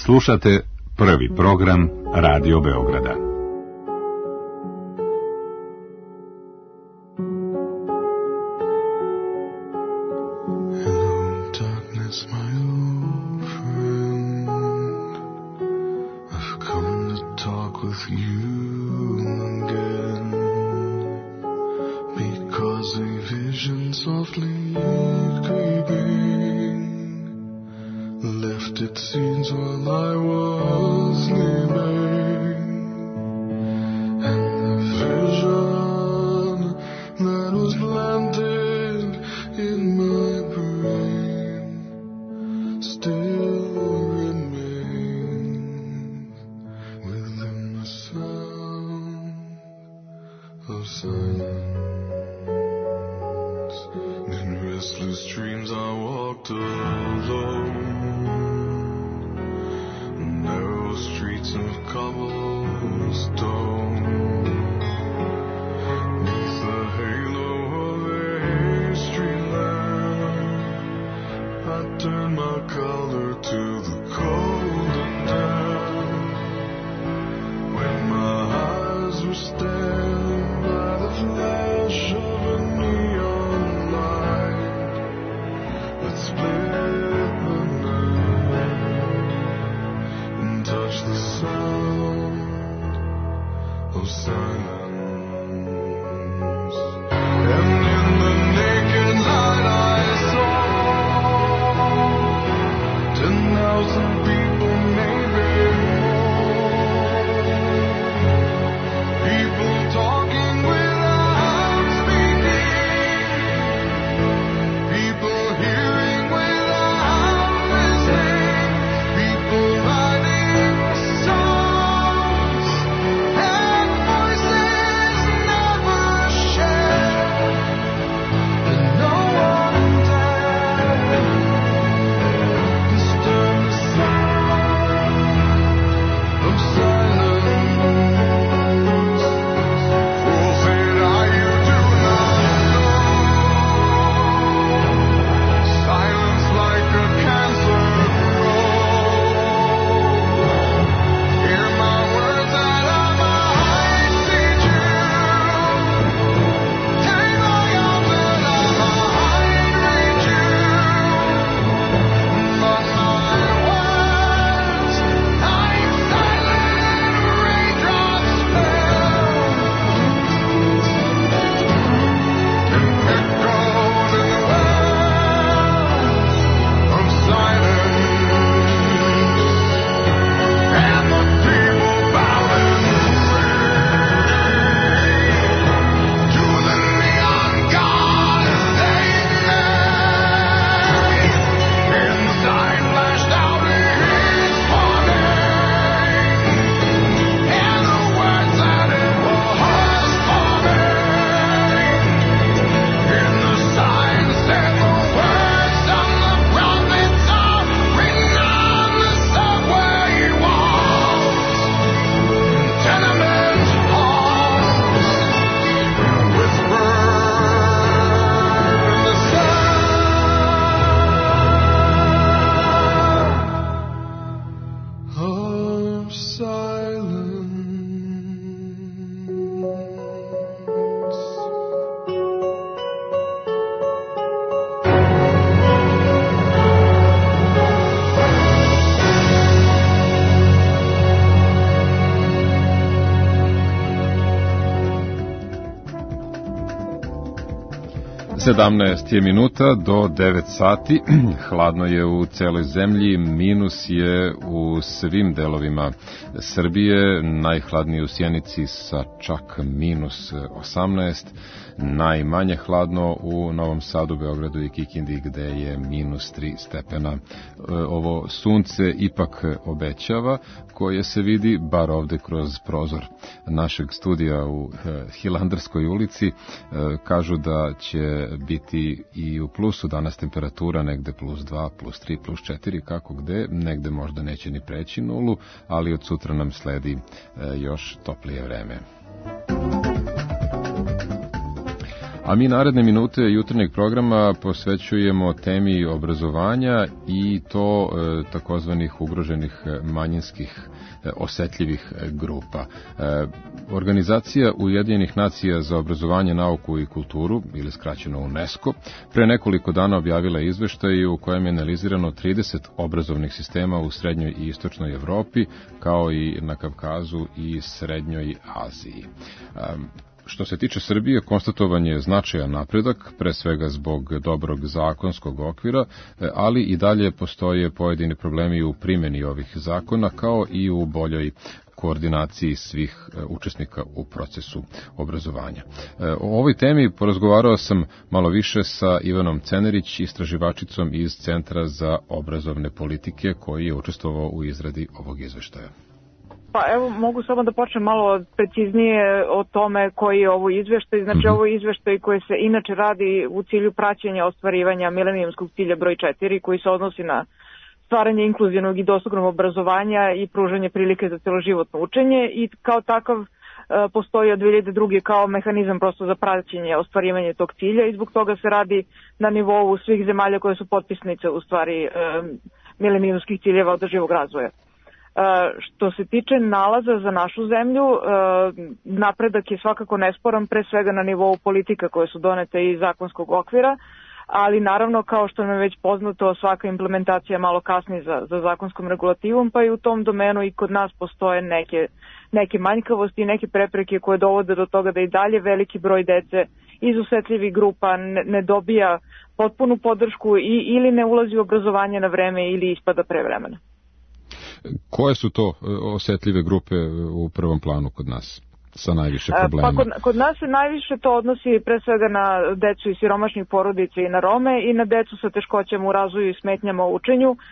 Slušate prvi program Radio Beograda. sedamnaest je minuta do devet sati, hladno je u celoj zemlji, minus je u svim delovima Srbije, najhladnije u Sjenici sa čak minus osamnaest, najmanje hladno u Novom Sadu, Beogradu i Kikindi gde je minus tri stepena. Ovo sunce ipak obećava, koje se vidi bar ovde kroz prozor našeg studija u Hilandarskoj ulici. Kažu da će biti i u plusu danas temperatura, negde plus dva, plus tri, plus četiri, kako gde, negde možda neće ni preći nulu, ali od sutra nam sledi još toplije vreme. A mi naredne minute jutarnjeg programa posvećujemo temi obrazovanja i to e, takozvanih ugroženih manjinskih e, osetljivih grupa. E, organizacija Ujedinjenih nacija za obrazovanje, nauku i kulturu, ili skraćeno UNESCO, pre nekoliko dana objavila izveštaj u kojem je analizirano trideset obrazovnih sistema u srednjoj i istočnoj Evropi, kao i na Kavkazu i srednjoj Aziji. E, Što se tiče Srbije, konstatovan je značajan napredak, pre svega zbog dobrog zakonskog okvira, ali i dalje postoje pojedini problemi u primjeni ovih zakona, kao i u boljoj koordinaciji svih učesnika u procesu obrazovanja. O ovoj temi porazgovarao sam malo više sa Ivanom Cenerić, istraživačicom iz Centra za obrazovne politike, koji je učestvovao u izradi ovog izveštaja. Pa evo, mogu samo da počnem malo preciznije o tome koji je ovo izveštaj. Znači, ovo je izveštaj koji se inače radi u cilju praćenja ostvarivanja milenijumskog cilja broj četiri, koji se odnosi na stvaranje inkluzivnog i dostupnog obrazovanja i pružanje prilike za celoživotno učenje, i kao takav e, postoji od dve hiljade druge kao mehanizam prosto za praćenje ostvarivanja tog cilja, i zbog toga se radi na nivou svih zemalja koje su potpisnice u stvari e, milenijumskih ciljeva održivog razvoja. Uh, što se tiče nalaza za našu zemlju, uh, napredak je svakako nesporan, pre svega na nivou politika koje su donete iz zakonskog okvira, ali naravno, kao što nam je već poznato, svaka implementacija malo kasni za, za zakonskom regulativom, pa i u tom domenu i kod nas postoje neke, neke manjkavosti i neke prepreke koje dovode do toga da i dalje veliki broj dece iz osetljivih grupa ne, ne dobija potpunu podršku i, ili ne ulazi u obrazovanje na vreme ili ispada pre vremena. Koje su to osetljive grupe u prvom planu kod nas sa najviše problema? Pa kod, kod nas se najviše to odnosi pre svega na decu iz siromašnih porodica i na Rome i na decu sa teškoćama u razvoju i smetnjama u učenju. E,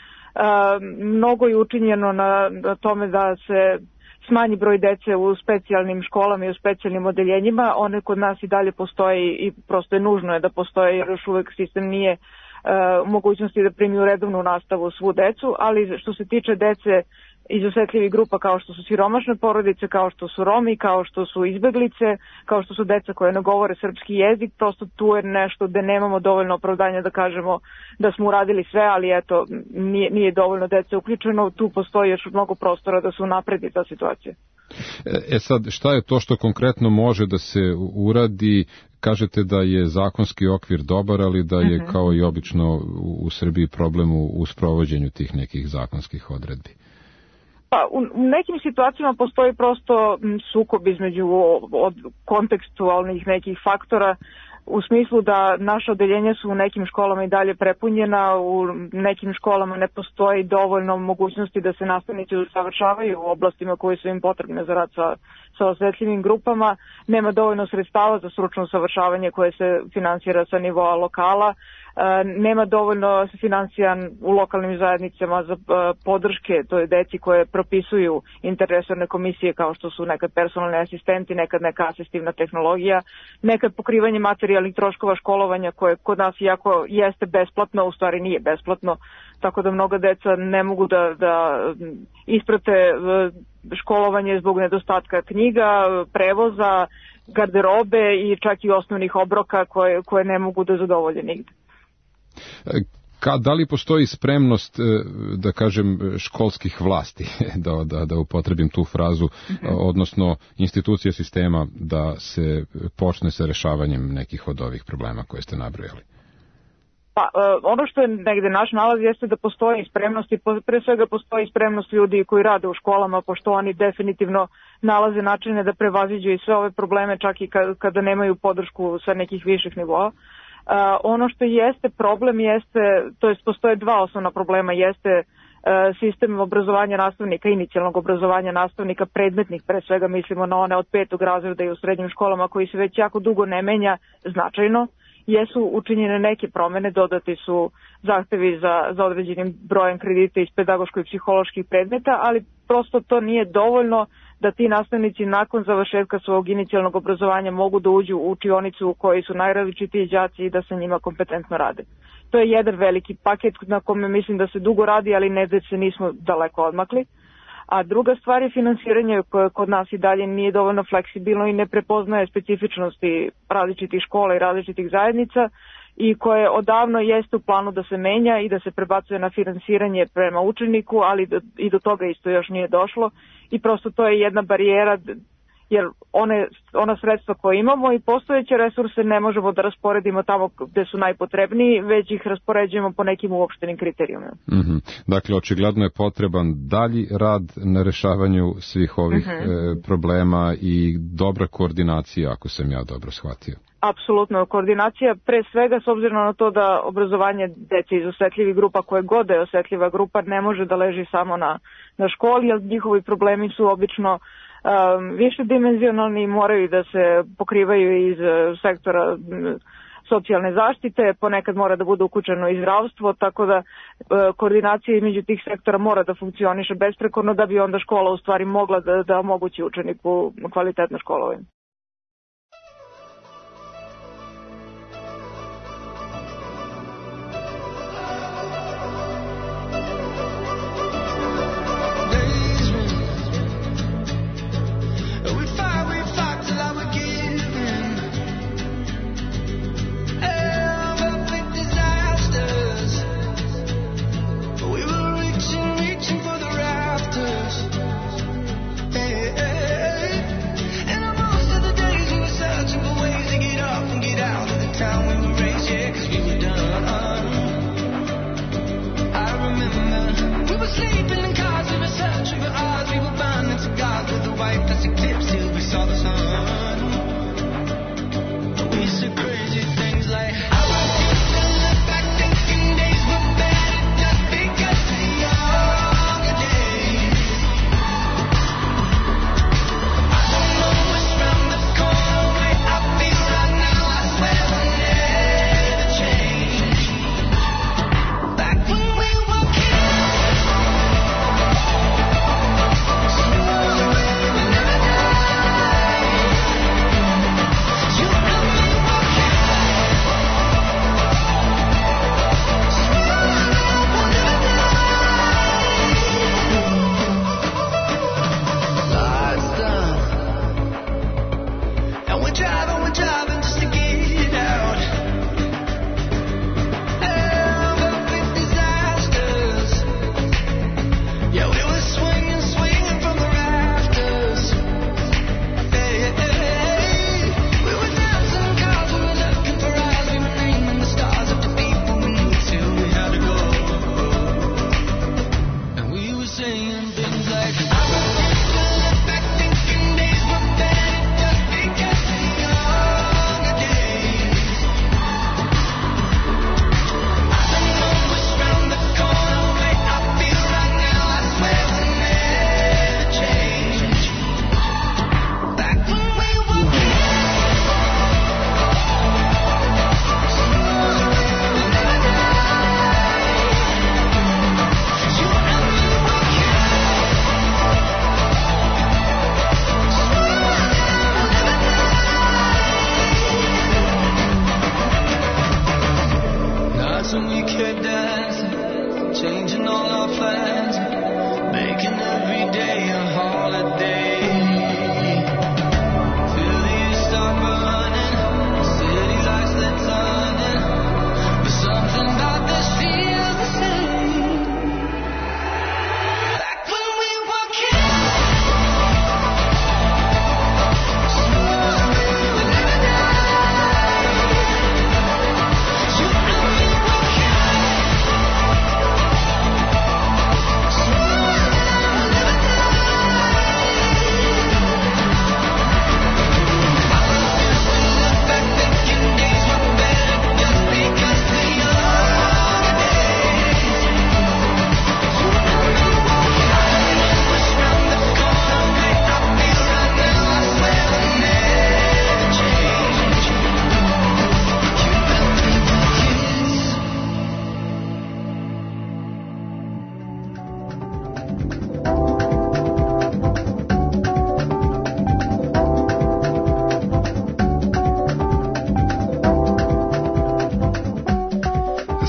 mnogo je učinjeno na, na tome da se smanji broj dece u specijalnim školama i u specijalnim odeljenjima. One kod nas i dalje postoje i prosto je nužno je da postoje, jer još uvek sistem nije u mogućnosti da primi u redovnu nastavu svu decu, ali što se tiče dece iz osetljivih grupa kao što su siromašne porodice, kao što su Romi, kao što su izbeglice, kao što su deca koje ne govore srpski jezik, prosto tu je nešto gde nemamo dovoljno opravdanja da kažemo da smo uradili sve, ali eto, nije, nije dovoljno dece uključeno, tu postoji još mnogo prostora da se unapredi ta situacija. E sad, šta je to što konkretno može da se uradi? Kažete da je zakonski okvir dobar, ali da je uh-huh. kao i obično u Srbiji problem u, u sprovođenju tih nekih zakonskih odredbi. Pa u, u nekim situacijama postoji prosto sukob između od kontekstualnih nekih faktora, u smislu da naša odeljenja su u nekim školama i dalje prepunjena, u nekim školama ne postoji dovoljno mogućnosti da se nastavnici usavršavaju u oblastima koje su im potrebne za rad sa, sa osetljivim grupama, nema dovoljno sredstava za stručno usavršavanje koje se finansira sa nivoa lokala, nema dovoljno financija u lokalnim zajednicama za podrške toj deci koje propisuju interresorne komisije kao što su nekad personalni asistenti, nekad neka asistivna tehnologija, nekad pokrivanje materijalnih troškova školovanja koje kod nas iako jeste besplatno, u stvari nije besplatno, tako da mnoga deca ne mogu da, da isprate školovanje zbog nedostatka knjiga, prevoza, garderobe i čak i osnovnih obroka koje, koje ne mogu da zadovolje nigde. Ka, da li postoji spremnost, da kažem, školskih vlasti, da, da, da upotrebim tu frazu, mm-hmm. odnosno institucije sistema da se počne sa rešavanjem nekih od ovih problema koje ste nabrojali? Pa, ono što je negde naš nalaz jeste da postoji spremnost i pre svega postoji spremnost ljudi koji rade u školama, pošto oni definitivno nalaze načine da prevaziđu i sve ove probleme, čak i kada nemaju podršku sa nekih viših nivoa. Uh, ono što jeste problem jeste, to jest postoje dva osnovna problema, jeste uh, sistem obrazovanja nastavnika, inicijalnog obrazovanja nastavnika, predmetnih, pre svega mislimo na one od petog razreda i u srednjim školama koji se već jako dugo ne menja značajno. Jesu učinjene neke promene, dodati su zahtevi za, za određenim brojem kredita iz pedagoško i psiholoških predmeta, ali prosto to nije dovoljno da ti nastavnici nakon završetka svog inicijalnog obrazovanja mogu da uđu u učionicu u kojoj su najrazličitiji đaci i da sa njima kompetentno rade. To je jedan veliki paket na kome mislim da se dugo radi, ali ne da se nismo daleko odmakli. A druga stvar je finansiranje koje kod nas i dalje nije dovoljno fleksibilno i ne prepoznaje specifičnosti različitih škola i različitih zajednica i koje odavno jeste u planu da se menja i da se prebacuje na finansiranje prema učeniku, ali i do toga isto još nije došlo i prosto to je jedna barijera jer one, ona sredstva koje imamo i postojeće resurse ne možemo da rasporedimo tamo gde su najpotrebniji, već ih raspoređujemo po nekim uopštenim kriterijumima. Mm-hmm. Dakle, očigledno je potreban dalji rad na rešavanju svih ovih mm-hmm. e, problema i dobra koordinacija, ako sam ja dobro shvatio. Apsolutno, koordinacija pre svega s obzirom na to da obrazovanje dece iz osetljivih grupa, koje god je osetljiva grupa, ne može da leži samo na, na školi, jer njihovi problemi su obično um, višedimenzionalni i moraju da se pokrivaju iz uh, sektora um, socijalne zaštite, ponekad mora da bude uključeno i zdravstvo, tako da uh, koordinacija između tih sektora mora da funkcioniše besprekorno da bi onda škola u stvari mogla da, da omogući učeniku kvalitetno školovanje.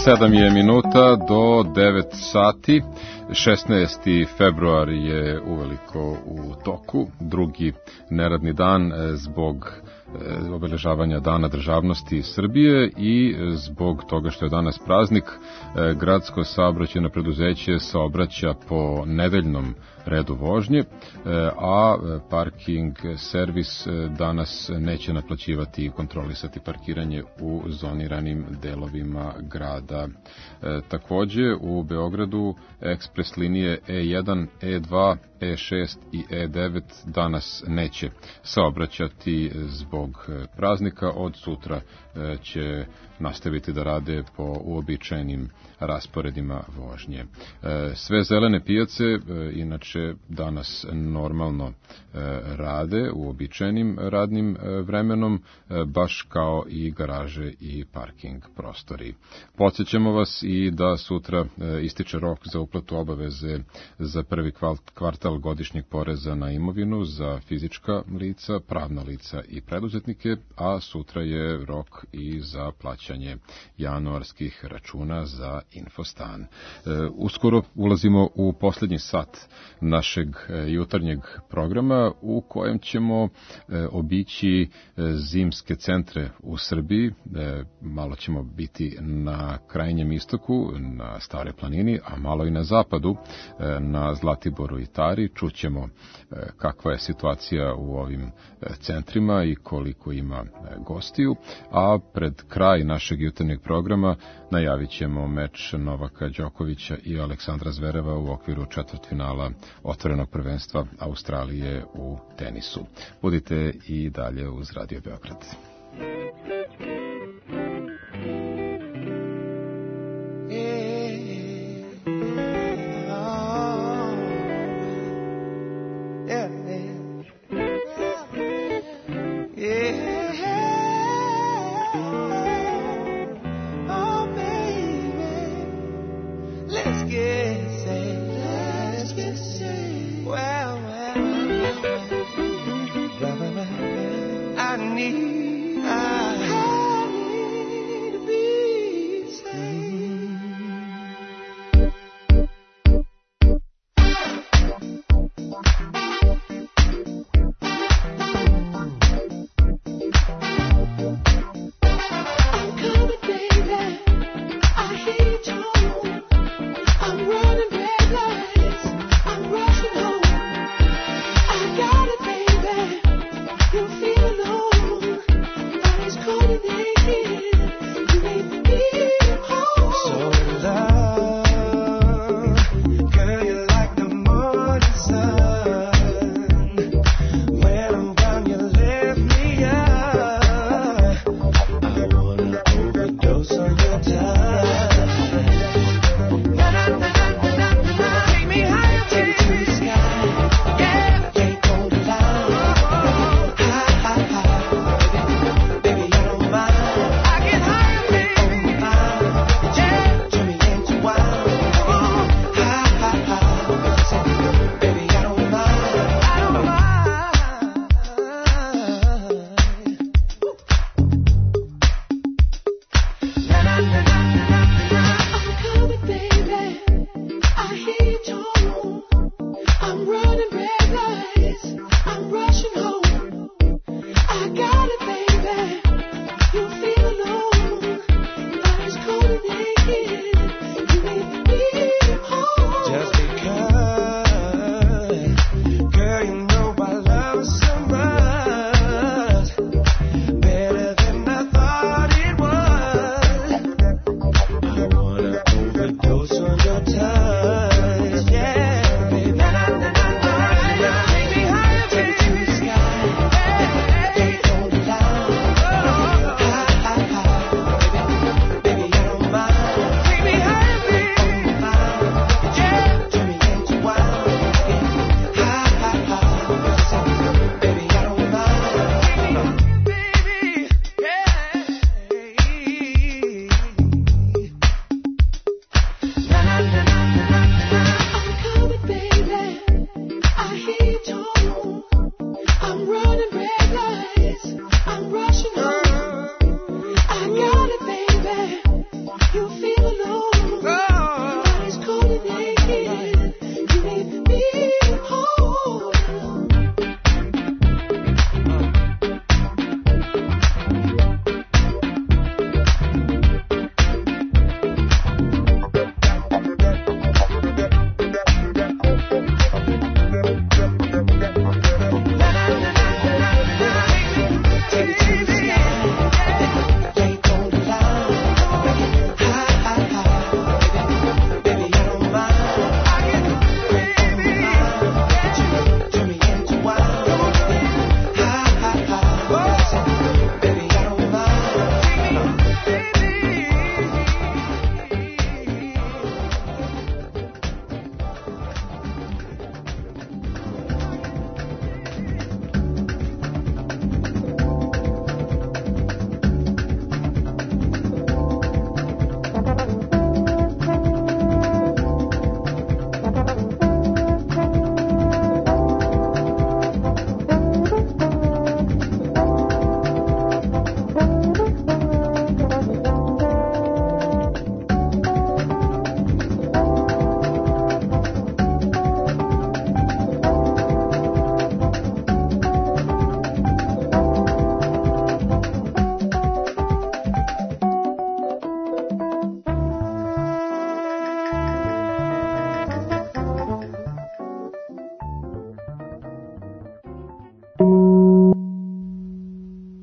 sedam je minuta do devet sati. šesnaesti februar je uveliko u toku, drugi neradni dan zbog obeležavanja Dana državnosti Srbije i zbog toga što je danas praznik, gradsko saobraćajno preduzeće saobraća po nedeljnom redu vožnje, a parking servis danas neće naplaćivati i kontrolisati parkiranje u zoniranim delovima grada. Takođe, u Beogradu ekspres linije E jedan, E dva, E šest i E devet danas neće saobraćati zbog praznika. Od sutra će nastaviti da rade po uobičajenim rasporedima vožnje. Sve zelene pijace inače danas normalno rade uobičajenim radnim vremenom, baš kao i garaže i parking prostori. Podsjećamo vas i da sutra ističe rok za uplatu obaveze za prvi kvartal godišnjeg poreza na imovinu za fizička lica, pravna lica i preduzetnike, a sutra je rok i za plaćanje januarskih računa za Infostan. Uskoro ulazimo u poslednji sat našeg jutarnjeg programa u kojem ćemo obići zimske centre u Srbiji. Malo ćemo biti na krajnjem istoku, na Staroj planini, a malo i na zapadu, na Zlatiboru i Tari. Čućemo kakva je situacija u ovim centrima i koliko ima gostiju, a pred kraj našeg jutarnjeg programa najavit ćemo meč Novaka Đokovića i Aleksandra Zvereva u okviru četvrtfinala otvorenog prvenstva Australije u tenisu. Budite i dalje uz Radio Beograd.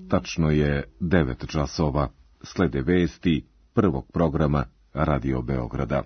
Tačno je devet časova. Slede vesti prvog programa Radio Beograda.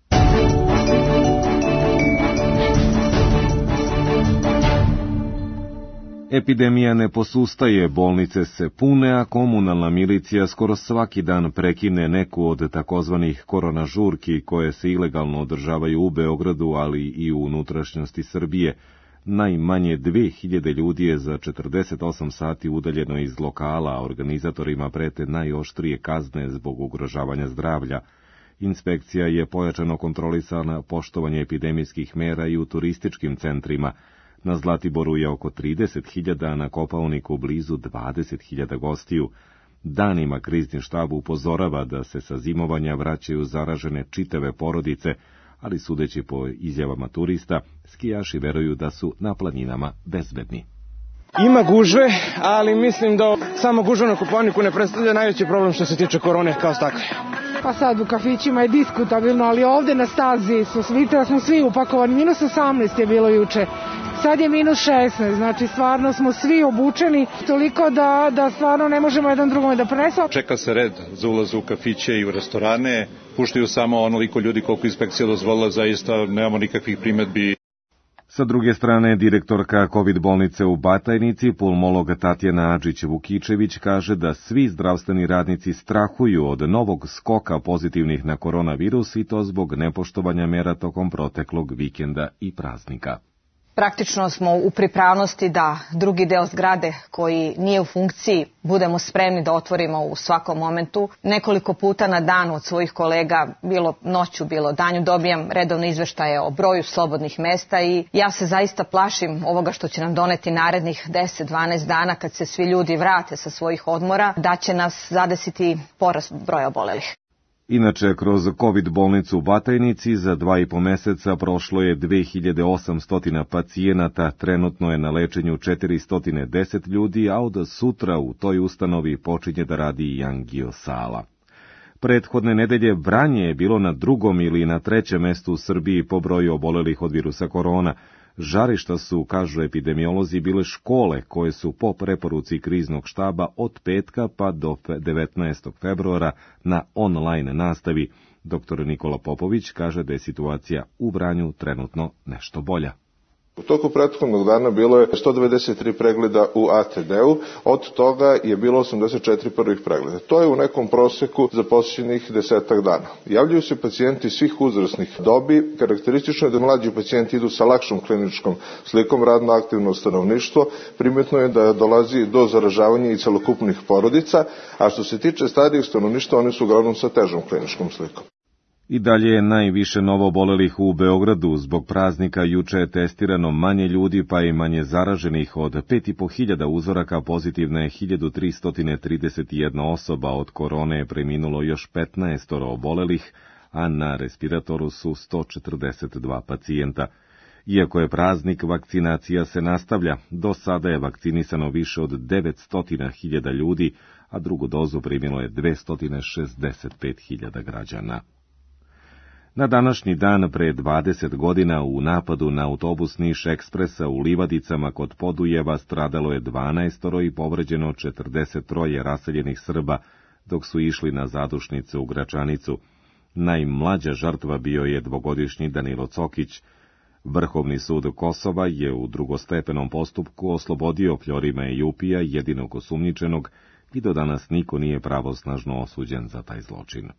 Epidemija ne posustaje, bolnice se pune, a komunalna milicija skoro svaki dan prekine neku od takozvanih korona žurki koje se ilegalno održavaju u Beogradu, ali i u unutrašnjosti Srbije. Najmanje dve hiljade ljudi je za četrdeset osam sati udaljeno iz lokala, a organizatorima prete najoštrije kazne zbog ugrožavanja zdravlja. Inspekcija je pojačano kontrolisala poštovanje epidemijskih mera i u turističkim centrima. Na Zlatiboru je oko trideset hiljada, a na Kopaoniku blizu dvadeset hiljada gostiju. Danima krizni štab upozorava da se sa zimovanja vraćaju zaražene čitave porodice, ali sudeći po izjavama turista, skijaši veruju da su na planinama bezbedni. Ima gužve, ali mislim da samo gužva na Kopaoniku ne predstavlja najveći problem što se tiče korone kao takve. Pa sad u kafićima je diskutabilno, ali ovde na stazi su, vidite da smo svi upakovani, minus osamnaest je bilo juče. Sad je minus šesnaest, znači stvarno smo svi obučeni toliko da, da stvarno ne možemo jedan drugome da prenesemo. Čeka se red za ulaz u kafiće i u restorane, puštaju samo onoliko ljudi koliko inspekcija dozvolila, zaista nemamo nikakvih primedbi. Sa druge strane, direktorka COVID bolnice u Batajnici, pulmolog Tatjana Adžić-Vukičević, kaže da svi zdravstveni radnici strahuju od novog skoka pozitivnih na koronavirus i to zbog nepoštovanja mera tokom proteklog vikenda i praznika. Praktično smo u pripravnosti da drugi deo zgrade koji nije u funkciji budemo spremni da otvorimo u svakom momentu. Nekoliko puta na dan od svojih kolega, bilo noću, bilo danju, dobijam redovne izveštaje o broju slobodnih mesta i ja se zaista plašim ovoga što će nam doneti narednih deset do dvanaest dana kad se svi ljudi vrate sa svojih odmora, da će nas zadesiti porast broja obolelih. Inače, kroz COVID bolnicu u Batajnici za dva i po meseca prošlo je dve hiljade osamsto pacijenata, trenutno je na lečenju četiristo deset ljudi, a od sutra u toj ustanovi počinje da radi i angio sala. Prethodne nedelje Vranje je bilo na drugom ili na trećem mestu u Srbiji po broju obolelih od virusa korona. Žarišta su, kažu epidemiolozi, bile škole koje su po preporuci kriznog štaba od petka pa do devetnaestog februara na online nastavi. Doktor Nikola Popović kaže da je situacija u Vranju trenutno nešto bolja. U toku prethodnog dana bilo je sto devedeset tri pregleda u A T D-u, od toga je bilo osamdeset četiri prvih pregleda. To je u nekom proseku za posljednjih desetak dana. Javljaju se pacijenti svih uzrasnih dobi, karakteristično je da mlađi pacijenti idu sa lakšom kliničkom slikom, radno aktivno stanovništvo, primetno je da dolazi do zaražavanja i celokupnih porodica, a što se tiče starijeg stanovništva, oni su uglavnom sa težom kliničkom slikom. I dalje je najviše novoobolelih u Beogradu. Zbog praznika juče je testirano manje ljudi, pa i manje zaraženih. Od pet i po hiljada uzoraka pozitivna je hiljadu tristo trideset jedna osoba, od korone je preminulo još petnaest obolelih, a na respiratoru su sto četrdeset dva pacijenta. Iako je praznik, vakcinacija se nastavlja. Do sada je vakcinisano više od devetsto hiljada ljudi, a drugu dozu primilo je dvesta šezdeset pet hiljada građana. Na današnji dan pre dvadeset godina u napadu na autobus Niš Ekspresa u Livadicama kod Podujeva stradalo je dvanaestoro i povređeno četrdeset troje raseljenih Srba, dok su išli na zadušnice u Gračanicu. Najmlađa žrtva bio je dvogodišnji Danilo Cokić. Vrhovni sud Kosova je u drugostepenom postupku oslobodio Fljorima Ejupija, jedinog osumnjičenog, i do danas niko nije pravosnažno osuđen za taj zločin.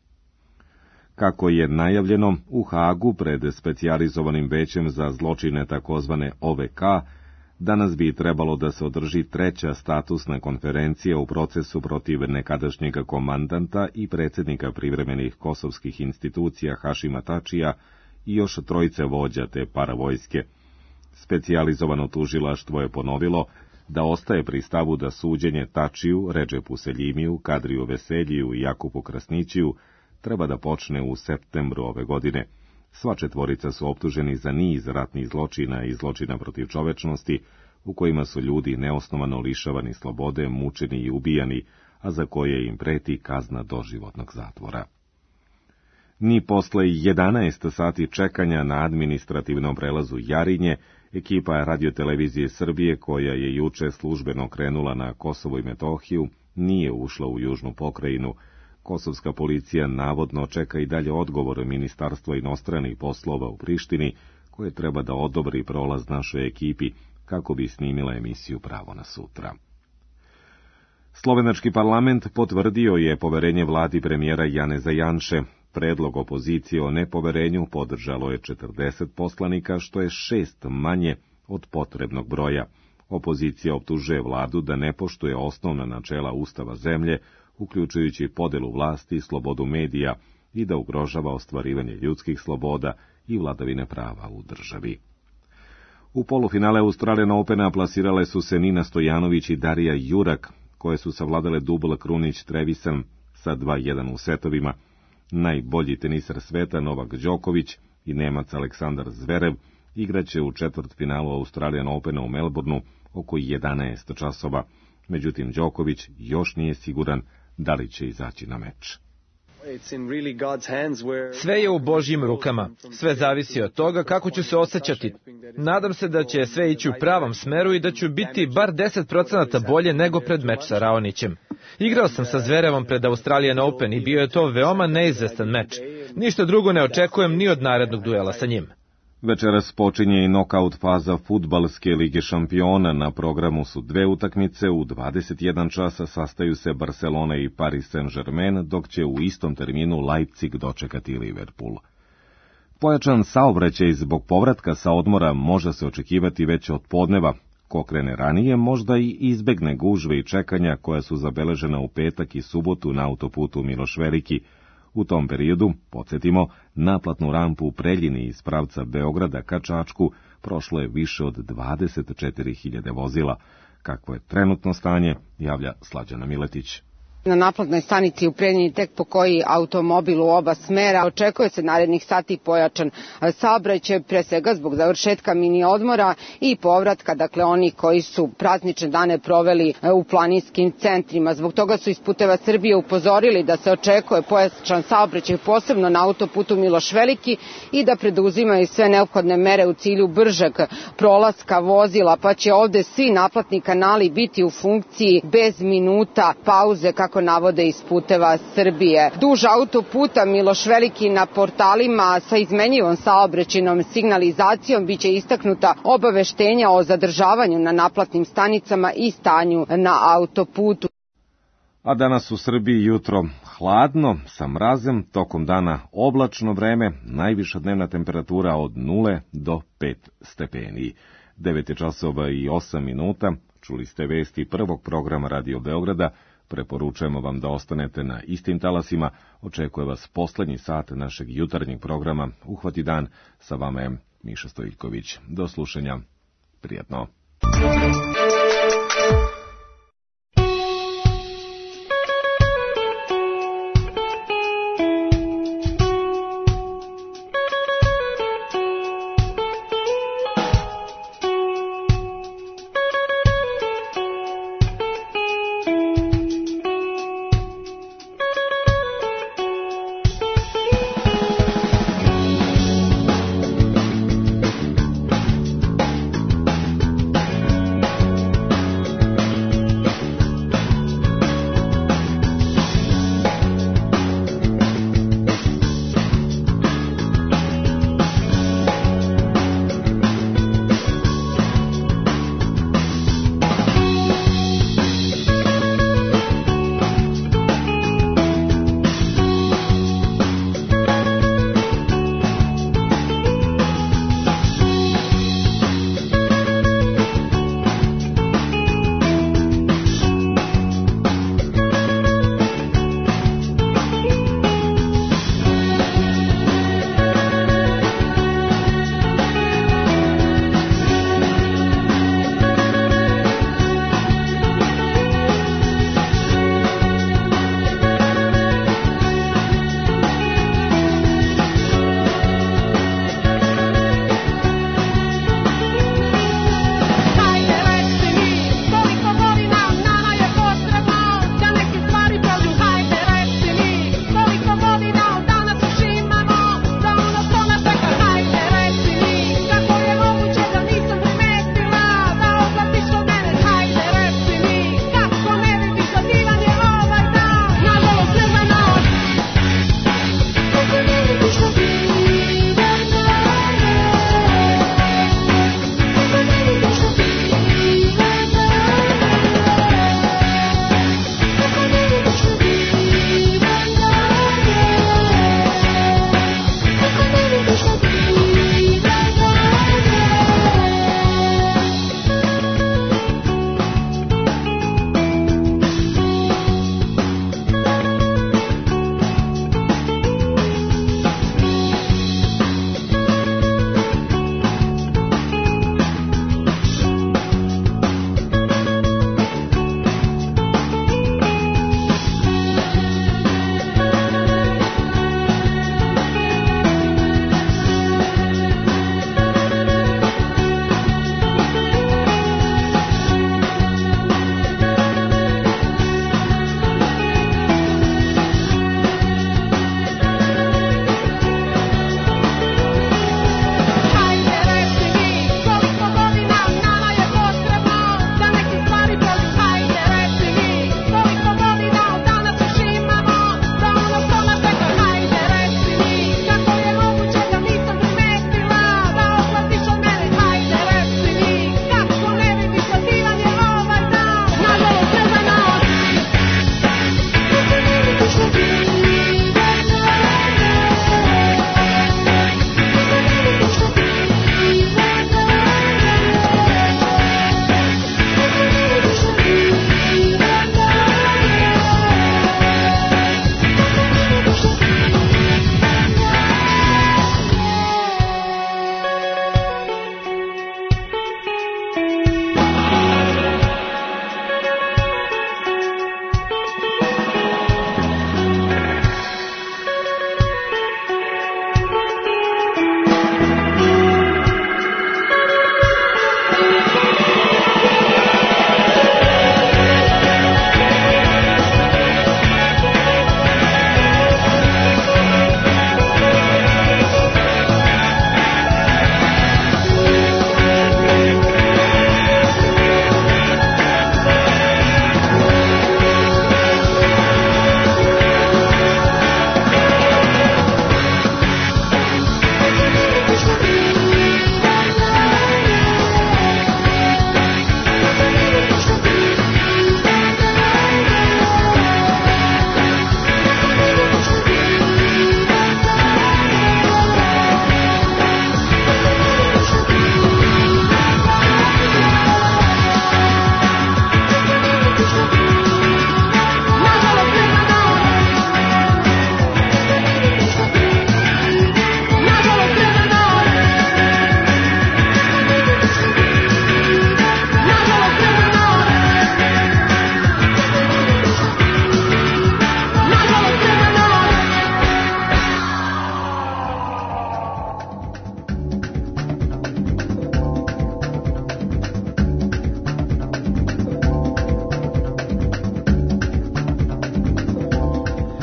Kako je najavljeno, u Hagu pred specijalizovanim većem za zločine takozvane O V K, danas bi trebalo da se održi treća statusna konferencija u procesu protiv nekadašnjeg komandanta i predsjednika privremenih kosovskih institucija Hašima Tačija i još trojice vođa te paravojske. Specijalizovano tužilaštvo je ponovilo da ostaje pri stavu da suđenje Tačiju, Redžepu Seljimiju, Kadriju Veseljiju i Jakupu Krasnićiju treba da počne u septembru ove godine. Sva četvorica su optuženi za niz ratnih zločina i zločina protiv čovečnosti, u kojima su ljudi neosnovano lišavani slobode, mučeni i ubijani, a za koje im preti kazna doživotnog zatvora. Ni posle jedanaest sati čekanja na administrativnom prelazu Jarinje, Ekipa radiotelevizije Srbije, koja je juče službeno krenula na Kosovo i Metohiju, nije ušla u južnu pokrajinu. Kosovska policija navodno čeka i dalje odgovor Ministarstva inostranih poslova u Prištini, koje treba da odobri prolaz našoj ekipi kako bi snimila emisiju Pravo na sutra. Slovenački parlament potvrdio je poverenje vladi premijera Janeza Janše. Predlog opozicije o nepoverenju podržalo je četrdeset poslanika, što je šest manje od potrebnog broja. Opozicija optužuje vladu da ne poštuje osnovna načela Ustava zemlje, uključujući podelu vlasti i slobodu medija, i da ugrožava ostvarivanje ljudskih sloboda i vladavine prava u državi. U polufinale Australian Opena plasirale su se Nina Stojanović i Darija Jurak, koje su savladale Dubla Krunić Trevisan sa dva jedan u setovima. Najbolji tenisar sveta Novak Đoković i Nemac Aleksandar Zverev igraće u četvrtfinalu Australian Opena u Melbourneu oko jedanaest časova. Međutim, Đoković još nije siguran da li će izaći na meč. Sve je u Božjim rukama. Sve zavisi od toga kako ću se osjećati. Nadam se da će sve ići u pravom smeru i da ću biti bar deset procenata bolje nego pred meč sa Raonićem. Igrao sam sa Zverevom pred Australian Open i bio je to veoma neizvestan meč. Ništa drugo ne očekujem ni od narednog duela sa njim. Večeras počinje i nokaut faza Fudbalske lige šampiona. Na programu su dve utakmice, u dvadeset jedan časa sastaju se Barcelona i Paris Saint-Germain, dok će u istom terminu Leipzig dočekati Liverpool. Pojačan saobraćaj zbog povratka sa odmora može se očekivati već od podneva. Ko krene ranije, možda i izbegne gužve i čekanja koja su zabeležena u petak i subotu na autoputu Miloš Veliki. U tom periodu, podsjetimo, naplatnu rampu u Preljini iz pravca Beograda ka Čačku prošlo je više od dvadeset četiri hiljade vozila. Kakvo je trenutno stanje, javlja Slađana Miletić. Na naplatnoj stanici u Preljini tek pokoji automobil u oba smera. Očekuje se narednih sati pojačan saobraćaj, pre svega zbog završetka mini odmora i povratka, dakle oni koji su praznične dane proveli u planinskim centrima. Zbog toga su iz Puteva Srbije upozorili da se očekuje pojačan saobraćaj posebno na autoputu Miloš Veliki i da preduzimaju sve neophodne mere u cilju bržeg prolaska vozila, pa će ovde svi naplatni kanali biti u funkciji bez minuta pauze, kako kako navode iz Puteva Srbije. Duž autoputa Miloš Veliki na portalima sa izmenjivom saobraćajnom signalizacijom biće istaknuta obaveštenja o zadržavanju na naplatnim stanicama i stanju na autoputu. A danas u Srbiji jutro hladno, sa mrazem, tokom dana oblačno vreme, najviša dnevna temperatura od nule do pet stepeni. devet je časova i osam minuta, čuli ste vesti prvog programa Radio Beograda. Preporučujemo vam da ostanete na istim talasima. Očekuje vas poslednji sat našeg jutarnjeg programa Uhvati dan. Sa vama je Miša Stojiljković. Do slušanja. Prijatno.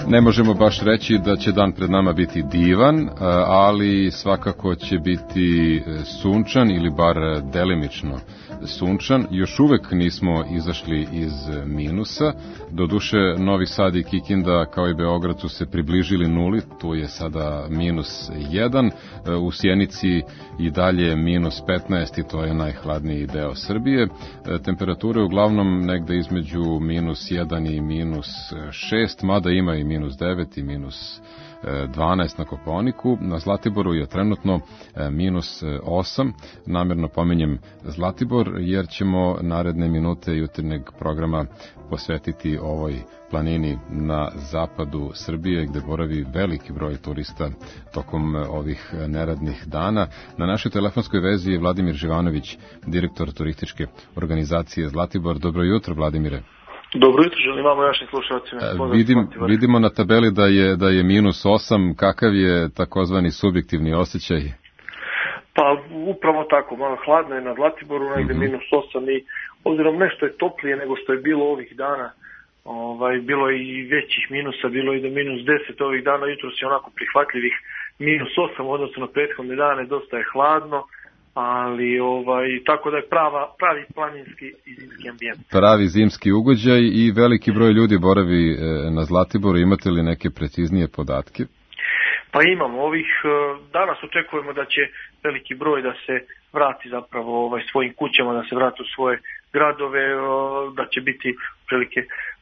Ne možemo baš reći da će dan pred nama biti divan, ali svakako će biti sunčan ili bar delimično sunčan. Još uvek nismo izašli iz minusa. Doduše, Novi Sad i Kikinda kao i Beograd su se približili nuli, tu je sada minus jedan. U Sjenici i dalje minus petnaest i to je najhladniji deo Srbije. Temperature uglavnom negde između minus jedan i minus šest, mada ima i minus devet i minus dvanaest na Kopaoniku. Na Zlatiboru je trenutno minus osam. Namjerno pominjem Zlatibor jer ćemo naredne minute jutarnjeg programa posvetiti ovoj planini na zapadu Srbije gde boravi veliki broj turista tokom ovih neradnih dana. Na našoj telefonskoj vezi je Vladimir Živanović, direktor turističke organizacije Zlatibor. Dobro jutro, Vladimire. Dobro jutro, želim vam i vašim slušalcima. Vidim, vidimo na tabeli da je, da je minus osam. Kakav je takozvani subjektivni osjećaj? Pa upravo tako, malo hladno je na Zlatiboru, negde mm-hmm. minus osam i obzirom nešto je toplije nego što je bilo ovih dana. Ovaj, bilo je i većih minusa, bilo je i do minus deset ovih dana, jutro si onako prihvatljivih minus osam, odnosno na prethodne dane dosta je hladno, ali ovaj, tako da je prava, pravi planinski i zimski ambijent. Pravi zimski ugođaj i veliki broj ljudi boravi na Zlatiboru, imate li neke preciznije podatke? Pa imamo, ovih danas očekujemo da će veliki broj da se vrati zapravo ovaj, svojim kućama, da se vrati u svoje gradove, da će biti prilike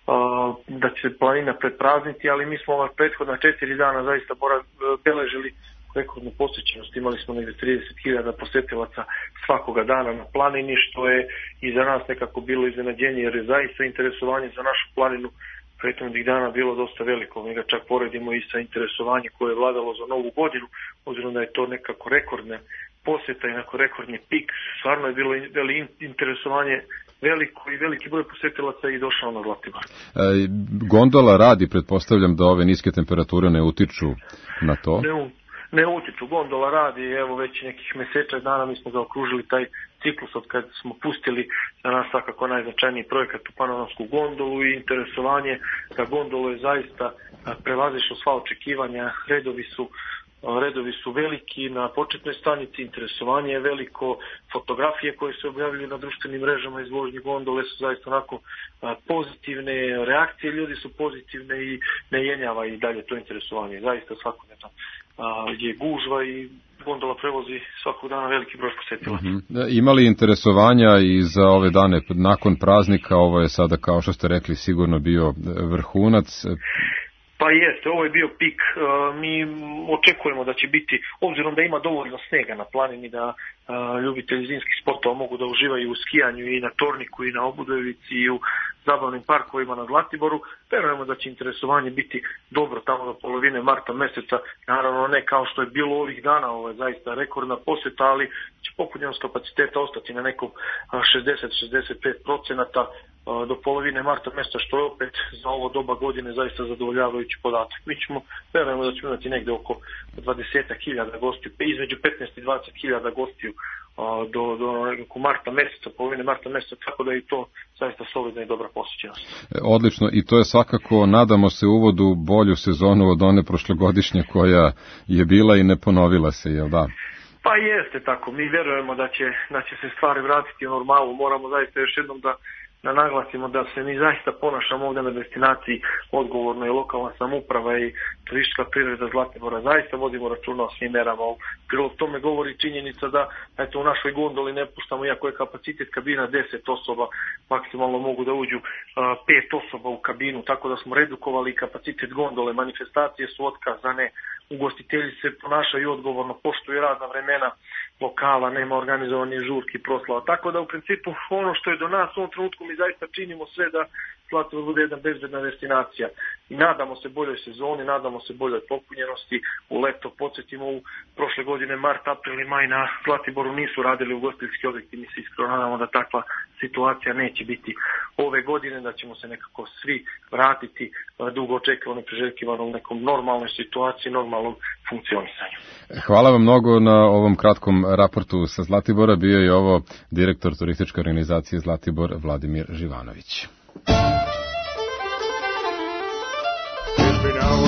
da će se planina predprazniti, ali mi smo ova prethodna četiri dana zaista beležili rekordnu posjećenost. Imali smo negdje trideset hiljada posjetilaca svakoga dana na planini, što je i za nas nekako bilo iznenađenje, jer je zaista interesovanje za našu planinu prethodnih dana bilo dosta veliko. Mi ga čak poredimo i sa interesovanjem koje je vladalo za novu godinu, obzirom da je to nekako rekordne posjeta i neko rekordni pik. Stvarno je bilo interesovanje veliko i veliki broj posjetilaca i došao na Zlatibor. E, gondola radi, pretpostavljam da ove niske temperature ne utiču na to? Ne, ne utiču, gondola radi, evo već nekih meseča dana mi smo zaokružili taj ciklus od kad smo pustili za nas svakako najznačajniji projekat u panoramsku gondolu i interesovanje za gondolu je zaista prevazišlo sva očekivanja, redovi su Redovi su veliki na početnoj stanici, interesovanje je veliko, fotografije koje se objavljaju na društvenim mrežama iz vožnje gondole su zaista onako pozitivne, reakcije ljudi su pozitivne i ne jenjava i dalje to interesovanje. Zaista svakodnevno je gužva i gondola prevozi svakog dana veliki broj posjetilaca. Mm-hmm. Ima li interesovanja i za ove dane nakon praznika? Ovo je sada, kao što ste rekli, sigurno bio vrhunac. Pa jeste, ovo je bio pik. Mi očekujemo da će biti, obzirom da ima dovoljno snega na planini, da ljubitelji zimskih sportova mogu da uživaju u skijanju i na Torniku i na Obudojevici i u zabavnim parkovima na Zlatiboru. Verujemo da će interesovanje biti dobro tamo do polovine marta meseca. Naravno ne kao što je bilo ovih dana, ovo je zaista rekordna posjeta, ali će popunjenost kapaciteta ostati na nekom šezdeset do šezdeset pet procenata do polovine marta mjeseca, što je opet za ovo doba godine zaista zadovoljavajući podatak. Mi ćemo, verujemo da ćemo imati negde oko dvadeset hiljada gostiju, između petnaest i dvadeset hiljada gostiju do, do marta mjeseca, polovine marta mjeseca, tako da je i to zaista solidna i dobra posjećenost. Odlično, i to je svakako, nadamo se, uvodu bolju sezonu od one prošlogodišnje koja je bila i ne ponovila se, jel da? Pa jeste tako, mi verujemo da će, da će se stvari vratiti u normalu, moramo zaista još jednom da da naglasimo da se mi zaista ponašamo ovdje na destinaciji odgovorno i lokalna samouprava i turistička privreda Zlatibora. Zaista vodimo računa o svim merama. Prilog tome govori činjenica da eto, u našoj gondoli ne puštamo, iako je kapacitet kabina deset osoba, maksimalno mogu da uđu pet osoba u kabinu, tako da smo redukovali kapacitet gondole. Manifestacije su otkazane, ugostitelji se ponašaju odgovorno, poštuju radna vremena lokala, nema organizovanih žurki, proslava. Tako da u principu ono što je do nas u ovom trenutku mi zaista činimo sve da Zlatibor bude jedna bezbedna destinacija. I nadamo se boljoj sezoni, nadamo se boljoj popunjenosti. U leto, podsjetimo, u prošle godine mart, april i maj na Zlatiboru nisu radili ugostiteljski objekti. Mi se iskreno nadamo da takva situacija neće biti ove godine, da ćemo se nekako svi vratiti dugo očekivano i priželjkivano u nekom normalnoj situaciji, normalnom funkcionisanju. Hvala vam mnogo na ovom kratkom raportu sa Zlatibora. Bio je ovo direktor turističke organizacije Zlatibor Vladimir Živanović. Now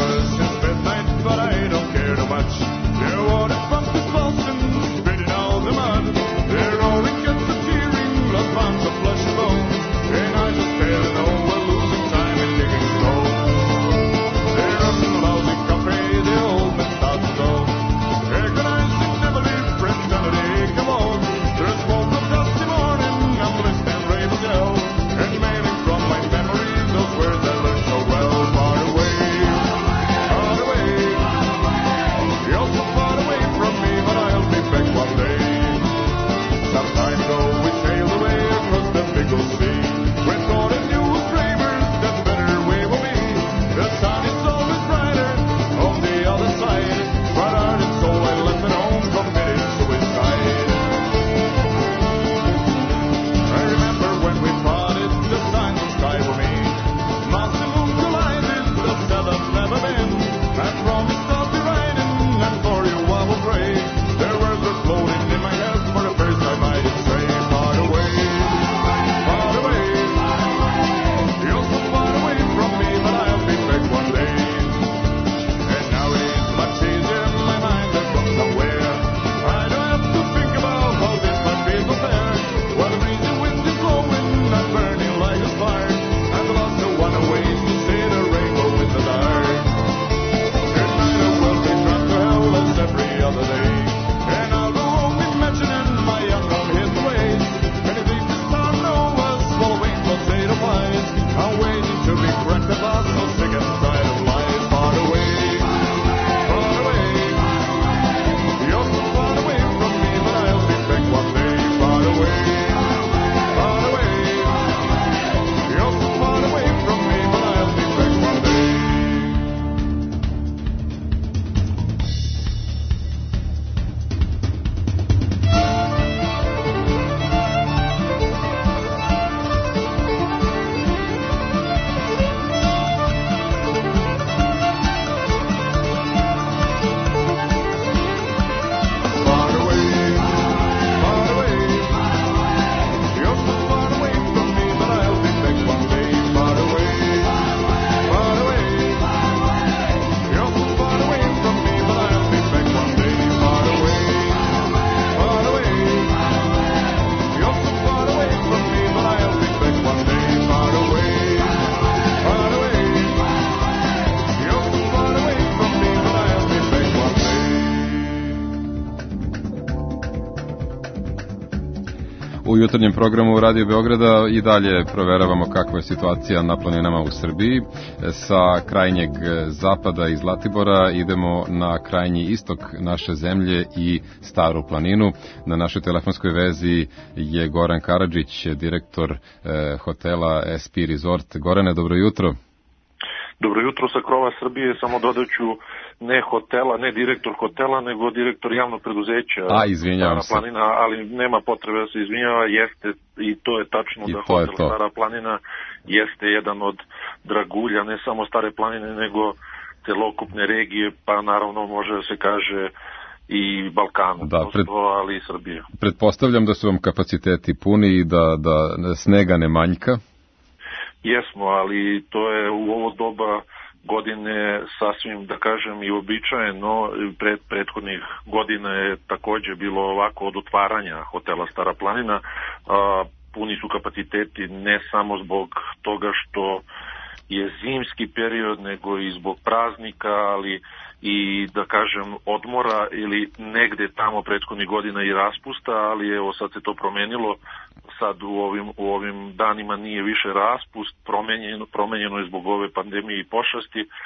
U jutarnjem programu Radio Beograda i dalje proveravamo kakva je situacija na planinama u Srbiji. Sa krajnjeg zapada iz Zlatibora idemo na krajnji istok naše zemlje i Staru planinu. Na našoj telefonskoj vezi je Goran Karadžić, direktor eh, hotela S P Resort. Gorane, dobro jutro. Dobro jutro sa krova Srbije, samo dodaću ne hotela, ne direktor hotela, nego direktor javnog preduzeća. A, izvinjavam se. Planina, ali nema potrebe da se izvinjava, jeste, i to je tačno I da to hotel to. Stara planina jeste jedan od dragulja, ne samo Stare planine, nego celokupne regije, pa naravno može da se kaže i Balkanu, Da, pred- ali i Srbije. Pretpostavljam da su vam kapaciteti puni i da, da snega ne manjka. Jesmo, ali to je u ovo doba godine sasvim, da kažem, i uobičajeno. Pred, prethodnih godina je takođe bilo ovako od otvaranja hotela Stara planina. A, puni su kapaciteti ne samo zbog toga što je zimski period, nego i zbog praznika, ali i, da kažem, odmora ili negde tamo prethodnih godina i raspusta, ali evo sad se to promenilo. Sad u ovim, u ovim danima nije više raspust, promenjeno, promenjeno je zbog ove pandemije i pošasti. E,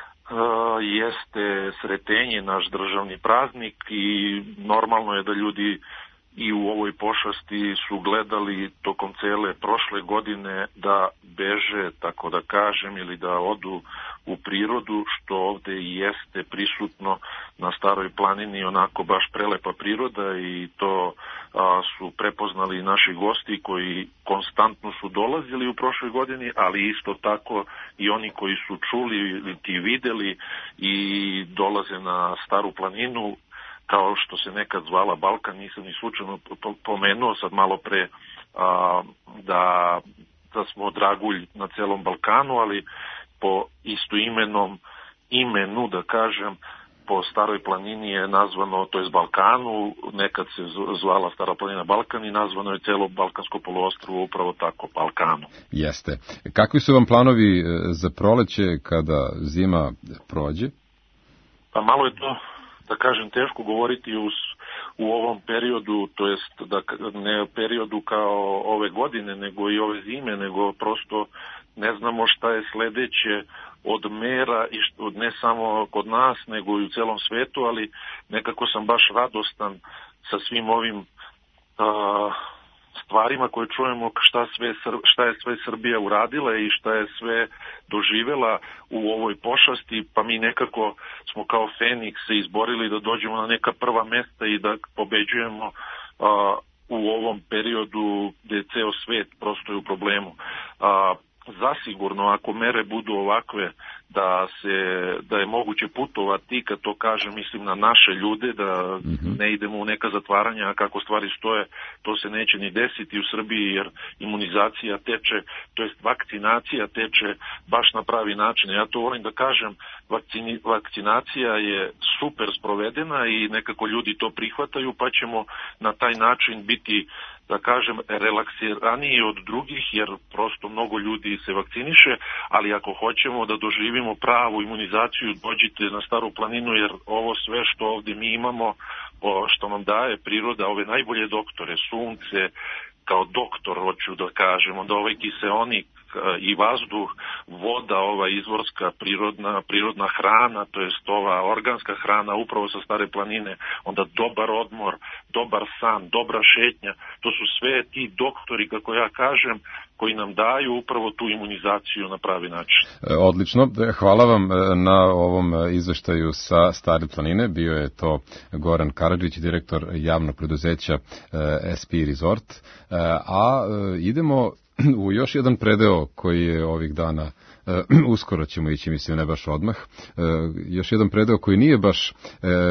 jeste Sretenje, naš državni praznik, i normalno je da ljudi i u ovoj pošasti su gledali tokom cele prošle godine da beže, tako da kažem, ili da odu u prirodu, što ovde i jeste prisutno na Staroj planini, onako baš prelepa priroda, i to a, su prepoznali i naši gosti koji konstantno su dolazili u prošloj godini, ali isto tako i oni koji su čuli ili ti videli i dolaze na Staru planinu, kao što se nekad zvala Balkan. Nisam ni slučajno pomenuo sad malo pre a, da, da smo dragulj na celom Balkanu, ali po istoimenom imenu, da kažem, po Staroj planini je nazvano, to je Balkanu, nekad se zvala Stara planina Balkan i nazvano je celo Balkansko poluostrvo upravo tako, Balkanu. Jeste. Kakvi su vam planovi e, za proleće kada zima prođe? Pa malo je to, da kažem, teško govoriti u, u ovom periodu, to jest da, ne periodu kao ove godine, nego i ove zime, nego prosto ne znamo šta je sledeće od mera, i što, ne samo kod nas, nego i u celom svetu, ali nekako sam baš radostan sa svim ovim uh, stvarima koje čujemo, šta, sve, šta je sve Srbija uradila i šta je sve doživela u ovoj pošasti, pa mi nekako smo kao Feniks se izborili da dođemo na neka prva mesta i da pobeđujemo uh, u ovom periodu gde je ceo svet prosto je u problemu. Uh, Zasigurno, ako mere budu ovakve da se da je moguće putovati, kad to kažem, mislim na naše ljude, da mm-hmm. ne idemo u neka zatvaranja, a kako stvari stoje, to se neće ni desiti u Srbiji, jer imunizacija teče, to jest vakcinacija teče baš na pravi način. Ja to volim da kažem, vakcini, vakcinacija je super sprovedena i nekako ljudi to prihvataju, pa ćemo na taj način biti, da kažem, relaksiraniji od drugih, jer prosto mnogo ljudi se vakciniše, ali ako hoćemo da doživimo pravu imunizaciju, dođite na Staru planinu, jer ovo sve što ovde mi imamo, što nam daje priroda, ove najbolje doktore, sunce, kao doktor, hoću da kažem, onda ovaj kiseonik i vazduh, voda, ova izvorska prirodna, prirodna hrana, to jest ova organska hrana upravo sa Stare planine, onda dobar odmor, dobar san, dobra šetnja, to su sve ti doktori, kako ja kažem, koji nam daju upravo tu imunizaciju na pravi način. Odlično, hvala vam na ovom izveštaju sa Stare planine. Bio je to Goran Karadžić, direktor javnog preduzeća S P Resort. A idemo u još jedan predeo koji je ovih dana, uh, uskoro ćemo ići, mislim, ne baš odmah, uh, još jedan predeo koji nije baš, uh,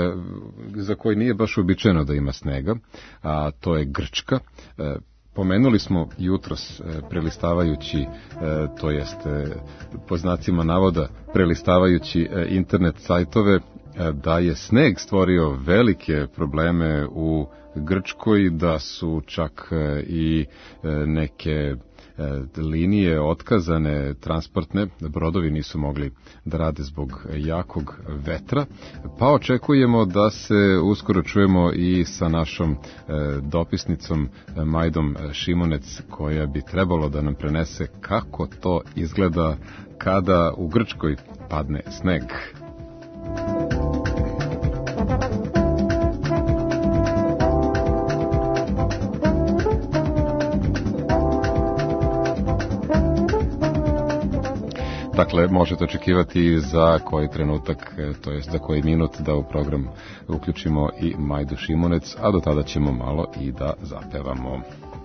za koji nije baš uobičajeno da ima snega, a to je Grčka. Uh, Pomenuli smo jutros prelistavajući, to jest po znacima navoda prelistavajući internet sajtove da je sneg stvorio velike probleme u Grčkoj, da su čak i neke linije otkazane transportne, brodovi nisu mogli da rade zbog jakog vetra, pa očekujemo da se uskoro čujemo i sa našom dopisnicom Majdom Šimunec, koja bi trebalo da nam prenese kako to izgleda kada u Grčkoj padne sneg. Dakle, možete očekivati za koji trenutak, to jest za koji minut, da u program uključimo i Majdu Šimunec, a do tada ćemo malo i da zapevamo.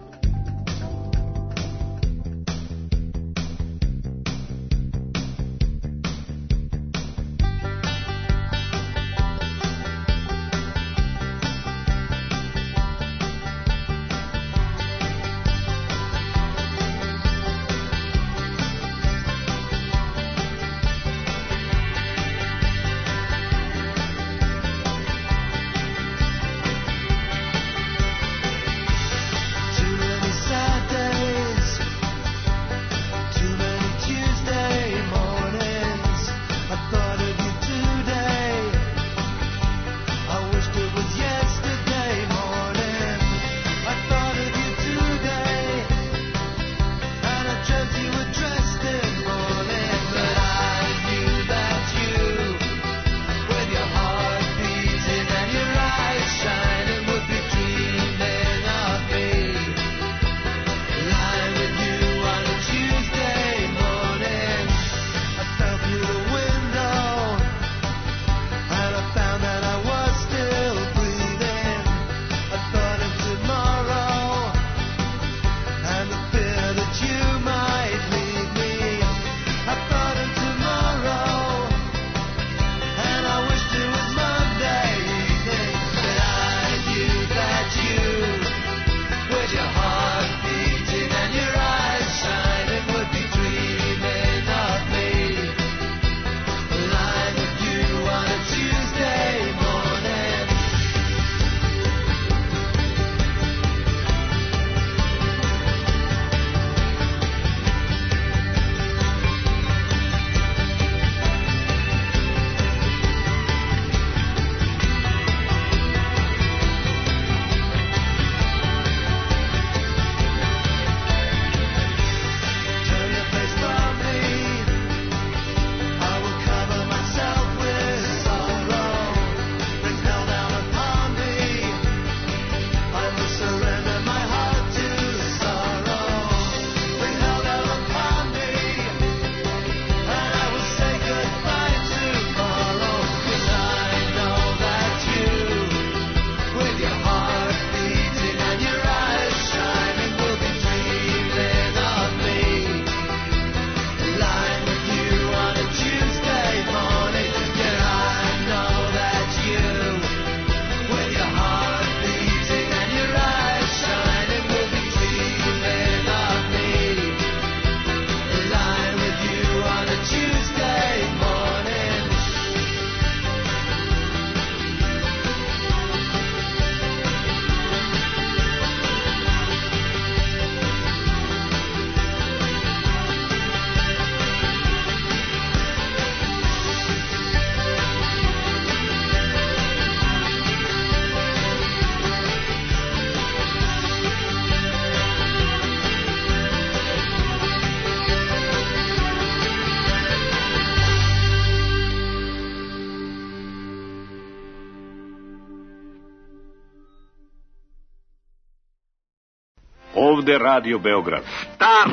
Ovde Radio Beograd. Stop!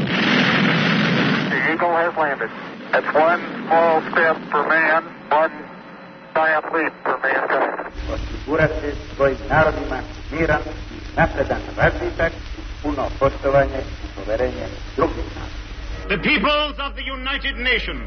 The Eagle has landed. That's one small step for man, one giant leap for mankind. Osigurati svojim narodima miran, napredan razvitak, puno poštovanje i poverenje drugih naroda. The peoples of the United Nations,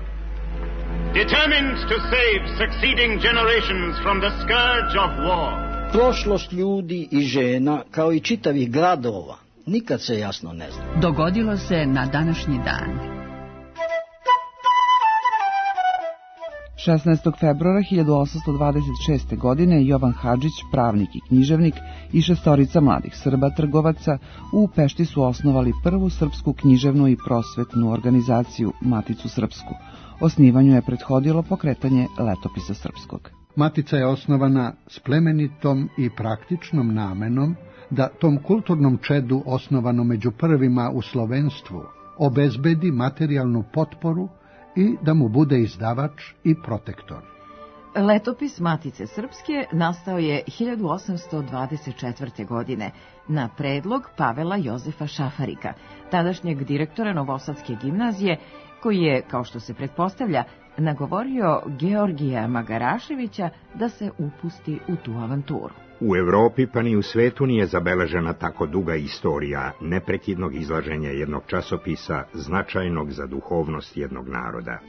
determined to save succeeding generations from the scourge of war. Prošlost ljudi i žena, kao i čitavih gradova, nikad se jasno ne zna. Dogodilo se na današnji dan. šesnaestog februara hiljadu osamsto dvadeset šeste. godine Jovan Hadžić, pravnik i književnik, i šestorica mladih Srba trgovaca u Pešti su osnovali prvu srpsku književnu i prosvetnu organizaciju Maticu srpsku. Osnivanju je prethodilo pokretanje Letopisa srpskog. Matica je osnovana s plemenitom i praktičnom namenom da tom kulturnom čedu, osnovano među prvima u slovenstvu, obezbedi materijalnu potporu i da mu bude izdavač i protektor. Letopis Matice srpske nastao je hiljadu osamsto dvadeset četvrte. godine na predlog Pavela Jozefa Šafarika, tadašnjeg direktora Novosadske gimnazije, koji je, kao što se pretpostavlja, nagovorio Georgija Magaraševića da se upusti u tu avanturu. U Evropi pa ni u svetu nije zabeležena tako duga istorija neprekidnog izlaženja jednog časopisa značajnog za duhovnost jednog naroda.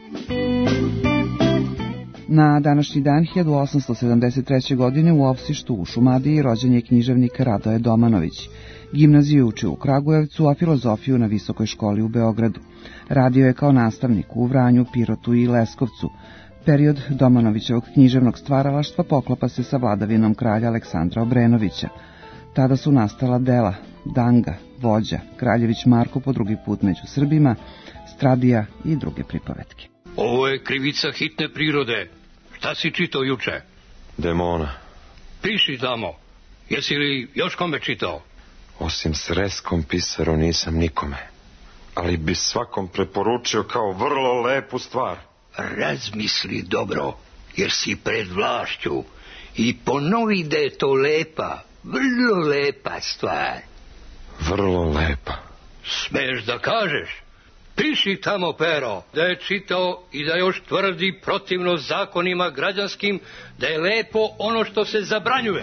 Na današnji dan hiljadu osamsto sedamdeset treće. godine u Ovsištu u Šumadiji rođen je književnik Radoje Domanović. Gimnaziju učio u Kragujevcu, a filozofiju na Visokoj školi u Beogradu. Radio je kao nastavnik u Vranju, Pirotu i Leskovcu. Period Domanovićevog književnog stvaralaštva poklapa se sa vladavinom kralja Aleksandra Obrenovića. Tada su nastala dela Danga, Vođa, Kraljević Marko po drugi put među Srbima, Stradija i druge pripovetke. Ovo je krivica hitne prirode. Šta si čitao juče? Demona. Piši tamo. Jesi li još kome čitao? Osim Sreskom pisaru nisam nikome. Ali bi svakom preporučio kao vrlo lepu stvar. Razmisli dobro, jer si pred vlašću, i ponovi da je to lepa, vrlo lepa stvar. Vrlo lepa. Smeš da kažeš? Piši tamo, Pero, da je čitao i da još tvrdi protivno zakonima građanskim da je lepo ono što se zabranjuje.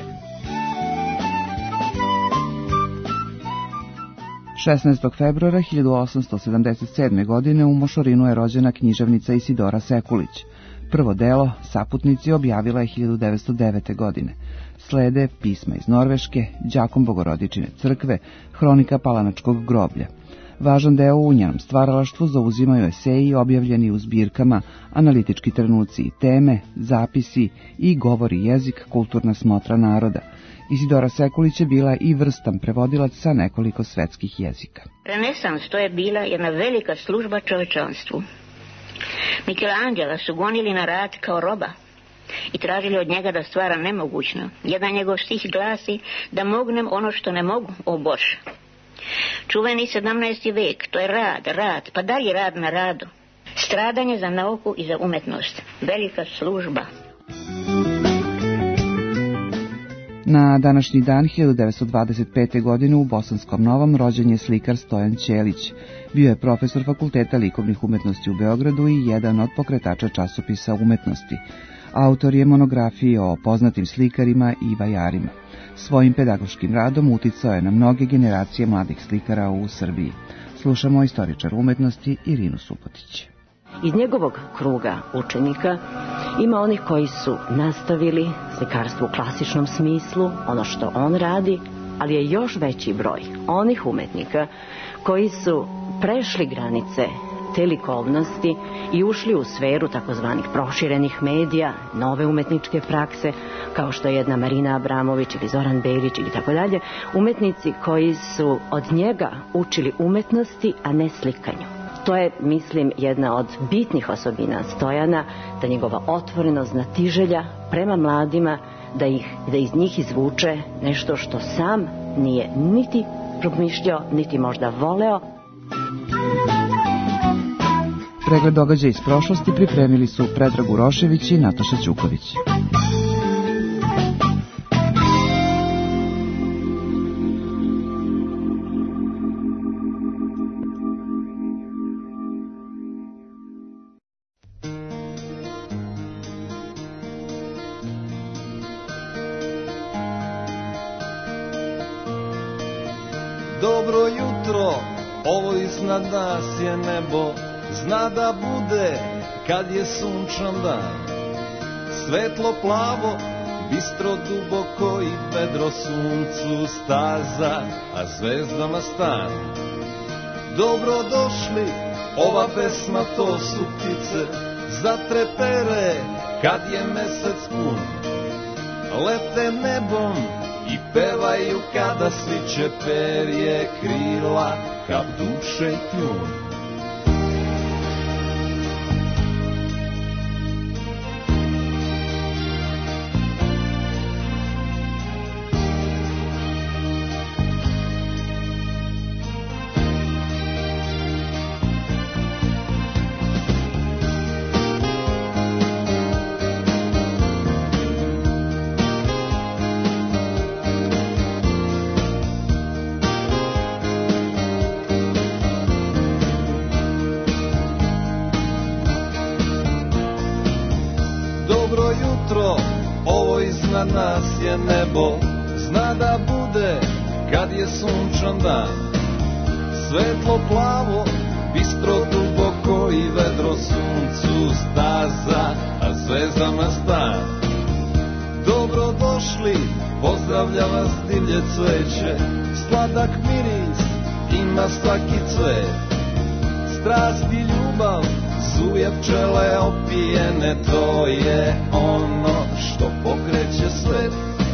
šesnaestog februara hiljadu osamsto sedamdeset sedme. godine u Mošorinu je rođena književnica Isidora Sekulić. Prvo delo, Saputnici, objavila je hiljadu devetsto devete. godine. Slede Pisma iz Norveške, Đakom Bogorodičine crkve, Hronika Palanačkog groblja. Važan deo u njenom stvaralaštvu zauzimaju eseji objavljeni u zbirkama Analitički trenuci i teme, Zapisi i Govori jezik, kulturna smotra naroda. Isidora Sekulić je bila i vrstan prevodilac sa nekoliko svetskih jezika. Renesans to je bila jedna velika služba čovečanstvu. Michelangela su gonili na rad kao roba i tražili od njega da stvara nemogućno. Jedan njegov stih glasi da mognem ono što ne mogu, o Bože. Čuveni sedamnaesti vek, to je rad, rad, pa dalje rad na radu. Stradanje za nauku i za umetnost. Velika služba. Na današnji dan hiljadu devetsto dvadeset pete. godine u Bosanskom Novom rođen je slikar Stojan Ćelić. Bio je profesor Fakulteta likovnih umetnosti u Beogradu i jedan od pokretača časopisa umetnosti. Autor je monografije o poznatim slikarima i vajarima. Svojim pedagoškim radom uticao je na mnoge generacije mladih slikara u Srbiji. Slušamo istoričar umetnosti Irinu Subotić. Iz njegovog kruga učenika ima onih koji su nastavili slikarstvo u klasičnom smislu, ono što on radi, ali je još veći broj onih umetnika koji su prešli granice te likovnosti i ušli u sferu takozvanih proširenih medija, nove umetničke prakse, kao što je jedna Marina Abramović ili Zoran Belić ili tako dalje, umetnici koji su od njega učili umetnosti, a ne slikanju. To je, mislim, jedna od bitnih osobina Stojana, da njegova otvorenost, znatiželja prema mladima, da, ih, da iz njih izvuče nešto što sam nije niti promišljao, niti možda voleo. Pregled događaja iz prošlosti pripremili su Predrag Urošević i Nataša Ćuković. Dobro jutro, ovo iznad nas je nebo, zna da bude kad je sunčan dan. Svetlo plavo, bistro duboko i vedro suncu staza, a zvezdama stan. Dobro došli, ova pesma to su ptice, zatrepere kad je mesec pun. Lete nebom i pevaju kada sviće perje krila, kap duše i kljun. Ovo iznad nas je nebo, zna da bude kad je sunčan dan. Svetlo plavo, bistro duboko i vedro suncu staza, a zvezdama stan. Dobro došli, pozdravlja vas divlje cveće, sladak miris ima svaki cvet. Strast i ljubav, zuje pčele opijene, to je ono što pokreće svet.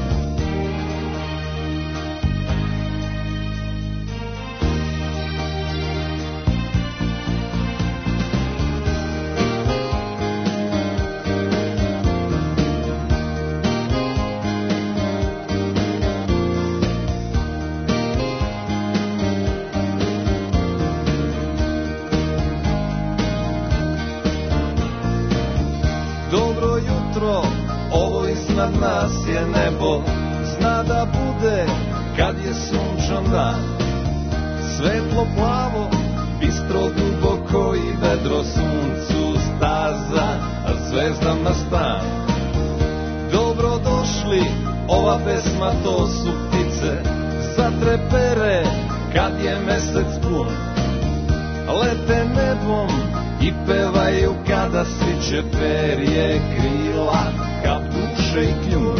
Ovo iznad nas je nebo, zna da bude kad je sunčan dan. Svetlo plavo, bistro duboko i vedro suncu staza, a zvezdama stan. Dobro došli, ova pesma to su ptice, zatrepere kad je mesec pun. Lete nebom i pevaju kada sviće perje krila, kap duše i kljun.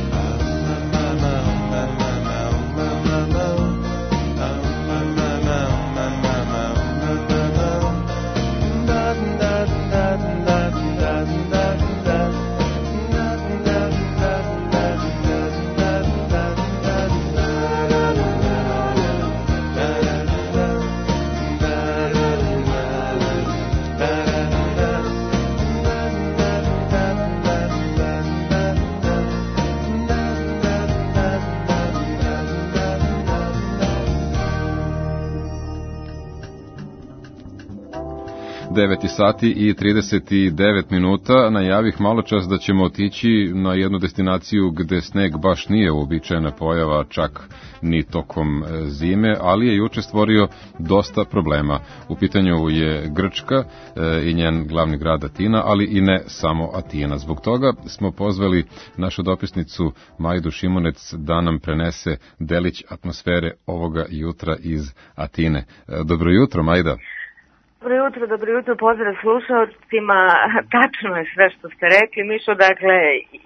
devet sati i trideset devet minuta. Najavih malo čas da ćemo otići na jednu destinaciju gde sneg baš nije uobičajena pojava, čak ni tokom zime, ali je juče stvorio dosta problema. U pitanju je Grčka i njen glavni grad Atina, ali i ne samo Atina. Zbog toga smo pozvali našu dopisnicu Majdu Šimunec da nam prenese delić atmosfere ovoga jutra iz Atine. Dobro jutro, Majda. Dobro jutro, dobro jutro, pozdrav slušalcima. Tačno je sve što ste rekli, Mišo, dakle,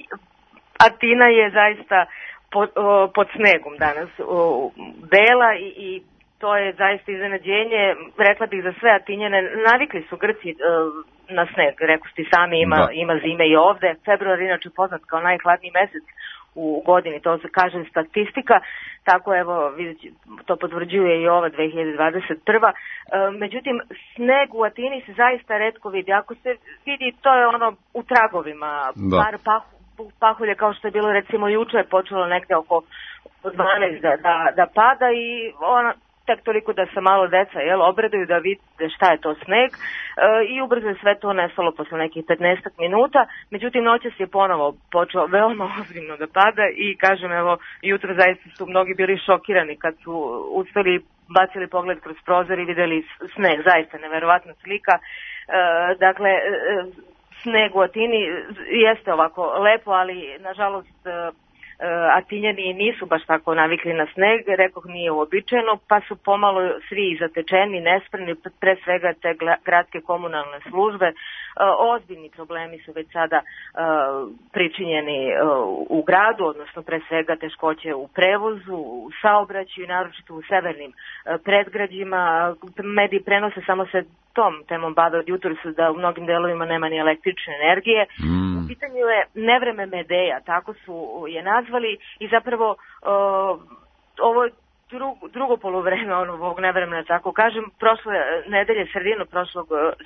Atina je zaista pod, pod snegom danas bela i, i to je zaista iznenađenje, rekla bih za sve Atinjane. Navikli su Grci na sneg, rekao ste sami, ima, ima zime i ovde. Februar inače poznat kao najhladniji mesec u godini, to se kaže statistika, tako evo vidjeti, to potvrđuje i ova dve hiljade dvadeset prva. E, međutim, sneg u Atini se zaista retko vidi. Ako se vidi, to je ono u tragovima, da. Par pahu, pahulje kao što je bilo recimo juče je počelo negde oko dvanaest da, da, da pada i ona tek toliko da se malo deca jel, obraduju da vide šta je to sneg e, i ubrzo je sve to nestalo posle nekih petnaest minuta, međutim noćas je ponovo počeo veoma ozbiljno da pada i kažem evo jutro zaista su mnogi bili šokirani kad su uspeli bacili pogled kroz prozor i videli sneg, zaista neverovatna slika, e, dakle e, sneg u Atini jeste ovako lepo, ali nažalost e, Atinjani nisu baš tako navikli na sneg, rekoh nije uobičajeno, pa su pomalo svi zatečeni, nespremni, pre svega te gradske komunalne službe. Ozbiljni problemi su već sada pričinjeni u gradu, odnosno pre svega teškoće u prevozu, u saobraćaju, naročito u severnim predgrađima. Mediji prenose, samo se tom temom bave od jutra su da u mnogim delovima nema ni električne energije. Mm. U pitanju je nevreme Medeja, tako su je nazvali i zapravo uh, ovo je drugo, drugo polovreme ovog nevremena, tako kažem. Prošle nedelje, sredinu prošlog,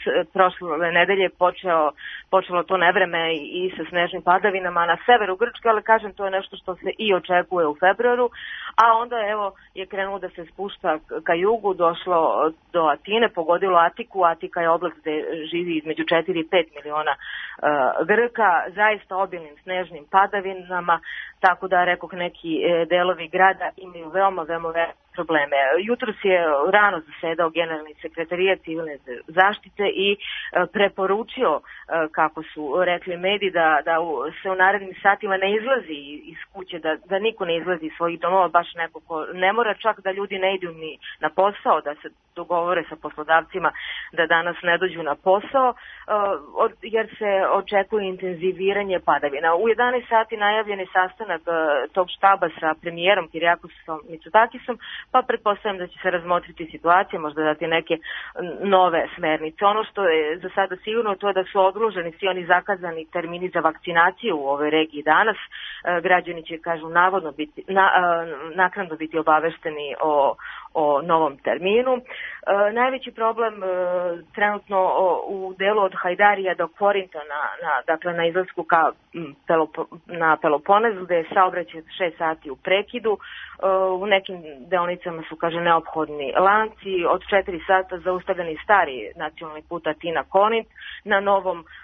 prošle nedelje počeo, počelo to nevreme i, i sa snežnim padavinama na severu Grčke, ali kažem to je nešto što se i očekuje u februaru, a onda evo je krenulo da se spušta ka jugu, došlo do Atine, pogodilo Atiku. Atika je oblast gde živi između četiri i pet miliona uh, Grka, zaista obilnim snežnim padavinama, tako da rekoh neki e, delovi grada imaju veoma, veoma velike probleme. Jutros je rano zasedao generalni sekretarijat civilne zaštite i e, preporučio, e, kako su rekli mediji, da, da u, se u narednim satima ne izlazi iz kuće, da, da niko ne izlazi iz svojih domova, baš neko ko ne mora, čak da ljudi ne idu ni na posao, da se dogovore sa poslodavcima da danas ne dođu na posao, e, od, jer se očekuje intenziviranje padavina. U jedanaest sati najavljeni sastanak tog štaba sa premijerom Kirijakosom Mitsotakisom, pa pretpostavljam da će se razmotriti situacija, možda dati neke nove smernice. Ono što je za sada sigurno to je da su odloženi svi oni zakazani termini za vakcinaciju u ovoj regiji danas. Građani će, kažu, navodno biti, na, naknadno biti obavešteni o, o novom terminu. E, najveći problem e, trenutno o, u delu od Hajdarija do Korinta, na, na, dakle na izlasku ka Pelopo, na Peloponez, gde je saobraćaj šest sati u prekidu. E, u nekim deonicama su, kaže, neophodni lanci. Od četiri sata zaustavljeni stari nacionalni put Atina-Konint. Na novom e,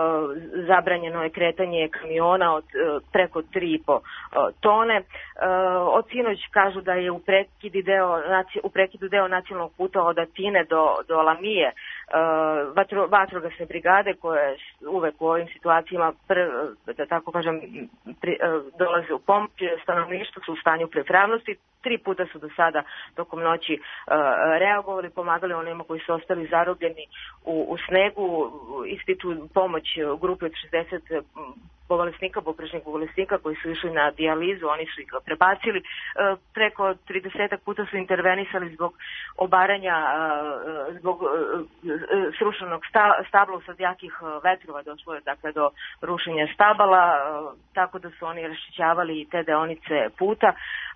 zabranjeno je kretanje kamiona od e, preko tri i po tone. E, od sinoć kažu da je u prekidu deo, u prekidu deo nacionalnog puta od Atine do, do Lamije. Uh, vatro, vatrogasne brigade koje uvek u ovim situacijama pr, da tako kažem pri, uh, dolaze u pomoć stanovništvu, su u stanju pripravnosti. Tri puta su do sada tokom noći uh, reagovali, pomagali onima koji su ostali zarobljeni u, u snegu, ističu pomoć grupe od šezdeset bolesnika, poprežnih bolesnika koji su išli na dijalizu, oni su ih prebacili. Uh, preko trideset puta su intervenisali zbog obaranja, uh, zbog uh, srušenog stabla usled jakih vetrova, došlo je dakle do rušenja stabala, tako da su oni raščićavali i te deonice puta.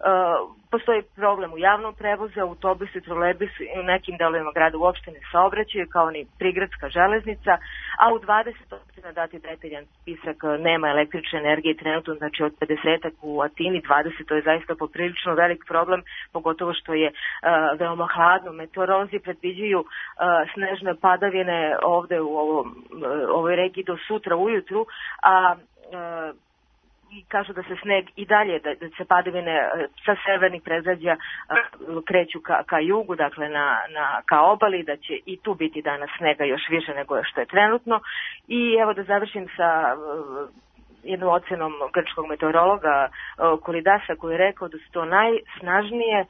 Postoji problem u javnom prevozu, autobusi, trolejbusi i u nekim delovima grada uopšte ne saobraćaju, kao ni prigradska železnica, a u dvadeset opština dati detaljan spisak nema električne energije trenutno, znači od pedeset u Atini, dvadeset, to je zaista poprilično velik problem, pogotovo što je uh, veoma hladno. Meteorolozi predviđaju uh, snežne padavine ovde u ovom, uh, ovoj regiji do sutra ujutru, a uh, i kažu da se sneg i dalje, da, da se padavine sa severnih predgrađa uh, kreću ka, ka jugu, dakle na, na, ka obali, da će i tu biti danas snega još više nego što je trenutno. I evo da završim sa uh, jednom ocenom grčkog meteorologa Koridasa, koji je rekao da su to najsnažnije e,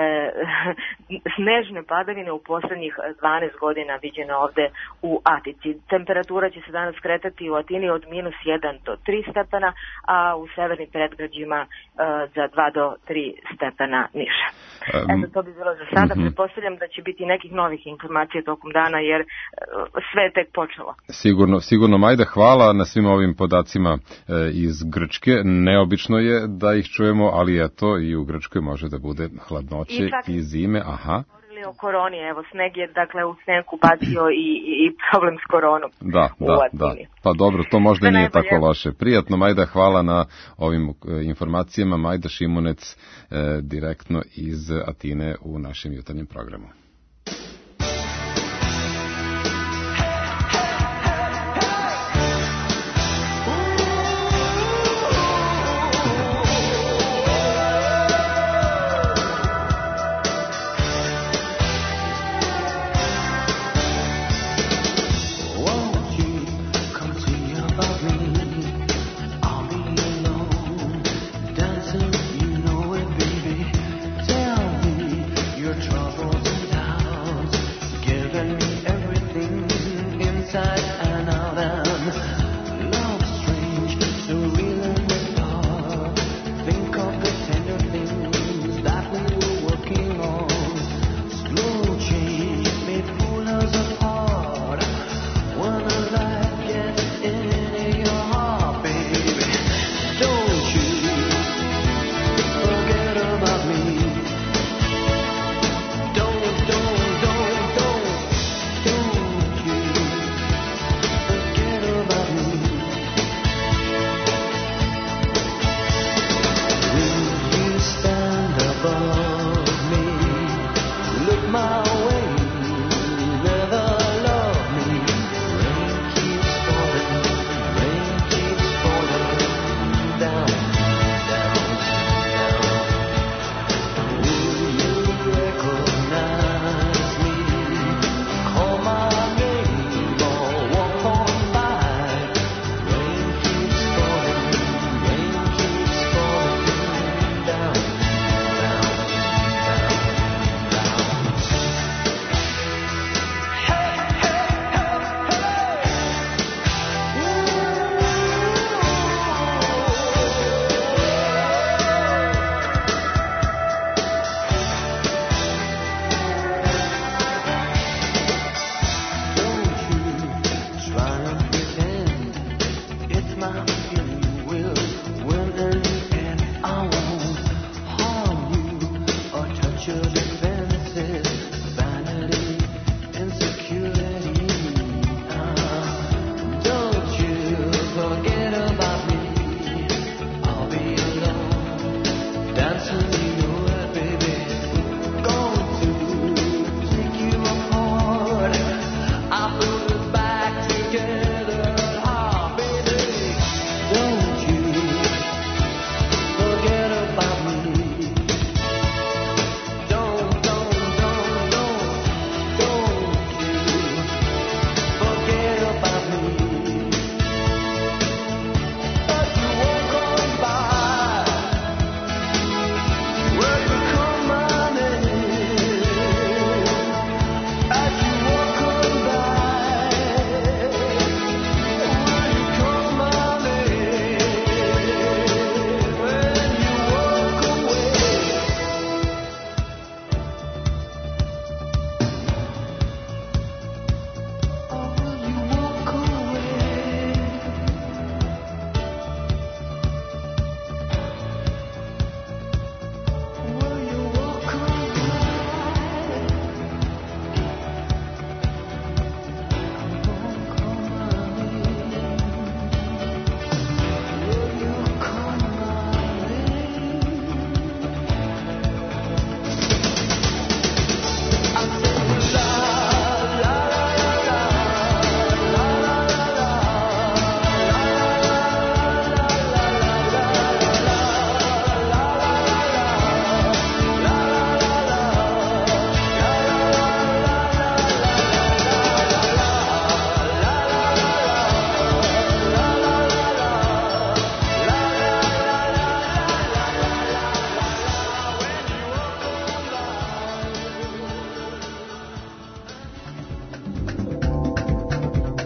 snežne padavine u poslednjih dvanaest godina viđene ovde u Atici. Temperatura će se danas kretati u Atini od minus jedan do tri stepena, a u severnim predgrađima e, za dva do tri stepena niže. Um, Eto, to bi bilo za sada. Uh-huh. Pretpostavljam da će biti nekih novih informacija tokom dana, jer e, sve je tek počelo. Sigurno, sigurno, Majda, hvala na svim ovim podacima iz Grčke. Neobično je da ih čujemo, ali eto i u Grčkoj može da bude hladnoće i, i zime. Aha. Govorili o koroni, evo sneg je dakle u snegu bacio i, i problem s koronom. Da, da, da. Pa dobro, to možda nije najbolje. Tako loše. Prijatno, Majda, hvala na ovim informacijama. Majda Šimunec, eh, direktno iz Atine u našem jutarnjem programu. Troubles and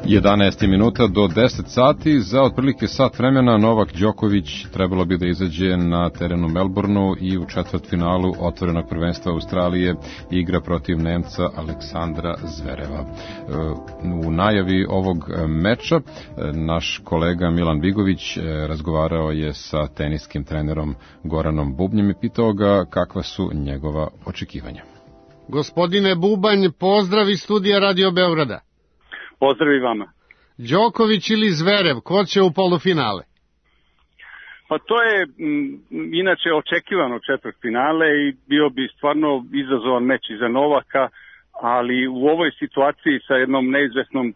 jedanaest minuta do deset sati. Za otprilike sat vremena Novak Đoković trebalo bi da izađe na terenu Melbourneu i u četvrtfinalu otvorenog prvenstva Australije igra protiv Nemca Aleksandra Zvereva. U najavi ovog meča naš kolega Milan Bigović razgovarao je sa teniskim trenerom Goranom Bubnjem i pitao ga kakva su njegova očekivanja. Gospodine Bubanj, pozdrav iz studija Radio Beograda. Pozdrav i vama. Đoković ili Zverev, ko će u polufinale? Pa to je m, inače očekivano četvrtfinale i bio bi stvarno izazovan meč i za Novaka, ali u ovoj situaciji sa jednom neizvesnom m,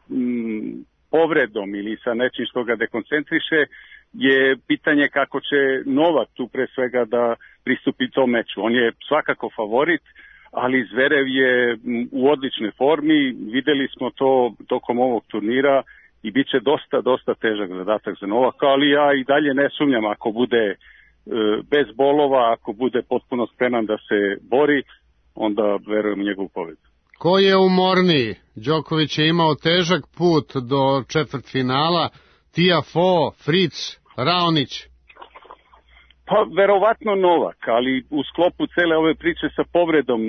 povredom ili sa nečim što ga dekoncentriše je pitanje kako će Novak tu pre svega da pristupi tom meču. On je svakako favorit, ali Zverev je u odličnoj formi, videli smo to tokom ovog turnira i bit će dosta, dosta težak zadatak za Novaka, ali ja i dalje ne sumnjam ako bude e, bez bolova, ako bude potpuno spreman da se bori, onda verujem u njegovu pobedu. Ko je umorniji? Đoković je imao težak put do četvrtfinala, Tiafoe, Fritz, Raonić. Pa, verovatno Novak, ali u sklopu cele ove priče sa povredom,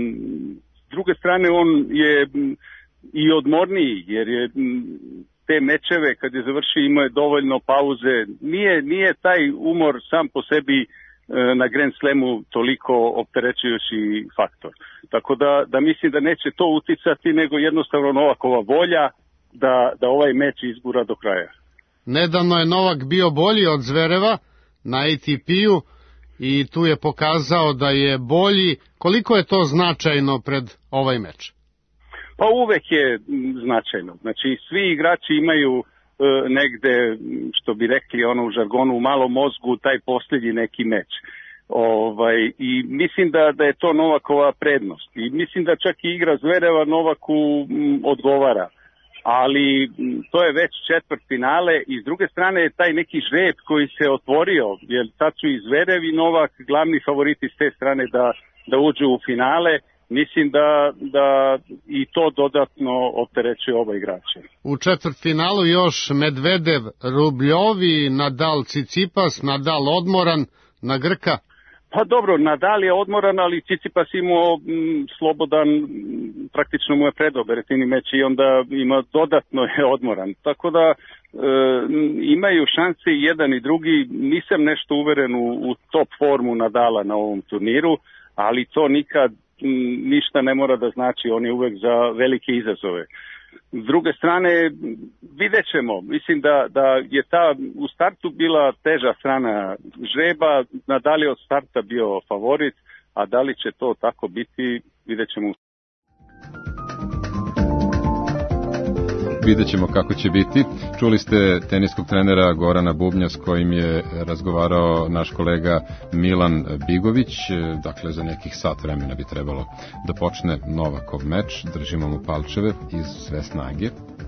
s druge strane on je i odmorniji, jer je te mečeve kad je završio imao je dovoljno pauze. Nije, nije taj umor sam po sebi na Grand Slamu toliko opterećujući faktor. Tako da, da mislim da neće to uticati, nego jednostavno Novakova volja da, da ovaj meč izgura do kraja. Nedavno je Novak bio bolji od Zvereva na A T P-u i tu je pokazao da je bolji. Koliko je to značajno pred ovaj meč? Pa uvek je značajno. Znači, svi igrači imaju e, negde, što bi rekli ono u žargonu, u malom mozgu taj posljednji neki meč. Ovaj, I mislim da, da je to Novakova prednost. I mislim da čak i igra Zvereva Novaku m, odgovara. Ali to je već četvrt finale i s druge strane je taj neki žreb koji se otvorio, jer sad su i Zverev i Novak glavni favoriti s te strane da, da uđu u finale. Mislim da, da i to dodatno opterećuje oba igrača. U četvrtfinalu još Medvedev, Rubljovi, Nadal, Cicipas, Nadal odmoran na Grka. Pa dobro, Nadal je odmoran, ali Cicipas imao m, slobodan, m, praktično mu je predao Berettini meč i onda ima dodatno je odmoran. Tako da e, imaju šanse i jedan i drugi. Nisam nešto uveren u, u top formu Nadala na ovom turniru, ali to nikad m, ništa ne mora da znači, on je uvek za velike izazove. S druge strane, vidjet ćemo. Mislim da, da je ta u startu bila teža strana žreba, Nadal je od starta bio favorit, a da li će to tako biti, vidjet ćemo. Vidjet ćemo kako će biti. Čuli ste teniskog trenera Gorana Bubnja s kojim je razgovarao naš kolega Milan Bigović. Dakle, za nekih sat vremena bi trebalo da počne Novakov meč. Držimo mu palčeve iz sve snage.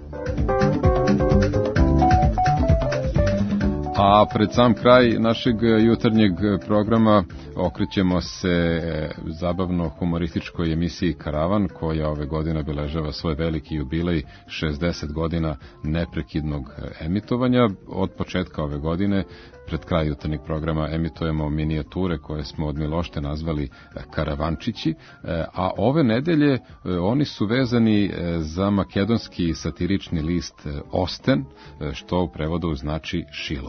A pred sam kraj našeg jutarnjeg programa okrećemo se zabavno-humorističkoj emisiji Karavan, koja ove godine obeležava svoj veliki jubilej, šezdeset godina neprekidnog emitovanja. Od početka ove godine, pred kraj jutarnjeg programa, emitujemo minijature koje smo od Milošte nazvali Karavančići, a ove nedelje oni su vezani za makedonski satirični list Osten, što u prevodu znači Šilo.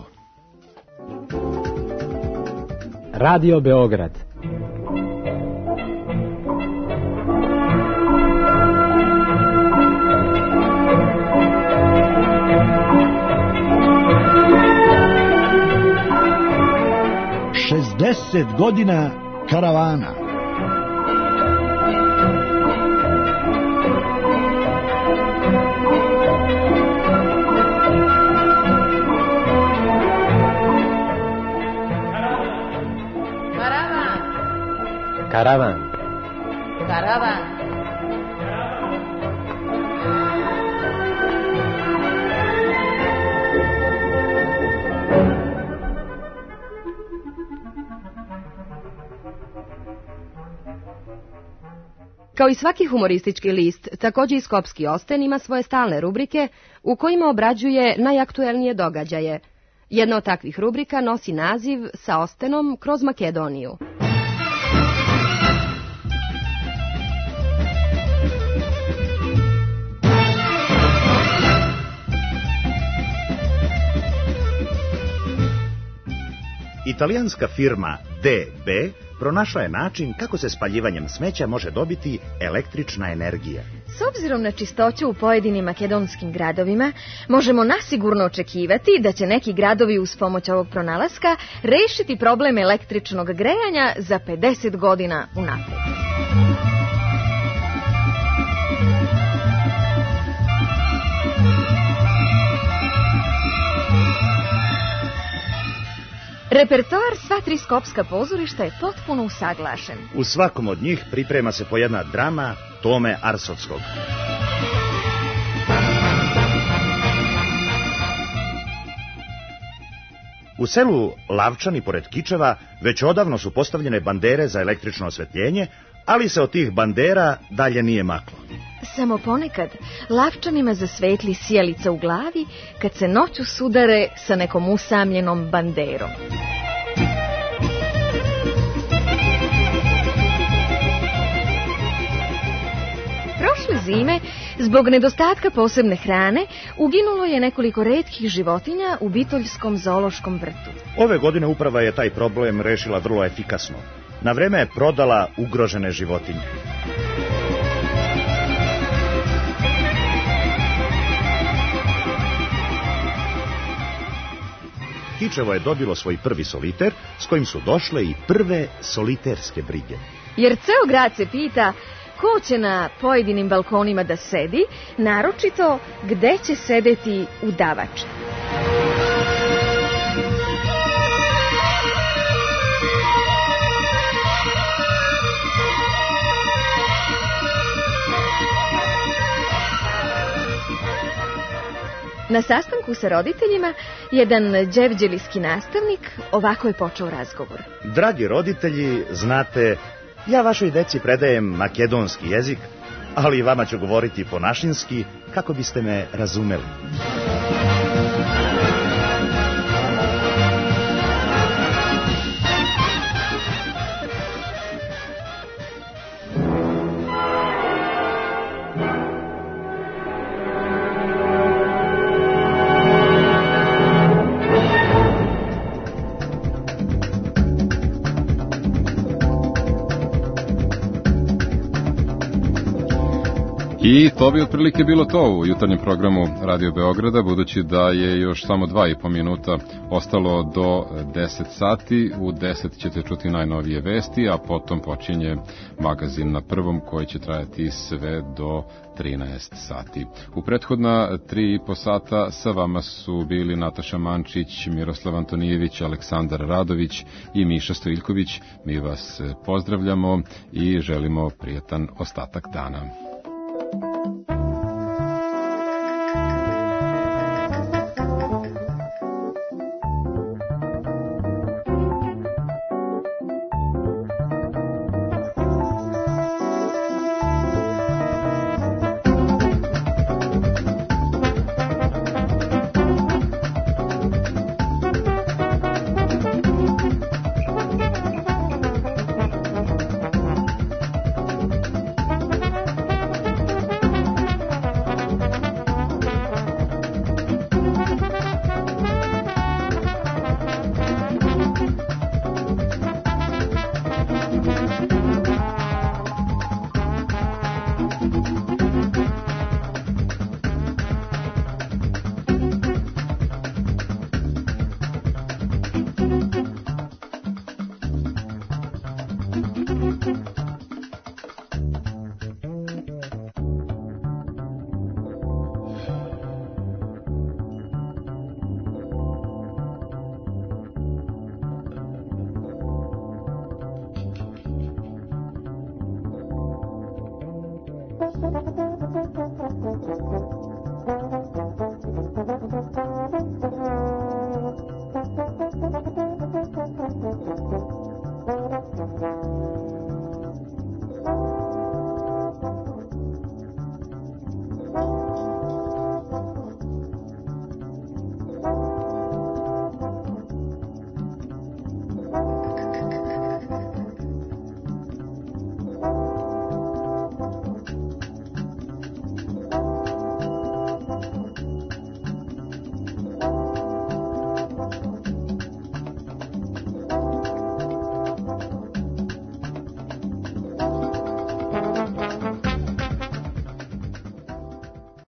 Radio Beograd. šezdeset godina karavana. Karavan. Karavan. Kao i svaki humoristički list, također i Skopski Osten ima svoje stalne rubrike u kojima obrađuje najaktuelnije događaje. Jedna od takvih rubrika nosi naziv Sa Ostenom kroz Makedoniju. Italijanska firma D B pronašla je način kako se spaljivanjem smeća može dobiti električna energija. S obzirom na čistoću u pojedinim makedonskim gradovima, možemo nasigurno očekivati da će neki gradovi uz pomoć ovog pronalaska rešiti problem električnog grejanja za pedeset godina unapred. Repertoar sva tri skopska pozorišta je potpuno usaglašen. U svakom od njih priprema se po jedna drama Tome Arsovskog. U selu Lavčani pored Kičeva već odavno su postavljene bandere za električno osvetljenje, ali se od tih bandera dalje nije maklo. Samo ponekad Lavčanima zasvetli sjelica u glavi kad se noću sudare sa nekom usamljenom banderom. Prošle zime, zbog nedostatka posebne hrane, uginulo je nekoliko retkih životinja u Bitoljskom zoološkom vrtu. Ove godine uprava je taj problem rešila vrlo efikasno. Na vreme je prodala ugrožene životinje. Kičevo je dobilo svoj prvi soliter, s kojim su došle i prve soliterske brige. Jer ceo grad se pita ko će na pojedinim balkonima da sedi, naročito gde će sedeti udavač. Na sastanku sa roditeljima, jedan đevđelijski nastavnik ovako je počeo razgovor. Dragi roditelji, znate, ja vašoj deci predajem makedonski jezik, ali vama ću govoriti ponašinski kako biste me razumeli. I to bi otprilike bilo to u jutarnjem programu Radio Beograda, budući da je još samo dva i po minuta ostalo do deset sati. U deset ćete čuti najnovije vesti, a potom počinje magazin na prvom koji će trajati sve do trinaest sati. U prethodna tri i po sata sa vama su bili Nataša Mančić, Miroslav Antonijević, Aleksandar Radović i Miša Stojiljković. Mi vas pozdravljamo i želimo prijatan ostatak dana. Thank you.